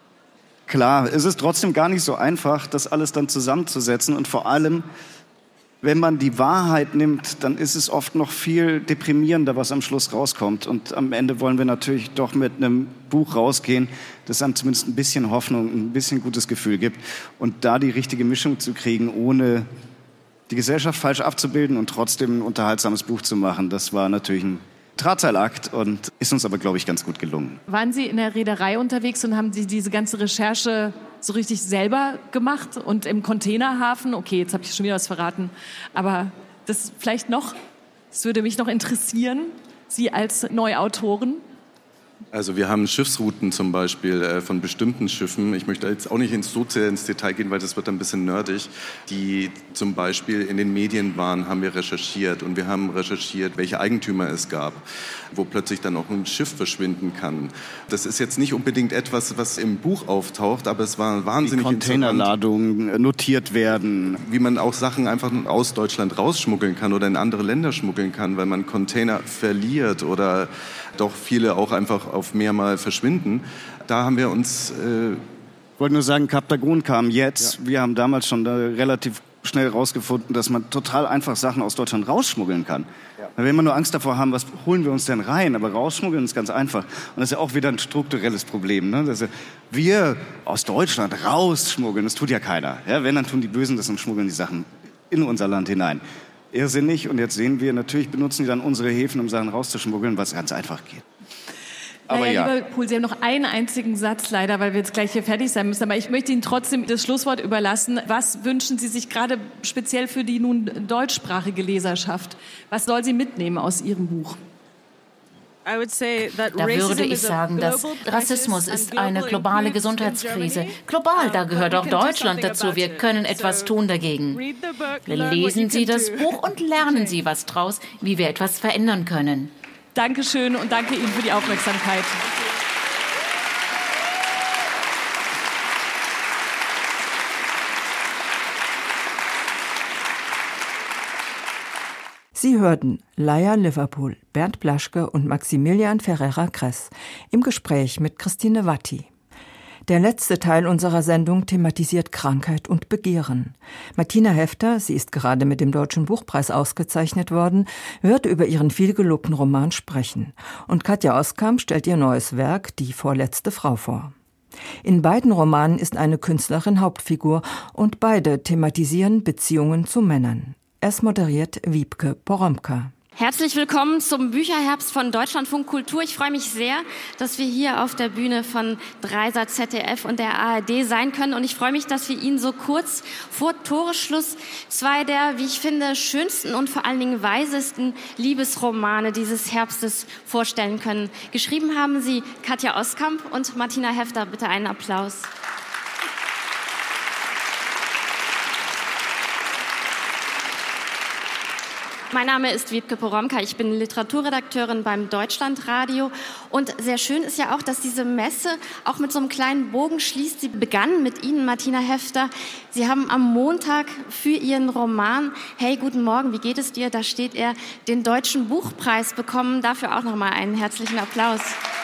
Klar, es ist trotzdem gar nicht so einfach, das alles dann zusammenzusetzen. Und vor allem, wenn man die Wahrheit nimmt, dann ist es oft noch viel deprimierender, was am Schluss rauskommt. Und am Ende wollen wir natürlich doch mit einem Buch rausgehen, das einem zumindest ein bisschen Hoffnung, ein bisschen gutes Gefühl gibt. Und da die richtige Mischung zu kriegen, ohne die Gesellschaft falsch abzubilden und trotzdem ein unterhaltsames Buch zu machen, das war natürlich ein Drahtseilakt und ist uns aber, glaube ich, ganz gut gelungen. Waren Sie in der Reederei unterwegs und haben Sie diese ganze Recherche so richtig selber gemacht? Und im Containerhafen, okay, jetzt habe ich schon wieder was verraten, aber das vielleicht noch, das würde mich noch interessieren, Sie als Neuautoren. Also wir haben Schiffsrouten zum Beispiel äh, von bestimmten Schiffen. Ich möchte jetzt auch nicht ins, so sehr ins Detail gehen, weil das wird ein bisschen nerdig. Die zum Beispiel in den Medien waren, haben wir recherchiert. Und wir haben recherchiert, welche Eigentümer es gab, wo plötzlich dann auch ein Schiff verschwinden kann. Das ist jetzt nicht unbedingt etwas, was im Buch auftaucht, aber es war wahnsinnig interessant. Wie Containerladungen notiert werden. Wie man auch Sachen einfach aus Deutschland rausschmuggeln kann oder in andere Länder schmuggeln kann, weil man Container verliert oder doch viele auch einfach auf Meer mal verschwinden. Da haben wir uns... Äh ich wollte nur sagen, Kaptagon kam jetzt. Ja. Wir haben damals schon da relativ schnell rausgefunden, dass man total einfach Sachen aus Deutschland rausschmuggeln kann. Ja. Wenn wir nur Angst davor haben, was holen wir uns denn rein? Aber rausschmuggeln ist ganz einfach. Und das ist ja auch wieder ein strukturelles Problem. Ne? Dass wir aus Deutschland rausschmuggeln, das tut ja keiner. Ja, wenn, dann tun die Bösen das und schmuggeln die Sachen in unser Land hinein. Irrsinnig. Und jetzt sehen wir, natürlich benutzen die dann unsere Häfen, um Sachen rauszuschmuggeln, was ganz einfach geht. Aber naja, ja. Lieber Pohl, Sie haben noch einen einzigen Satz leider, weil wir jetzt gleich hier fertig sein müssen. Aber ich möchte Ihnen trotzdem das Schlusswort überlassen. Was wünschen Sie sich gerade speziell für die nun deutschsprachige Leserschaft? Was soll sie mitnehmen aus Ihrem Buch? Da würde ich sagen, dass Rassismus ist eine globale Gesundheitskrise. Global, da gehört auch Deutschland dazu. Wir können etwas tun dagegen. Lesen Sie das Buch und lernen Sie was draus, wie wir etwas verändern können. Dankeschön und danke Ihnen für die Aufmerksamkeit. Sie hörten Laia Liverpool, Bernd Blaschke und Maximilian Ferreira-Kress im Gespräch mit Christine Watti. Der letzte Teil unserer Sendung thematisiert Krankheit und Begehren. Martina Hefter, sie ist gerade mit dem Deutschen Buchpreis ausgezeichnet worden, wird über ihren vielgelobten Roman sprechen. Und Katja Oskamp stellt ihr neues Werk Die vorletzte Frau vor. In beiden Romanen ist eine Künstlerin Hauptfigur und beide thematisieren Beziehungen zu Männern. Es moderiert Wiebke Poromka. Herzlich willkommen zum Bücherherbst von Deutschlandfunk Kultur. Ich freue mich sehr, dass wir hier auf der Bühne von Dreisat, Z D F und der A R D sein können. Und ich freue mich, dass wir Ihnen so kurz vor Toresschluss zwei der, wie ich finde, schönsten und vor allen Dingen weisesten Liebesromane dieses Herbstes vorstellen können. Geschrieben haben sie Katja Oskamp und Martina Hefter. Bitte einen Applaus. Mein Name ist Wiebke Poromka, ich bin Literaturredakteurin beim Deutschlandradio und sehr schön ist ja auch, dass diese Messe auch mit so einem kleinen Bogen schließt. Sie begann mit Ihnen, Martina Hefter. Sie haben am Montag für Ihren Roman Hey, guten Morgen, wie geht es dir? Da steht er, den Deutschen Buchpreis bekommen. Dafür auch nochmal einen herzlichen Applaus.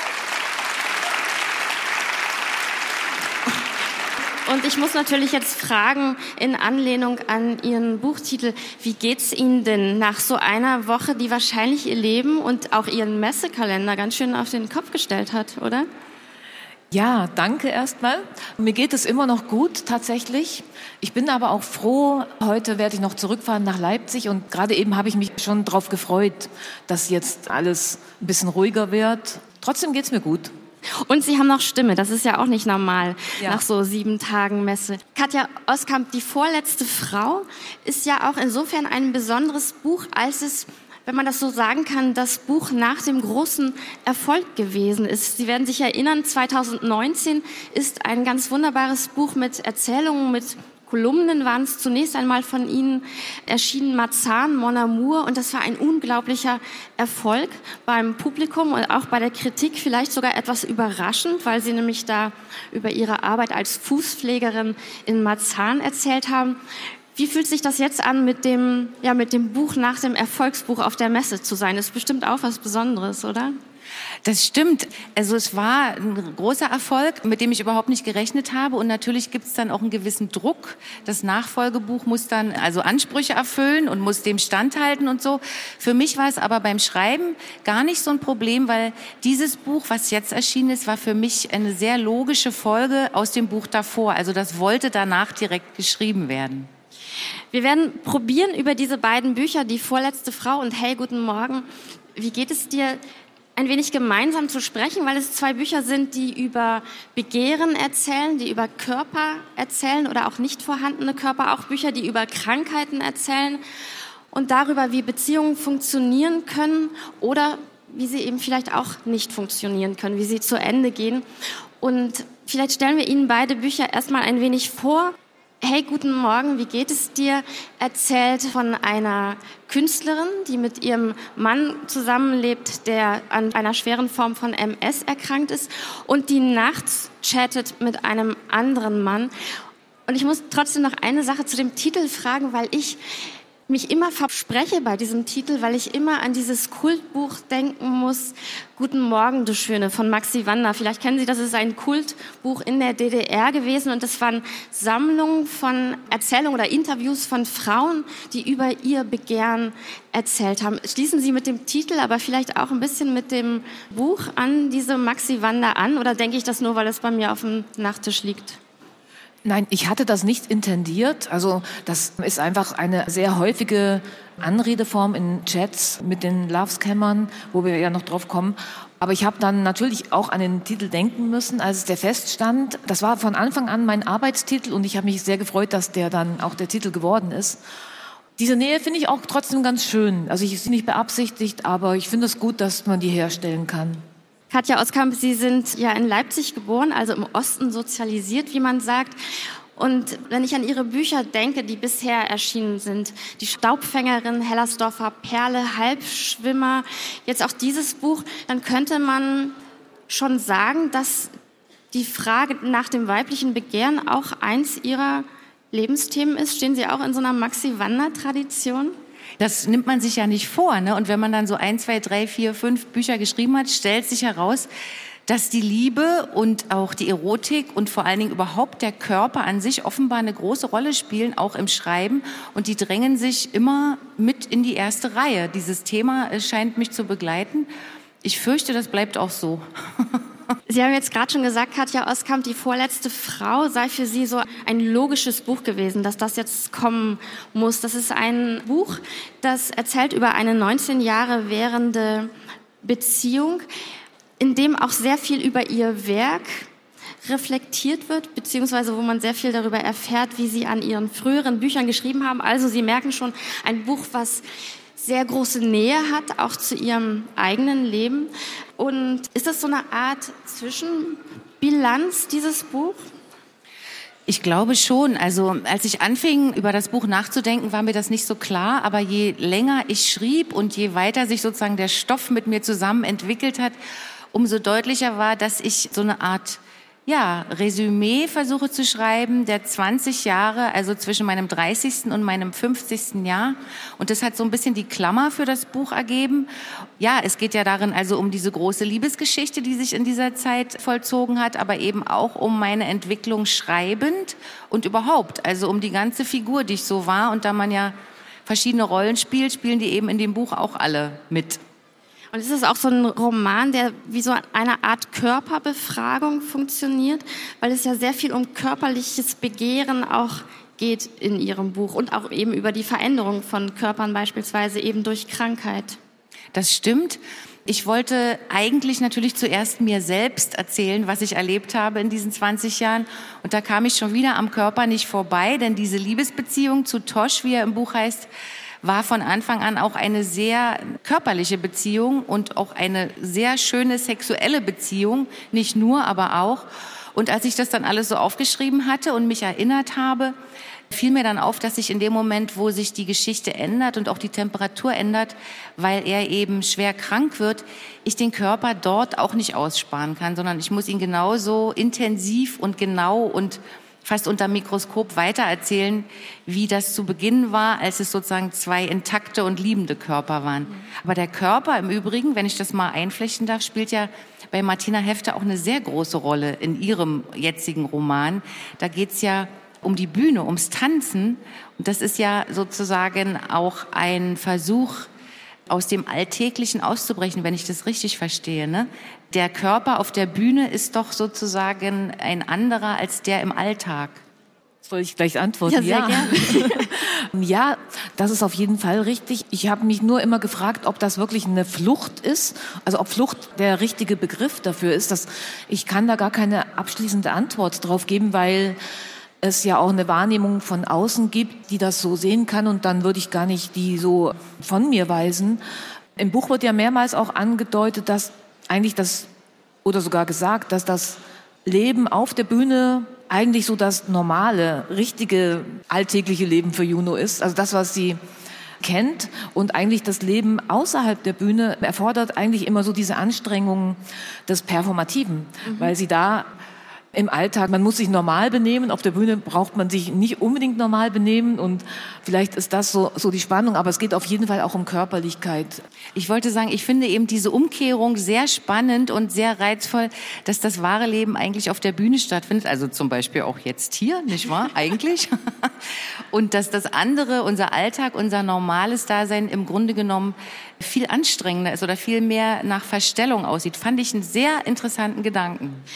Und ich muss natürlich jetzt fragen, in Anlehnung an Ihren Buchtitel, wie geht's Ihnen denn nach so einer Woche, die wahrscheinlich Ihr Leben und auch Ihren Messekalender ganz schön auf den Kopf gestellt hat, oder? Ja, danke erstmal. Mir geht es immer noch gut, tatsächlich. Ich bin aber auch froh, heute werde ich noch zurückfahren nach Leipzig und gerade eben habe ich mich schon darauf gefreut, dass jetzt alles ein bisschen ruhiger wird. Trotzdem geht's mir gut. Und Sie haben noch Stimme, das ist ja auch nicht normal, ja. Nach so sieben Tagen Messe. Katja Oskamp, die vorletzte Frau, ist ja auch insofern ein besonderes Buch, als es, wenn man das so sagen kann, das Buch nach dem großen Erfolg gewesen ist. Sie werden sich erinnern, zweitausendneunzehn ist ein ganz wunderbares Buch mit Erzählungen, mit Kolumnen waren es zunächst einmal von Ihnen erschienen, Marzahn, Mon Amour, und das war ein unglaublicher Erfolg beim Publikum und auch bei der Kritik, vielleicht sogar etwas überraschend, weil Sie nämlich da über Ihre Arbeit als Fußpflegerin in Marzahn erzählt haben. Wie fühlt sich das jetzt an, mit dem, ja, mit dem Buch nach dem Erfolgsbuch auf der Messe zu sein? Das ist bestimmt auch was Besonderes, oder? Das stimmt. Also es war ein großer Erfolg, mit dem ich überhaupt nicht gerechnet habe. Und natürlich gibt es dann auch einen gewissen Druck. Das Nachfolgebuch muss dann also Ansprüche erfüllen und muss dem standhalten und so. Für mich war es aber beim Schreiben gar nicht so ein Problem, weil dieses Buch, was jetzt erschienen ist, war für mich eine sehr logische Folge aus dem Buch davor. Also das wollte danach direkt geschrieben werden. Wir werden probieren, über diese beiden Bücher, Die vorletzte Frau und Hey, guten Morgen, wie geht es dir, ein wenig gemeinsam zu sprechen, weil es zwei Bücher sind, die über Begehren erzählen, die über Körper erzählen oder auch nicht vorhandene Körper, auch Bücher, die über Krankheiten erzählen und darüber, wie Beziehungen funktionieren können oder wie sie eben vielleicht auch nicht funktionieren können, wie sie zu Ende gehen. Und vielleicht stellen wir Ihnen beide Bücher erstmal ein wenig vor. Hey, guten Morgen, wie geht es dir? Erzählt von einer Künstlerin, die mit ihrem Mann zusammenlebt, der an einer schweren Form von M S erkrankt ist und die nachts chattet mit einem anderen Mann. Und ich muss trotzdem noch eine Sache zu dem Titel fragen, weil ich mich immer verspreche bei diesem Titel, weil ich immer an dieses Kultbuch denken muss, Guten Morgen, du Schöne, von Maxi Wander. Vielleicht kennen Sie das, ist ein Kultbuch in der D D R gewesen und das waren Sammlungen von Erzählungen oder Interviews von Frauen, die über ihr Begehren erzählt haben. Schließen Sie mit dem Titel, aber vielleicht auch ein bisschen mit dem Buch an diese Maxi Wander an oder denke ich das nur, weil es bei mir auf dem Nachttisch liegt? Nein, ich hatte das nicht intendiert. Also das ist einfach eine sehr häufige Anredeform in Chats mit den Love-Scammern, wo wir ja noch drauf kommen. Aber ich habe dann natürlich auch an den Titel denken müssen, als der feststand. Das war von Anfang an mein Arbeitstitel und ich habe mich sehr gefreut, dass der dann auch der Titel geworden ist. Diese Nähe finde ich auch trotzdem ganz schön. Also ich ist nicht beabsichtigt, aber ich finde es gut, dass man die herstellen kann. Katja Oskamp, Sie sind ja in Leipzig geboren, also im Osten sozialisiert, wie man sagt. Und wenn ich an Ihre Bücher denke, die bisher erschienen sind, die Staubfängerin, Hellersdorfer Perle, Halbschwimmer, jetzt auch dieses Buch, dann könnte man schon sagen, dass die Frage nach dem weiblichen Begehren auch eins Ihrer Lebensthemen ist. Stehen Sie auch in so einer Maxi-Wander-Tradition? Das nimmt man sich ja nicht vor, ne? Und wenn man dann so ein, zwei, drei, vier, fünf Bücher geschrieben hat, stellt sich heraus, dass die Liebe und auch die Erotik und vor allen Dingen überhaupt der Körper an sich offenbar eine große Rolle spielen, auch im Schreiben. Und die drängen sich immer mit in die erste Reihe. Dieses Thema scheint mich zu begleiten. Ich fürchte, das bleibt auch so. Sie haben jetzt gerade schon gesagt, Katja Oskamp, die vorletzte Frau sei für Sie so ein logisches Buch gewesen, dass das jetzt kommen muss. Das ist ein Buch, das erzählt über eine neunzehn Jahre währende Beziehung, in dem auch sehr viel über ihr Werk reflektiert wird, beziehungsweise wo man sehr viel darüber erfährt, wie Sie an Ihren früheren Büchern geschrieben haben. Also Sie merken schon, ein Buch, was sehr große Nähe hat, auch zu Ihrem eigenen Leben. Und ist das so eine Art Zwischenbilanz, dieses Buch? Ich glaube schon. Also als ich anfing, über das Buch nachzudenken, war mir das nicht so klar. Aber je länger ich schrieb und je weiter sich sozusagen der Stoff mit mir zusammen entwickelt hat, umso deutlicher war, dass ich so eine Art ja, Resümee versuche zu schreiben der zwanzig Jahre, also zwischen meinem dreißigsten und meinem fünfzigsten Jahr. Und das hat so ein bisschen die Klammer für das Buch ergeben. Ja, es geht ja darin also um diese große Liebesgeschichte, die sich in dieser Zeit vollzogen hat, aber eben auch um meine Entwicklung schreibend und überhaupt, also um die ganze Figur, die ich so war. Und da man ja verschiedene Rollen spielt, spielen die eben in dem Buch auch alle mit. Und ist es auch so ein Roman, der wie so eine Art Körperbefragung funktioniert, weil es ja sehr viel um körperliches Begehren auch geht in Ihrem Buch und auch eben über die Veränderung von Körpern beispielsweise eben durch Krankheit. Das stimmt. Ich wollte eigentlich natürlich zuerst mir selbst erzählen, was ich erlebt habe in diesen zwanzig Jahren. Und da kam ich schon wieder am Körper nicht vorbei, denn diese Liebesbeziehung zu Tosch, wie er im Buch heißt, war von Anfang an auch eine sehr körperliche Beziehung und auch eine sehr schöne sexuelle Beziehung, nicht nur, aber auch. Und als ich das dann alles so aufgeschrieben hatte und mich erinnert habe, fiel mir dann auf, dass ich in dem Moment, wo sich die Geschichte ändert und auch die Temperatur ändert, weil er eben schwer krank wird, ich den Körper dort auch nicht aussparen kann, sondern ich muss ihn genauso intensiv und genau und fast unter Mikroskop weitererzählen, wie das zu Beginn war, als es sozusagen zwei intakte und liebende Körper waren. Aber der Körper im Übrigen, wenn ich das mal einflechten darf, spielt ja bei Martina Hefter auch eine sehr große Rolle in ihrem jetzigen Roman. Da geht's ja um die Bühne, ums Tanzen. Und das ist ja sozusagen auch ein Versuch, aus dem Alltäglichen auszubrechen, wenn ich das richtig verstehe, ne? Der Körper auf der Bühne ist doch sozusagen ein anderer als der im Alltag. Soll ich gleich antworten? Ja, sehr ja. gerne. Ja, das ist auf jeden Fall richtig. Ich habe mich nur immer gefragt, ob das wirklich eine Flucht ist, also ob Flucht der richtige Begriff dafür ist. Dass ich kann da gar keine abschließende Antwort drauf geben, weil es ja auch eine Wahrnehmung von außen gibt, die das so sehen kann, und dann würde ich gar nicht die so von mir weisen. Im Buch wird ja mehrmals auch angedeutet, dass eigentlich das, oder sogar gesagt, dass das Leben auf der Bühne eigentlich so das normale, richtige, alltägliche Leben für Juno ist. Also das, was sie kennt, und eigentlich das Leben außerhalb der Bühne erfordert eigentlich immer so diese Anstrengungen des Performativen, mhm. weil sie da im Alltag, man muss sich normal benehmen, auf der Bühne braucht man sich nicht unbedingt normal benehmen, und vielleicht ist das so, so die Spannung, aber es geht auf jeden Fall auch um Körperlichkeit. Ich wollte sagen, ich finde eben diese Umkehrung sehr spannend und sehr reizvoll, dass das wahre Leben eigentlich auf der Bühne stattfindet, also zum Beispiel auch jetzt hier, nicht wahr, eigentlich? Und dass das andere, unser Alltag, unser normales Dasein im Grunde genommen viel anstrengender ist oder viel mehr nach Verstellung aussieht, fand ich einen sehr interessanten Gedanken.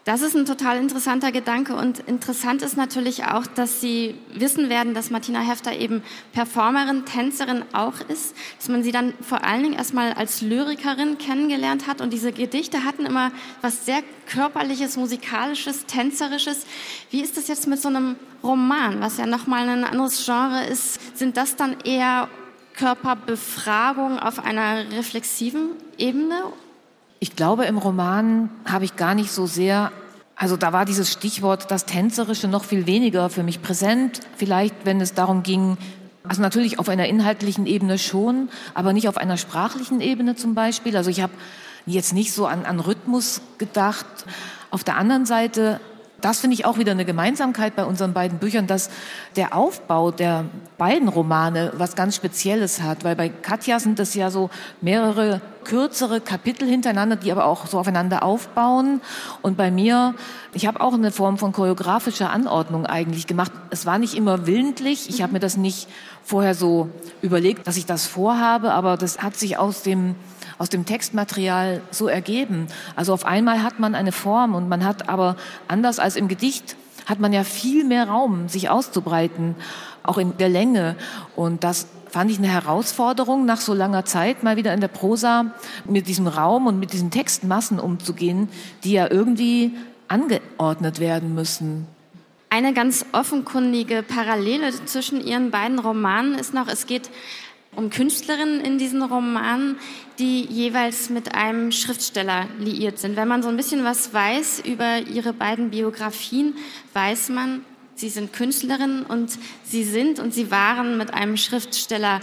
Das ist ein total interessanter Gedanke und interessant ist natürlich auch, dass Sie wissen werden, dass Martina Hefter eben Performerin, Tänzerin auch ist, dass man sie dann vor allen Dingen erstmal als Lyrikerin kennengelernt hat und diese Gedichte hatten immer was sehr Körperliches, Musikalisches, Tänzerisches. Wie ist das jetzt mit so einem Roman, was ja nochmal ein anderes Genre ist? Sind das dann eher Körperbefragung auf einer reflexiven Ebene? Ich glaube, im Roman habe ich gar nicht so sehr, also da war dieses Stichwort, das Tänzerische, noch viel weniger für mich präsent. Vielleicht, wenn es darum ging, also natürlich auf einer inhaltlichen Ebene schon, aber nicht auf einer sprachlichen Ebene zum Beispiel. Also ich habe jetzt nicht so an, an Rhythmus gedacht. Auf der anderen Seite, das finde ich auch wieder eine Gemeinsamkeit bei unseren beiden Büchern, dass der Aufbau der beiden Romane was ganz Spezielles hat. Weil bei Katja sind es ja so mehrere kürzere Kapitel hintereinander, die aber auch so aufeinander aufbauen. Und bei mir, ich habe auch eine Form von choreografischer Anordnung eigentlich gemacht. Es war nicht immer willentlich. Ich habe mir das nicht vorher so überlegt, dass ich das vorhabe, aber das hat sich aus dem aus dem Textmaterial so ergeben. Also auf einmal hat man eine Form und man hat aber, anders als im Gedicht, hat man ja viel mehr Raum, sich auszubreiten, auch in der Länge. Und das fand ich eine Herausforderung, nach so langer Zeit mal wieder in der Prosa mit diesem Raum und mit diesen Textmassen umzugehen, die ja irgendwie angeordnet werden müssen. Eine ganz offenkundige Parallele zwischen Ihren beiden Romanen ist noch, es geht um Künstlerinnen in diesen Romanen, die jeweils mit einem Schriftsteller liiert sind. Wenn man so ein bisschen was weiß über ihre beiden Biografien, weiß man, sie sind Künstlerinnen und sie sind und sie waren mit einem Schriftsteller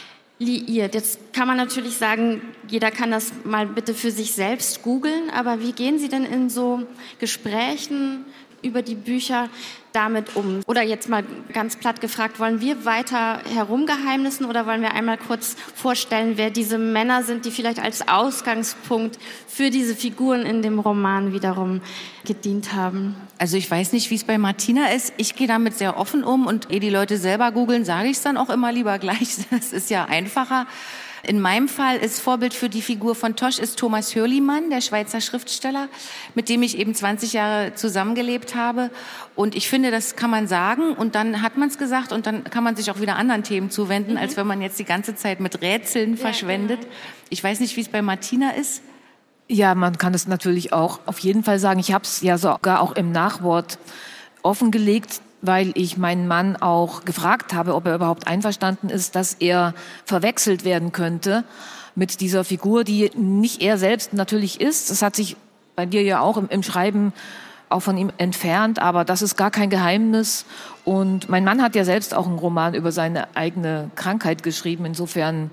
liiert. Jetzt kann man natürlich sagen, jeder kann das mal bitte für sich selbst googeln, aber wie gehen Sie denn in so Gesprächen über die Bücher damit um? Oder jetzt mal ganz platt gefragt, wollen wir weiter herumgeheimnissen oder wollen wir einmal kurz vorstellen, wer diese Männer sind, die vielleicht als Ausgangspunkt für diese Figuren in dem Roman wiederum gedient haben? Also ich weiß nicht, wie es bei Martina ist. Ich gehe damit sehr offen um und ehe die Leute selber googeln, sage ich es dann auch immer lieber gleich. Das ist ja einfacher. In meinem Fall ist Vorbild für die Figur von Tosch ist Thomas Hürlimann, der Schweizer Schriftsteller, mit dem ich eben zwanzig Jahre zusammengelebt habe. Und ich finde, das kann man sagen und dann hat man es gesagt und dann kann man sich auch wieder anderen Themen zuwenden, mhm. als wenn man jetzt die ganze Zeit mit Rätseln ja, verschwendet. Genau. Ich weiß nicht, wie es bei Martina ist. Ja, man kann es natürlich auch auf jeden Fall sagen. Ich habe es ja sogar auch im Nachwort offengelegt, weil ich meinen Mann auch gefragt habe, ob er überhaupt einverstanden ist, dass er verwechselt werden könnte mit dieser Figur, die nicht er selbst natürlich ist. Das hat sich bei dir ja auch im, im Schreiben auch von ihm entfernt, aber das ist gar kein Geheimnis. Und mein Mann hat ja selbst auch einen Roman über seine eigene Krankheit geschrieben. Insofern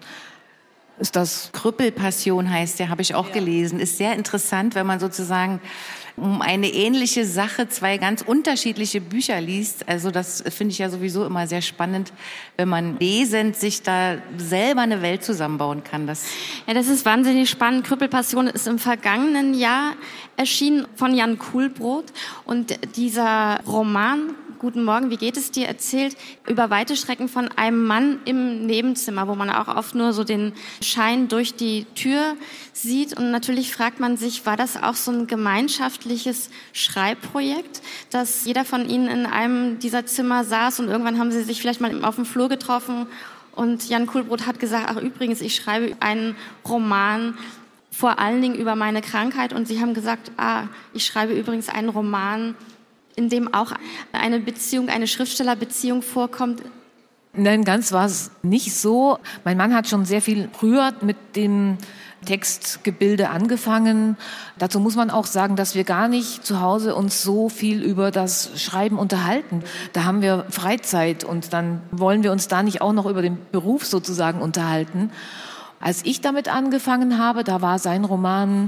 ist das... Krüppelpassion heißt der, habe ich auch ja. gelesen. Ist sehr interessant, wenn man sozusagen um eine ähnliche Sache zwei ganz unterschiedliche Bücher liest. Also das finde ich ja sowieso immer sehr spannend, wenn man lesend sich da selber eine Welt zusammenbauen kann. Das ja, das ist wahnsinnig spannend. Krüppelpassion ist im vergangenen Jahr erschienen von Jan Kuhlbrot. Und dieser Roman, Guten Morgen, wie geht es dir, erzählt über weite Strecken von einem Mann im Nebenzimmer, wo man auch oft nur so den Schein durch die Tür sieht. Und natürlich fragt man sich, war das auch so ein gemeinschaftliches Schreibprojekt, dass jeder von Ihnen in einem dieser Zimmer saß und irgendwann haben Sie sich vielleicht mal auf dem Flur getroffen und Jan Kuhlbrot hat gesagt, ach übrigens, ich schreibe einen Roman vor allen Dingen über meine Krankheit und Sie haben gesagt, ah, ich schreibe übrigens einen Roman, in dem auch eine Beziehung, eine Schriftstellerbeziehung vorkommt? Nein, ganz war es nicht so. Mein Mann hat schon sehr viel früher mit dem Textgebilde angefangen. Dazu muss man auch sagen, dass wir gar nicht zu Hause uns so viel über das Schreiben unterhalten. Da haben wir Freizeit und dann wollen wir uns da nicht auch noch über den Beruf sozusagen unterhalten. Als ich damit angefangen habe, da war sein Roman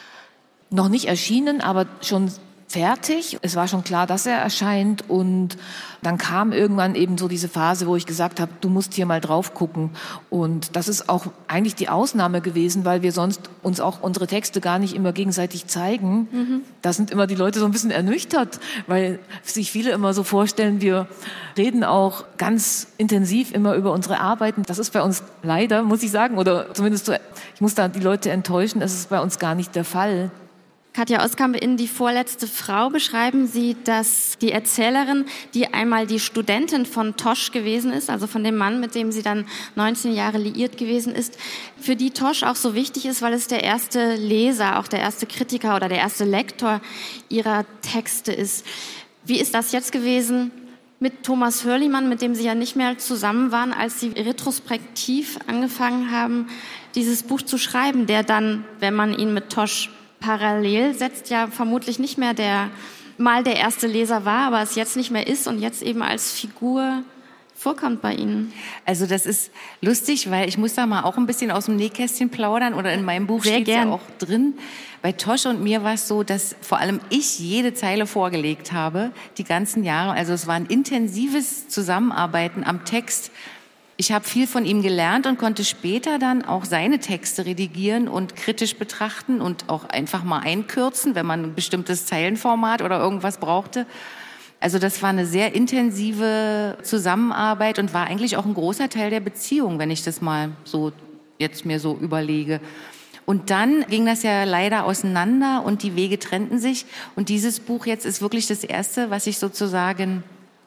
noch nicht erschienen, aber schon fertig. Es war schon klar, dass er erscheint und dann kam irgendwann eben so diese Phase, wo ich gesagt habe, du musst hier mal drauf gucken und das ist auch eigentlich die Ausnahme gewesen, weil wir sonst uns auch unsere Texte gar nicht immer gegenseitig zeigen. Mhm. Da sind immer die Leute so ein bisschen ernüchtert, weil sich viele immer so vorstellen, wir reden auch ganz intensiv immer über unsere Arbeiten. Das ist bei uns leider, muss ich sagen, oder zumindest so, ich muss da die Leute enttäuschen, das ist bei uns gar nicht der Fall. Katja Oskamp, in Die vorletzte Frau beschreiben Sie, dass die Erzählerin, die einmal die Studentin von Tosch gewesen ist, also von dem Mann, mit dem sie dann neunzehn Jahre liiert gewesen ist, für die Tosch auch so wichtig ist, weil es der erste Leser, auch der erste Kritiker oder der erste Lektor ihrer Texte ist. Wie ist das jetzt gewesen mit Thomas Hörlimann, mit dem Sie ja nicht mehr zusammen waren, als Sie retrospektiv angefangen haben, dieses Buch zu schreiben, der dann, wenn man ihn mit Tosch parallel setzt, ja vermutlich nicht mehr der, mal der erste Leser war, aber es jetzt nicht mehr ist und jetzt eben als Figur vorkommt bei Ihnen. Also das ist lustig, weil ich muss da mal auch ein bisschen aus dem Nähkästchen plaudern oder in meinem Buch steht es ja auch drin. Bei Tosch und mir war es so, dass vor allem ich jede Zeile vorgelegt habe, die ganzen Jahre. Also es war ein intensives Zusammenarbeiten am Text. Ich habe viel von ihm gelernt und konnte später dann auch seine Texte redigieren und kritisch betrachten und auch einfach mal einkürzen, wenn man ein bestimmtes Zeilenformat oder irgendwas brauchte. Also das war eine sehr intensive Zusammenarbeit und war eigentlich auch ein großer Teil der Beziehung, wenn ich das mal so jetzt mir so überlege. Und dann ging das ja leider auseinander und die Wege trennten sich. Und dieses Buch jetzt ist wirklich das erste, was ich sozusagen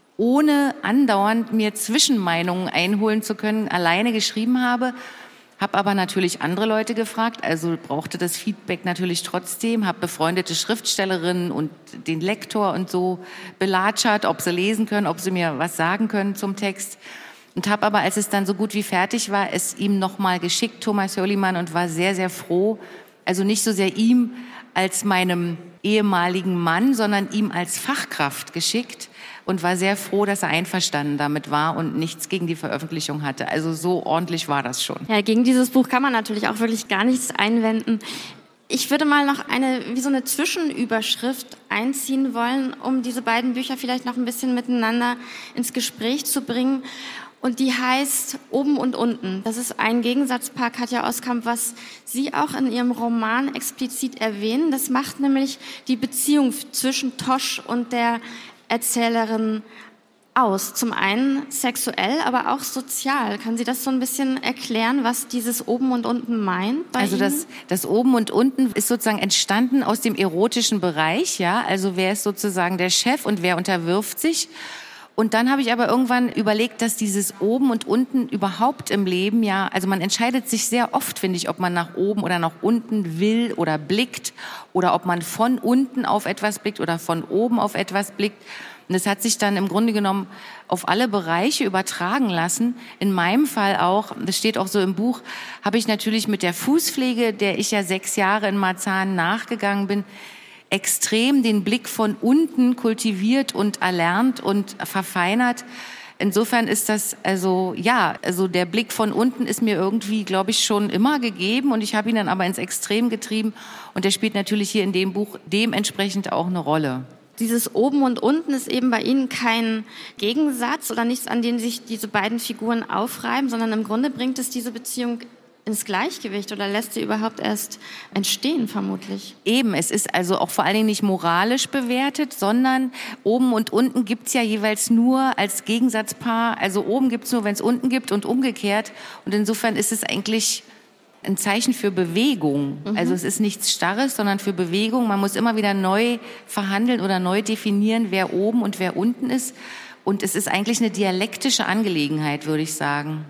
ohne andauernd mir Zwischenmeinungen einholen zu können, alleine geschrieben habe. Habe aber natürlich andere Leute gefragt, also brauchte das Feedback natürlich trotzdem, habe befreundete Schriftstellerinnen und den Lektor und so belatschert, ob sie lesen können, ob sie mir was sagen können zum Text. Und habe aber, als es dann so gut wie fertig war, es ihm nochmal geschickt, Thomas Hörlimann, und war sehr, sehr froh, also nicht so sehr ihm als meinem ehemaligen Mann, sondern ihm als Fachkraft geschickt. Und war sehr froh, dass er einverstanden damit war und nichts gegen die Veröffentlichung hatte. Also so ordentlich war das schon. Ja, gegen dieses Buch kann man natürlich auch wirklich gar nichts einwenden. Ich würde mal noch eine, wie so eine Zwischenüberschrift einziehen wollen, um diese beiden Bücher vielleicht noch ein bisschen miteinander ins Gespräch zu bringen. Und die heißt Oben und Unten. Das ist ein Gegensatzpaar, Katja Oskamp, was Sie auch in Ihrem Roman explizit erwähnen. Das macht nämlich die Beziehung zwischen Tosch und der Erzählerin aus. Zum einen sexuell, aber auch sozial. Kann sie das so ein bisschen erklären, was dieses Oben und Unten meint bei Also Ihnen? das, das Oben und Unten ist sozusagen entstanden aus dem erotischen Bereich. Ja, also wer ist sozusagen der Chef und wer unterwirft sich? Und dann habe ich aber irgendwann überlegt, dass dieses Oben und Unten überhaupt im Leben, ja, also man entscheidet sich sehr oft, finde ich, ob man nach oben oder nach unten will oder blickt oder ob man von unten auf etwas blickt oder von oben auf etwas blickt. Und das hat sich dann im Grunde genommen auf alle Bereiche übertragen lassen. In meinem Fall auch, das steht auch so im Buch, habe ich natürlich mit der Fußpflege, der ich ja sechs Jahre in Marzahn nachgegangen bin, extrem den Blick von unten kultiviert und erlernt und verfeinert. Insofern ist das, also ja, also der Blick von unten ist mir irgendwie, glaube ich, schon immer gegeben und ich habe ihn dann aber ins Extrem getrieben und der spielt natürlich hier in dem Buch dementsprechend auch eine Rolle. Dieses Oben und Unten ist eben bei Ihnen kein Gegensatz oder nichts, an dem sich diese beiden Figuren aufreiben, sondern im Grunde bringt es diese Beziehung ins Gleichgewicht oder lässt sie überhaupt erst entstehen, vermutlich? Eben, es ist also auch vor allen Dingen nicht moralisch bewertet, sondern oben und unten gibt's ja jeweils nur als Gegensatzpaar. Also oben gibt's nur, wenn es unten gibt und umgekehrt. Und insofern ist es eigentlich ein Zeichen für Bewegung. Mhm. Also es ist nichts Starres, sondern für Bewegung. Man muss immer wieder neu verhandeln oder neu definieren, wer oben und wer unten ist. Und es ist eigentlich eine dialektische Angelegenheit, würde ich sagen.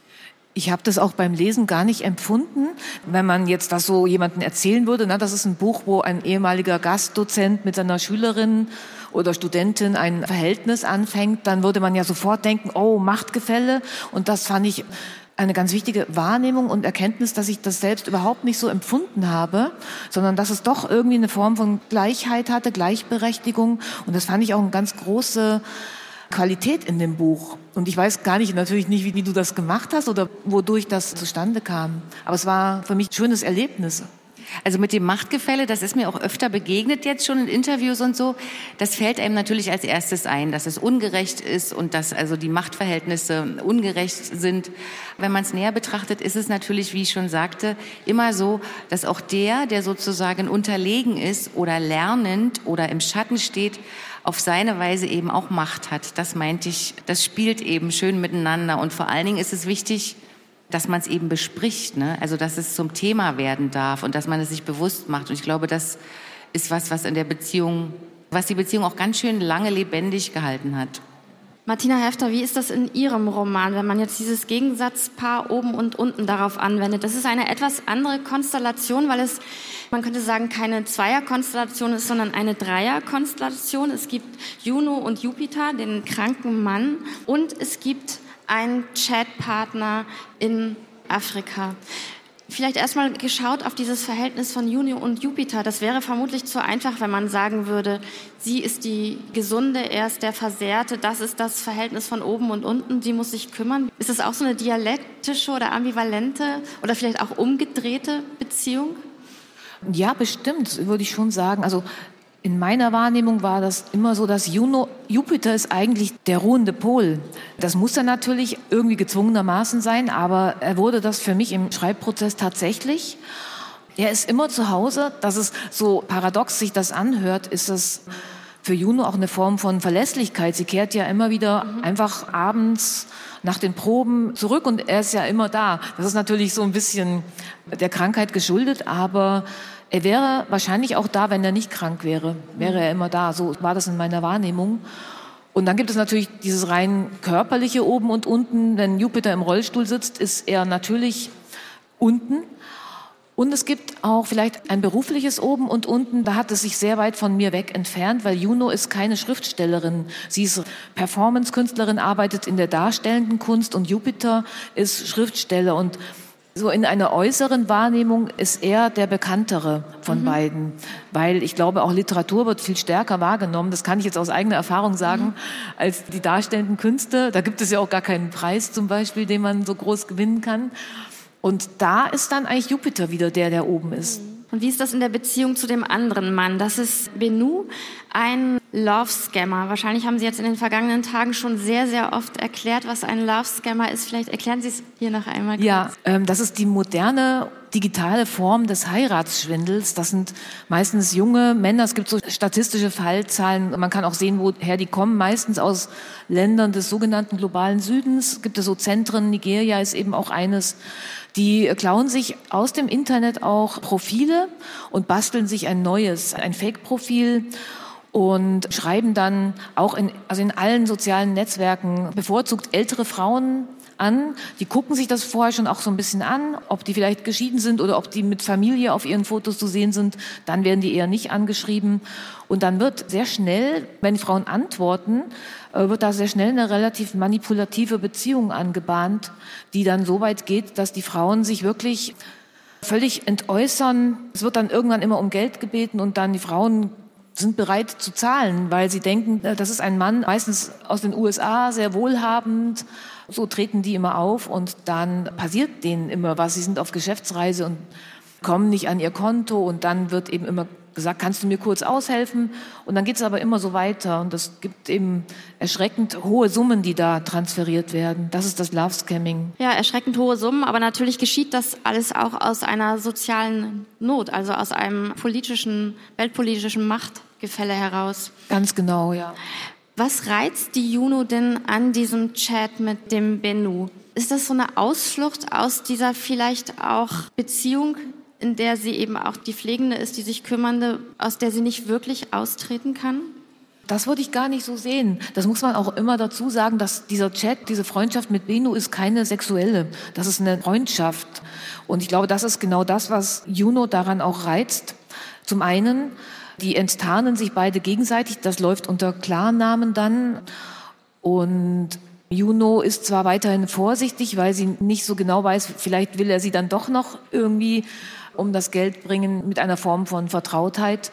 Ich habe das auch beim Lesen gar nicht empfunden, wenn man jetzt das so jemandem erzählen würde. Ne, das ist ein Buch, wo ein ehemaliger Gastdozent mit seiner Schülerin oder Studentin ein Verhältnis anfängt, dann würde man ja sofort denken, oh, Machtgefälle. Und das fand ich eine ganz wichtige Wahrnehmung und Erkenntnis, dass ich das selbst überhaupt nicht so empfunden habe, sondern dass es doch irgendwie eine Form von Gleichheit hatte, Gleichberechtigung. Und das fand ich auch eine ganz große Qualität in dem Buch. Und ich weiß gar nicht, natürlich nicht, wie, wie du das gemacht hast oder wodurch das zustande kam. Aber es war für mich ein schönes Erlebnis. Also mit dem Machtgefälle, das ist mir auch öfter begegnet jetzt schon in Interviews und so. Das fällt einem natürlich als erstes ein, dass es ungerecht ist und dass also die Machtverhältnisse ungerecht sind. Wenn man es näher betrachtet, ist es natürlich, wie ich schon sagte, immer so, dass auch der, der sozusagen unterlegen ist oder lernend oder im Schatten steht, auf seine Weise eben auch Macht hat. Das meinte ich, das spielt eben schön miteinander. Und vor allen Dingen ist es wichtig, dass man es eben bespricht, ne? Also dass es zum Thema werden darf und dass man es sich bewusst macht. Und ich glaube, das ist was, was in der Beziehung, was die Beziehung auch ganz schön lange lebendig gehalten hat. Martina Häfter, wie ist das in Ihrem Roman, wenn man jetzt dieses Gegensatzpaar oben und unten darauf anwendet? Das ist eine etwas andere Konstellation, weil es, man könnte sagen, keine Zweierkonstellation ist, sondern eine Dreierkonstellation. Es gibt Juno und Jupiter, den kranken Mann, und es gibt einen Chatpartner in Afrika. Vielleicht erstmal geschaut auf dieses Verhältnis von Juno und Jupiter. Das wäre vermutlich zu einfach, wenn man sagen würde, sie ist die Gesunde, er ist der Versehrte, das ist das Verhältnis von oben und unten, sie muss sich kümmern. Ist das auch so eine dialektische oder ambivalente oder vielleicht auch umgedrehte Beziehung? Ja, bestimmt, würde ich schon sagen. Also in meiner Wahrnehmung war das immer so, dass Juno, Jupiter ist eigentlich der ruhende Pol. Das muss dann natürlich irgendwie gezwungenermaßen sein, aber er wurde das für mich im Schreibprozess tatsächlich. Er ist immer zu Hause. Dass es so paradox sich das anhört, ist das für Juno auch eine Form von Verlässlichkeit. Sie kehrt ja immer wieder mhm. einfach abends nach den Proben zurück und er ist ja immer da. Das ist natürlich so ein bisschen der Krankheit geschuldet, aber er wäre wahrscheinlich auch da, wenn er nicht krank wäre. Wäre er immer da. So war das in meiner Wahrnehmung. Und dann gibt es natürlich dieses rein körperliche Oben und unten. Wenn Jupiter im Rollstuhl sitzt, ist er natürlich unten. Und es gibt auch vielleicht ein berufliches Oben und unten. Da hat es sich sehr weit von mir weg entfernt, weil Juno ist keine Schriftstellerin. Sie ist Performance-Künstlerin, arbeitet in der darstellenden Kunst und Jupiter ist Schriftsteller. Und so in einer äußeren Wahrnehmung ist er der Bekanntere von mhm. beiden, weil ich glaube, auch Literatur wird viel stärker wahrgenommen, das kann ich jetzt aus eigener Erfahrung sagen, mhm. als die darstellenden Künste. Da gibt es ja auch gar keinen Preis zum Beispiel, den man so groß gewinnen kann. Und da ist dann eigentlich Jupiter wieder der, der oben ist. Und wie ist das in der Beziehung zu dem anderen Mann? Das ist Bennu, ein Love-Scammer. Wahrscheinlich haben Sie jetzt in den vergangenen Tagen schon sehr, sehr oft erklärt, was ein Love-Scammer ist. Vielleicht erklären Sie es hier noch einmal kurz. Ja, ähm, das ist die moderne digitale Form des Heiratsschwindels. Das sind meistens junge Männer. Es gibt so statistische Fallzahlen. Man kann auch sehen, woher die kommen. Meistens aus Ländern des sogenannten globalen Südens. Gibt es so Zentren. Nigeria ist eben auch eines. Die klauen sich aus dem Internet auch Profile und basteln sich ein neues, ein Fake-Profil und schreiben dann auch in, also in allen sozialen Netzwerken bevorzugt ältere Frauen an. Die gucken sich das vorher schon auch so ein bisschen an, ob die vielleicht geschieden sind oder ob die mit Familie auf ihren Fotos zu sehen sind. Dann werden die eher nicht angeschrieben. Und dann wird sehr schnell, wenn die Frauen antworten, wird da sehr schnell eine relativ manipulative Beziehung angebahnt, die dann so weit geht, dass die Frauen sich wirklich völlig entäußern. Es wird dann irgendwann immer um Geld gebeten und dann die Frauen sind bereit zu zahlen, weil sie denken, das ist ein Mann, meistens aus den U S A, sehr wohlhabend. So treten die immer auf und dann passiert denen immer was. Sie sind auf Geschäftsreise und kommen nicht an ihr Konto und dann wird eben immer gesagt, kannst du mir kurz aushelfen? Und dann geht es aber immer so weiter und es gibt eben erschreckend hohe Summen, die da transferiert werden. Das ist das Love-Scamming. Ja, erschreckend hohe Summen, aber natürlich geschieht das alles auch aus einer sozialen Not, also aus einem politischen, weltpolitischen Machtgefälle heraus. Ganz genau, ja. Was reizt die Juno denn an diesem Chat mit dem Bennu? Ist das so eine Ausflucht aus dieser vielleicht auch Beziehung, in der sie eben auch die Pflegende ist, die sich Kümmernde, aus der sie nicht wirklich austreten kann? Das würde ich gar nicht so sehen. Das muss man auch immer dazu sagen, dass dieser Chat, diese Freundschaft mit Bennu ist keine sexuelle. Das ist eine Freundschaft. Und ich glaube, das ist genau das, was Juno daran auch reizt. Zum einen, die enttarnen sich beide gegenseitig. Das läuft unter Klarnamen dann. Und Juno ist zwar weiterhin vorsichtig, weil sie nicht so genau weiß, vielleicht will er sie dann doch noch irgendwie um das Geld bringen mit einer Form von Vertrautheit.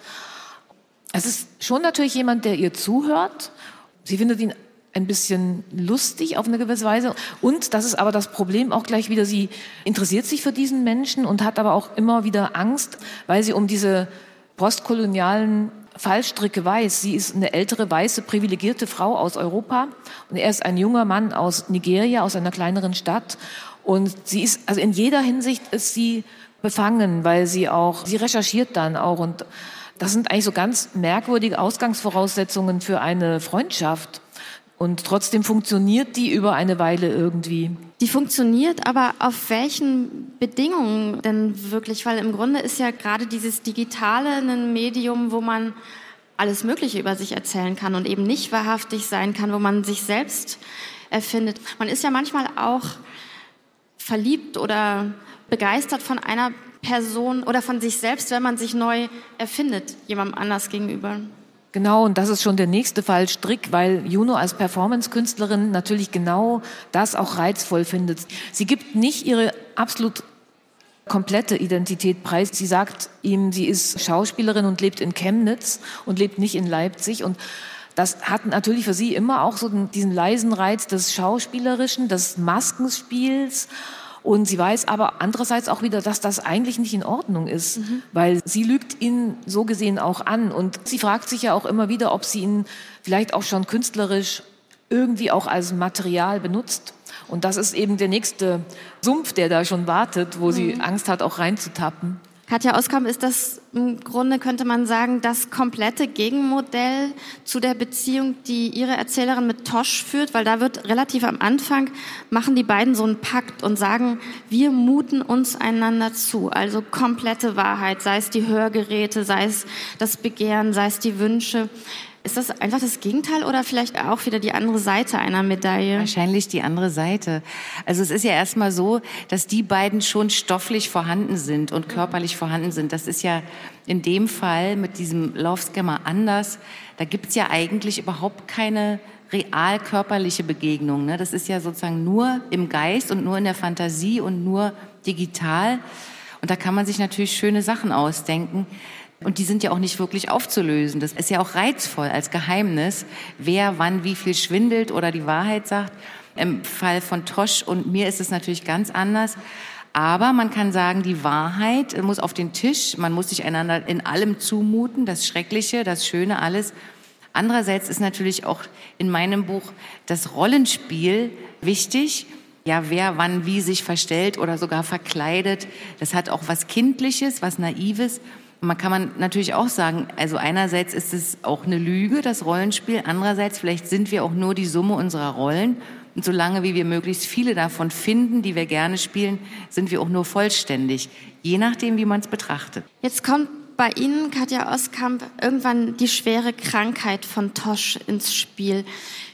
Es ist schon natürlich jemand, der ihr zuhört. Sie findet ihn ein bisschen lustig auf eine gewisse Weise. Und das ist aber das Problem auch gleich wieder, sie interessiert sich für diesen Menschen und hat aber auch immer wieder Angst, weil sie um diese postkolonialen Fallstricke weiß. Sie ist eine ältere, weiße, privilegierte Frau aus Europa und er ist ein junger Mann aus Nigeria, aus einer kleineren Stadt. Und sie ist, also in jeder Hinsicht ist sie befangen, weil sie auch, sie recherchiert dann auch und das sind eigentlich so ganz merkwürdige Ausgangsvoraussetzungen für eine Freundschaft. Und trotzdem funktioniert die über eine Weile irgendwie. Die funktioniert, aber auf welchen Bedingungen denn wirklich? Weil im Grunde ist ja gerade dieses Digitale ein Medium, wo man alles Mögliche über sich erzählen kann und eben nicht wahrhaftig sein kann, wo man sich selbst erfindet. Man ist ja manchmal auch verliebt oder begeistert von einer Person oder von sich selbst, wenn man sich neu erfindet, jemandem anders gegenüber. Genau, und das ist schon der nächste Fallstrick, weil Juno als Performance-Künstlerin natürlich genau das auch reizvoll findet. Sie gibt nicht ihre absolut komplette Identität preis. Sie sagt ihm, sie ist Schauspielerin und lebt in Chemnitz und lebt nicht in Leipzig. Und das hat natürlich für sie immer auch so diesen leisen Reiz des Schauspielerischen, des Maskenspiels. Und sie weiß aber andererseits auch wieder, dass das eigentlich nicht in Ordnung ist, mhm. weil sie lügt ihn so gesehen auch an. Und sie fragt sich ja auch immer wieder, ob sie ihn vielleicht auch schon künstlerisch irgendwie auch als Material benutzt. Und das ist eben der nächste Sumpf, der da schon wartet, wo mhm. sie Angst hat, auch reinzutappen. Katja Oskamp, ist das im Grunde, könnte man sagen, das komplette Gegenmodell zu der Beziehung, die Ihre Erzählerin mit Tosch führt? Weil da wird relativ am Anfang, machen die beiden so einen Pakt und sagen, wir muten uns einander zu. Also komplette Wahrheit, sei es die Hörgeräte, sei es das Begehren, sei es die Wünsche. Ist das einfach das Gegenteil oder vielleicht auch wieder die andere Seite einer Medaille? Wahrscheinlich die andere Seite. Also es ist ja erstmal so, dass die beiden schon stofflich vorhanden sind und körperlich vorhanden sind. Das ist ja in dem Fall mit diesem Love Scammer anders. Da gibt's ja eigentlich überhaupt keine real körperliche Begegnung. Ne? Das ist ja sozusagen nur im Geist und nur in der Fantasie und nur digital. Und da kann man sich natürlich schöne Sachen ausdenken. Und die sind ja auch nicht wirklich aufzulösen. Das ist ja auch reizvoll als Geheimnis, wer wann wie viel schwindelt oder die Wahrheit sagt. Im Fall von Tosch und mir ist es natürlich ganz anders. Aber man kann sagen, die Wahrheit muss auf den Tisch. Man muss sich einander in allem zumuten, das Schreckliche, das Schöne, alles. Andererseits ist natürlich auch in meinem Buch das Rollenspiel wichtig. Ja, wer wann wie sich verstellt oder sogar verkleidet. Das hat auch was Kindliches, was Naives. Man kann man natürlich auch sagen, also einerseits ist es auch eine Lüge, das Rollenspiel. Andererseits, vielleicht sind wir auch nur die Summe unserer Rollen. Und solange wie wir möglichst viele davon finden, die wir gerne spielen, sind wir auch nur vollständig. Je nachdem, wie man es betrachtet. Jetzt kommt bei Ihnen, Katja Oskamp, irgendwann die schwere Krankheit von Tosch ins Spiel.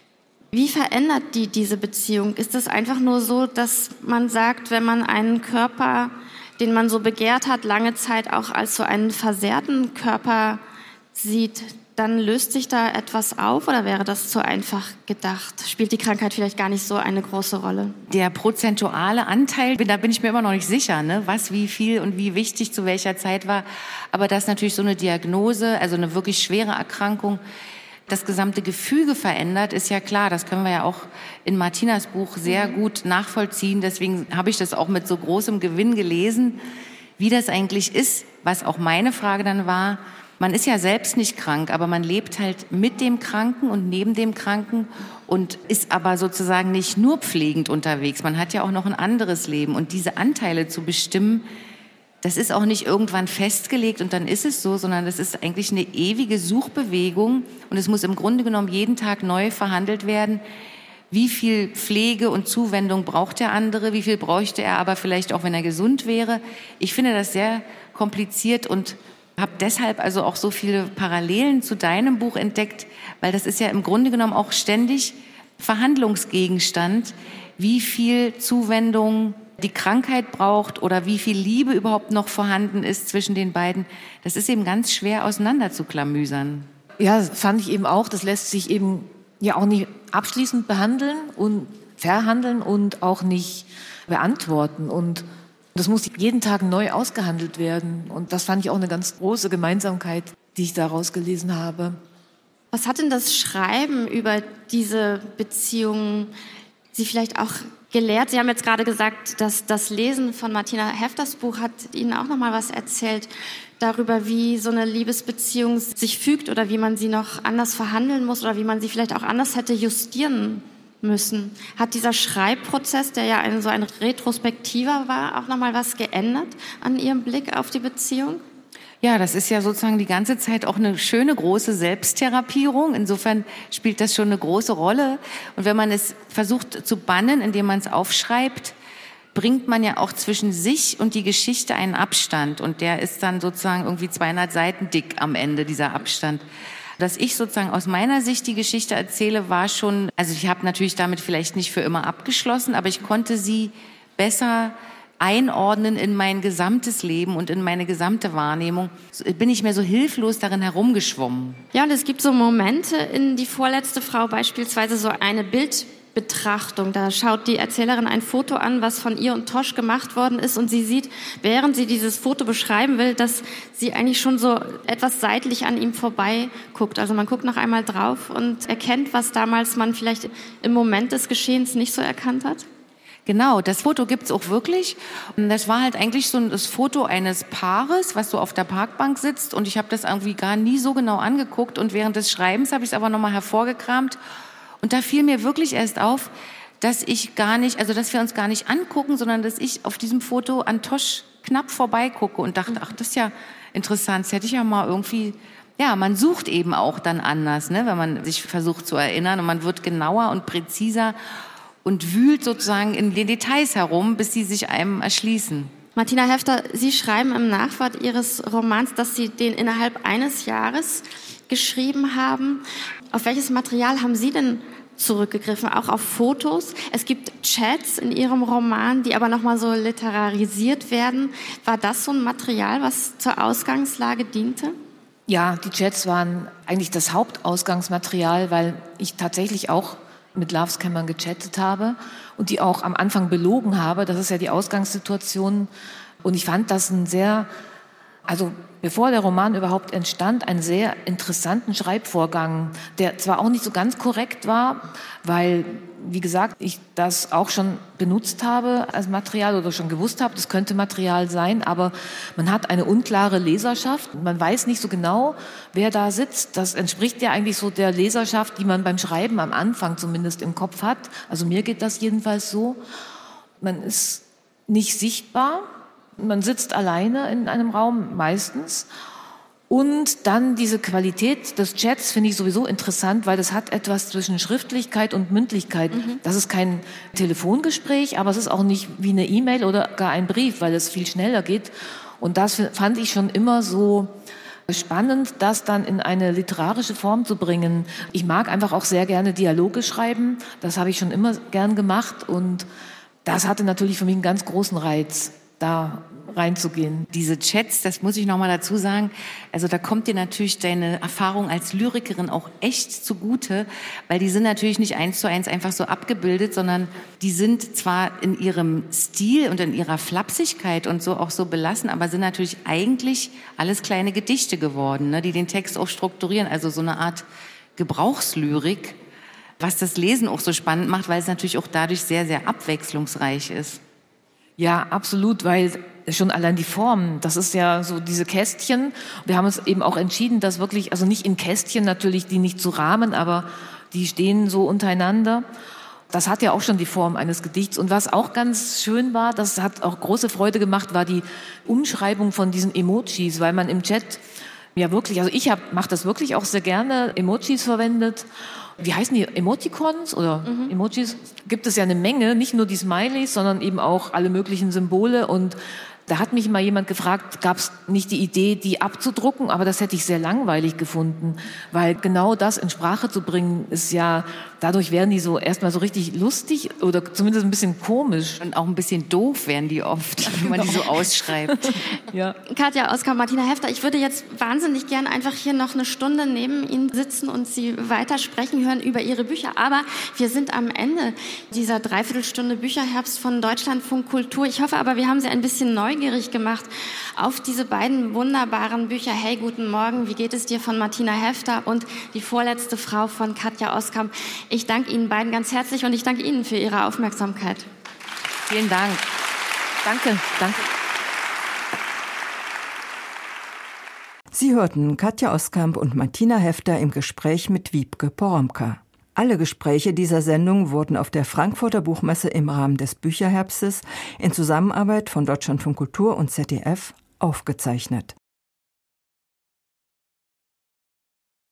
Wie verändert die diese Beziehung? Ist es einfach nur so, dass man sagt, wenn man einen Körper, den man so begehrt hat, lange Zeit auch als so einen versehrten Körper sieht, dann löst sich da etwas auf oder wäre das zu einfach gedacht? Spielt die Krankheit vielleicht gar nicht so eine große Rolle? Der prozentuale Anteil, da bin ich mir immer noch nicht sicher, ne, was wie viel und wie wichtig zu welcher Zeit war. Aber dass natürlich so eine Diagnose, also eine wirklich schwere Erkrankung, das gesamte Gefüge verändert, ist ja klar. Das können wir ja auch in Martinas Buch sehr gut nachvollziehen. Deswegen habe ich das auch mit so großem Gewinn gelesen, wie das eigentlich ist, was auch meine Frage dann war. Man ist ja selbst nicht krank, aber man lebt halt mit dem Kranken und neben dem Kranken und ist aber sozusagen nicht nur pflegend unterwegs. Man hat ja auch noch ein anderes Leben. Und diese Anteile zu bestimmen, das ist auch nicht irgendwann festgelegt und dann ist es so, sondern das ist eigentlich eine ewige Suchbewegung und es muss im Grunde genommen jeden Tag neu verhandelt werden. Wie viel Pflege und Zuwendung braucht der andere? Wie viel bräuchte er aber vielleicht auch, wenn er gesund wäre? Ich finde das sehr kompliziert und habe deshalb also auch so viele Parallelen zu deinem Buch entdeckt, weil das ist ja im Grunde genommen auch ständig Verhandlungsgegenstand, wie viel Zuwendung die Krankheit braucht oder wie viel Liebe überhaupt noch vorhanden ist zwischen den beiden. Das ist eben ganz schwer auseinander zu klamüsern. Ja, das fand ich eben auch. Das lässt sich eben ja auch nicht abschließend behandeln und verhandeln und auch nicht beantworten. Und das muss jeden Tag neu ausgehandelt werden. Und das fand ich auch eine ganz große Gemeinsamkeit, die ich daraus gelesen habe. Was hat denn das Schreiben über diese Beziehungen Sie vielleicht auch gelehrt? Sie haben jetzt gerade gesagt, dass das Lesen von Martina Häfters Buch hat Ihnen auch noch mal was erzählt darüber, wie so eine Liebesbeziehung sich fügt oder wie man sie noch anders verhandeln muss oder wie man sie vielleicht auch anders hätte justieren müssen. Hat dieser Schreibprozess, der ja ein, so ein retrospektiver war, auch noch mal was geändert an Ihrem Blick auf die Beziehung? Ja, das ist ja sozusagen die ganze Zeit auch eine schöne große Selbsttherapierung. Insofern spielt das schon eine große Rolle. Und wenn man es versucht zu bannen, indem man es aufschreibt, bringt man ja auch zwischen sich und die Geschichte einen Abstand. Und der ist dann sozusagen irgendwie zweihundert Seiten dick am Ende, dieser Abstand. Dass ich sozusagen aus meiner Sicht die Geschichte erzähle, war schon, also ich habe natürlich damit vielleicht nicht für immer abgeschlossen, aber ich konnte sie besser einordnen in mein gesamtes Leben und in meine gesamte Wahrnehmung. Bin ich mehr so hilflos darin herumgeschwommen. Ja, und es gibt so Momente in Die vorletzte Frau, beispielsweise so eine Bildbetrachtung. Da schaut die Erzählerin ein Foto an, was von ihr und Tosch gemacht worden ist, und sie sieht, während sie dieses Foto beschreiben will, dass sie eigentlich schon so etwas seitlich an ihm vorbei guckt. Also man guckt noch einmal drauf und erkennt, was damals man vielleicht im Moment des Geschehens nicht so erkannt hat. Genau, das Foto gibt's auch wirklich. Das war halt eigentlich so das Foto eines Paares, was so auf der Parkbank sitzt, und ich habe das irgendwie gar nie so genau angeguckt, und während des Schreibens habe ich es aber nochmal hervorgekramt, und da fiel mir wirklich erst auf, dass ich gar nicht, also dass wir uns gar nicht angucken, sondern dass ich auf diesem Foto an Tosch knapp vorbeigucke und dachte, ach, das ist ja interessant, das hätte ich ja mal irgendwie, ja, man sucht eben auch dann anders, ne, wenn man sich versucht zu erinnern, und man wird genauer und präziser und wühlt sozusagen in den Details herum, bis sie sich einem erschließen. Martina Hefter, Sie schreiben im Nachwort Ihres Romans, dass Sie den innerhalb eines Jahres geschrieben haben. Auf welches Material haben Sie denn zurückgegriffen? Auch auf Fotos? Es gibt Chats in Ihrem Roman, die aber nochmal so literarisiert werden. War das so ein Material, was zur Ausgangslage diente? Ja, die Chats waren eigentlich das Hauptausgangsmaterial, weil ich tatsächlich auch mit Love Scammern gechattet habe und die auch am Anfang belogen habe. Das ist ja die Ausgangssituation. Und ich fand das ein sehr, also bevor der Roman überhaupt entstand, einen sehr interessanten Schreibvorgang, der zwar auch nicht so ganz korrekt war, weil, wie gesagt, ich das auch schon benutzt habe als Material oder schon gewusst habe, das könnte Material sein, aber man hat eine unklare Leserschaft. Man weiß nicht so genau, wer da sitzt. Das entspricht ja eigentlich so der Leserschaft, die man beim Schreiben am Anfang zumindest im Kopf hat. Also mir geht das jedenfalls so. Man ist nicht sichtbar. Man sitzt alleine in einem Raum meistens. Und dann diese Qualität des Chats finde ich sowieso interessant, weil das hat etwas zwischen Schriftlichkeit und Mündlichkeit. Mhm. Das ist kein Telefongespräch, aber es ist auch nicht wie eine E-Mail oder gar ein Brief, weil es viel schneller geht. Und das fand ich schon immer so spannend, das dann in eine literarische Form zu bringen. Ich mag einfach auch sehr gerne Dialoge schreiben. Das habe ich schon immer gern gemacht. Und das hatte natürlich für mich einen ganz großen Reiz, da reinzugehen. Diese Chats, das muss ich noch mal dazu sagen, also da kommt dir natürlich deine Erfahrung als Lyrikerin auch echt zugute, weil die sind natürlich nicht eins zu eins einfach so abgebildet, sondern die sind zwar in ihrem Stil und in ihrer Flapsigkeit und so auch so belassen, aber sind natürlich eigentlich alles kleine Gedichte geworden, ne, die den Text auch strukturieren, also so eine Art Gebrauchslyrik, was das Lesen auch so spannend macht, weil es natürlich auch dadurch sehr, sehr abwechslungsreich ist. Ja, absolut, weil schon allein die Form, das ist ja so diese Kästchen. Wir haben uns eben auch entschieden, dass wirklich, also nicht in Kästchen natürlich, die nicht zu rahmen, aber die stehen so untereinander. Das hat ja auch schon die Form eines Gedichts. Und was auch ganz schön war, das hat auch große Freude gemacht, war die Umschreibung von diesen Emojis, weil man im Chat ja wirklich, also ich mache das wirklich auch sehr gerne, Emojis verwendet. Wie heißen die? Emoticons oder mhm. Emojis? Gibt es ja eine Menge, nicht nur die Smileys, sondern eben auch alle möglichen Symbole. Und da hat mich mal jemand gefragt, gab es nicht die Idee, die abzudrucken? Aber das hätte ich sehr langweilig gefunden, weil genau das in Sprache zu bringen, ist ja, dadurch werden die so erstmal so richtig lustig oder zumindest ein bisschen komisch. Und auch ein bisschen doof werden die oft, wenn man die so ausschreibt. Ja. Katja Oskam, Martina Hefter, ich würde jetzt wahnsinnig gerne einfach hier noch eine Stunde neben Ihnen sitzen und Sie weiter sprechen hören über Ihre Bücher. Aber wir sind am Ende dieser Dreiviertelstunde Bücherherbst von Deutschlandfunk Kultur. Ich hoffe aber, wir haben Sie ein bisschen neugierig gemacht auf diese beiden wunderbaren Bücher. Hey, guten Morgen, wie geht es dir von Martina Hefter und Die vorletzte Frau von Katja Oskam. Ich danke Ihnen beiden ganz herzlich und ich danke Ihnen für Ihre Aufmerksamkeit. Vielen Dank. Danke, danke. Sie hörten Katja Oskamp und Martina Hefter im Gespräch mit Wiebke Poromka. Alle Gespräche dieser Sendung wurden auf der Frankfurter Buchmesse im Rahmen des Bücherherbstes in Zusammenarbeit von Deutschlandfunk Kultur und Z D F aufgezeichnet.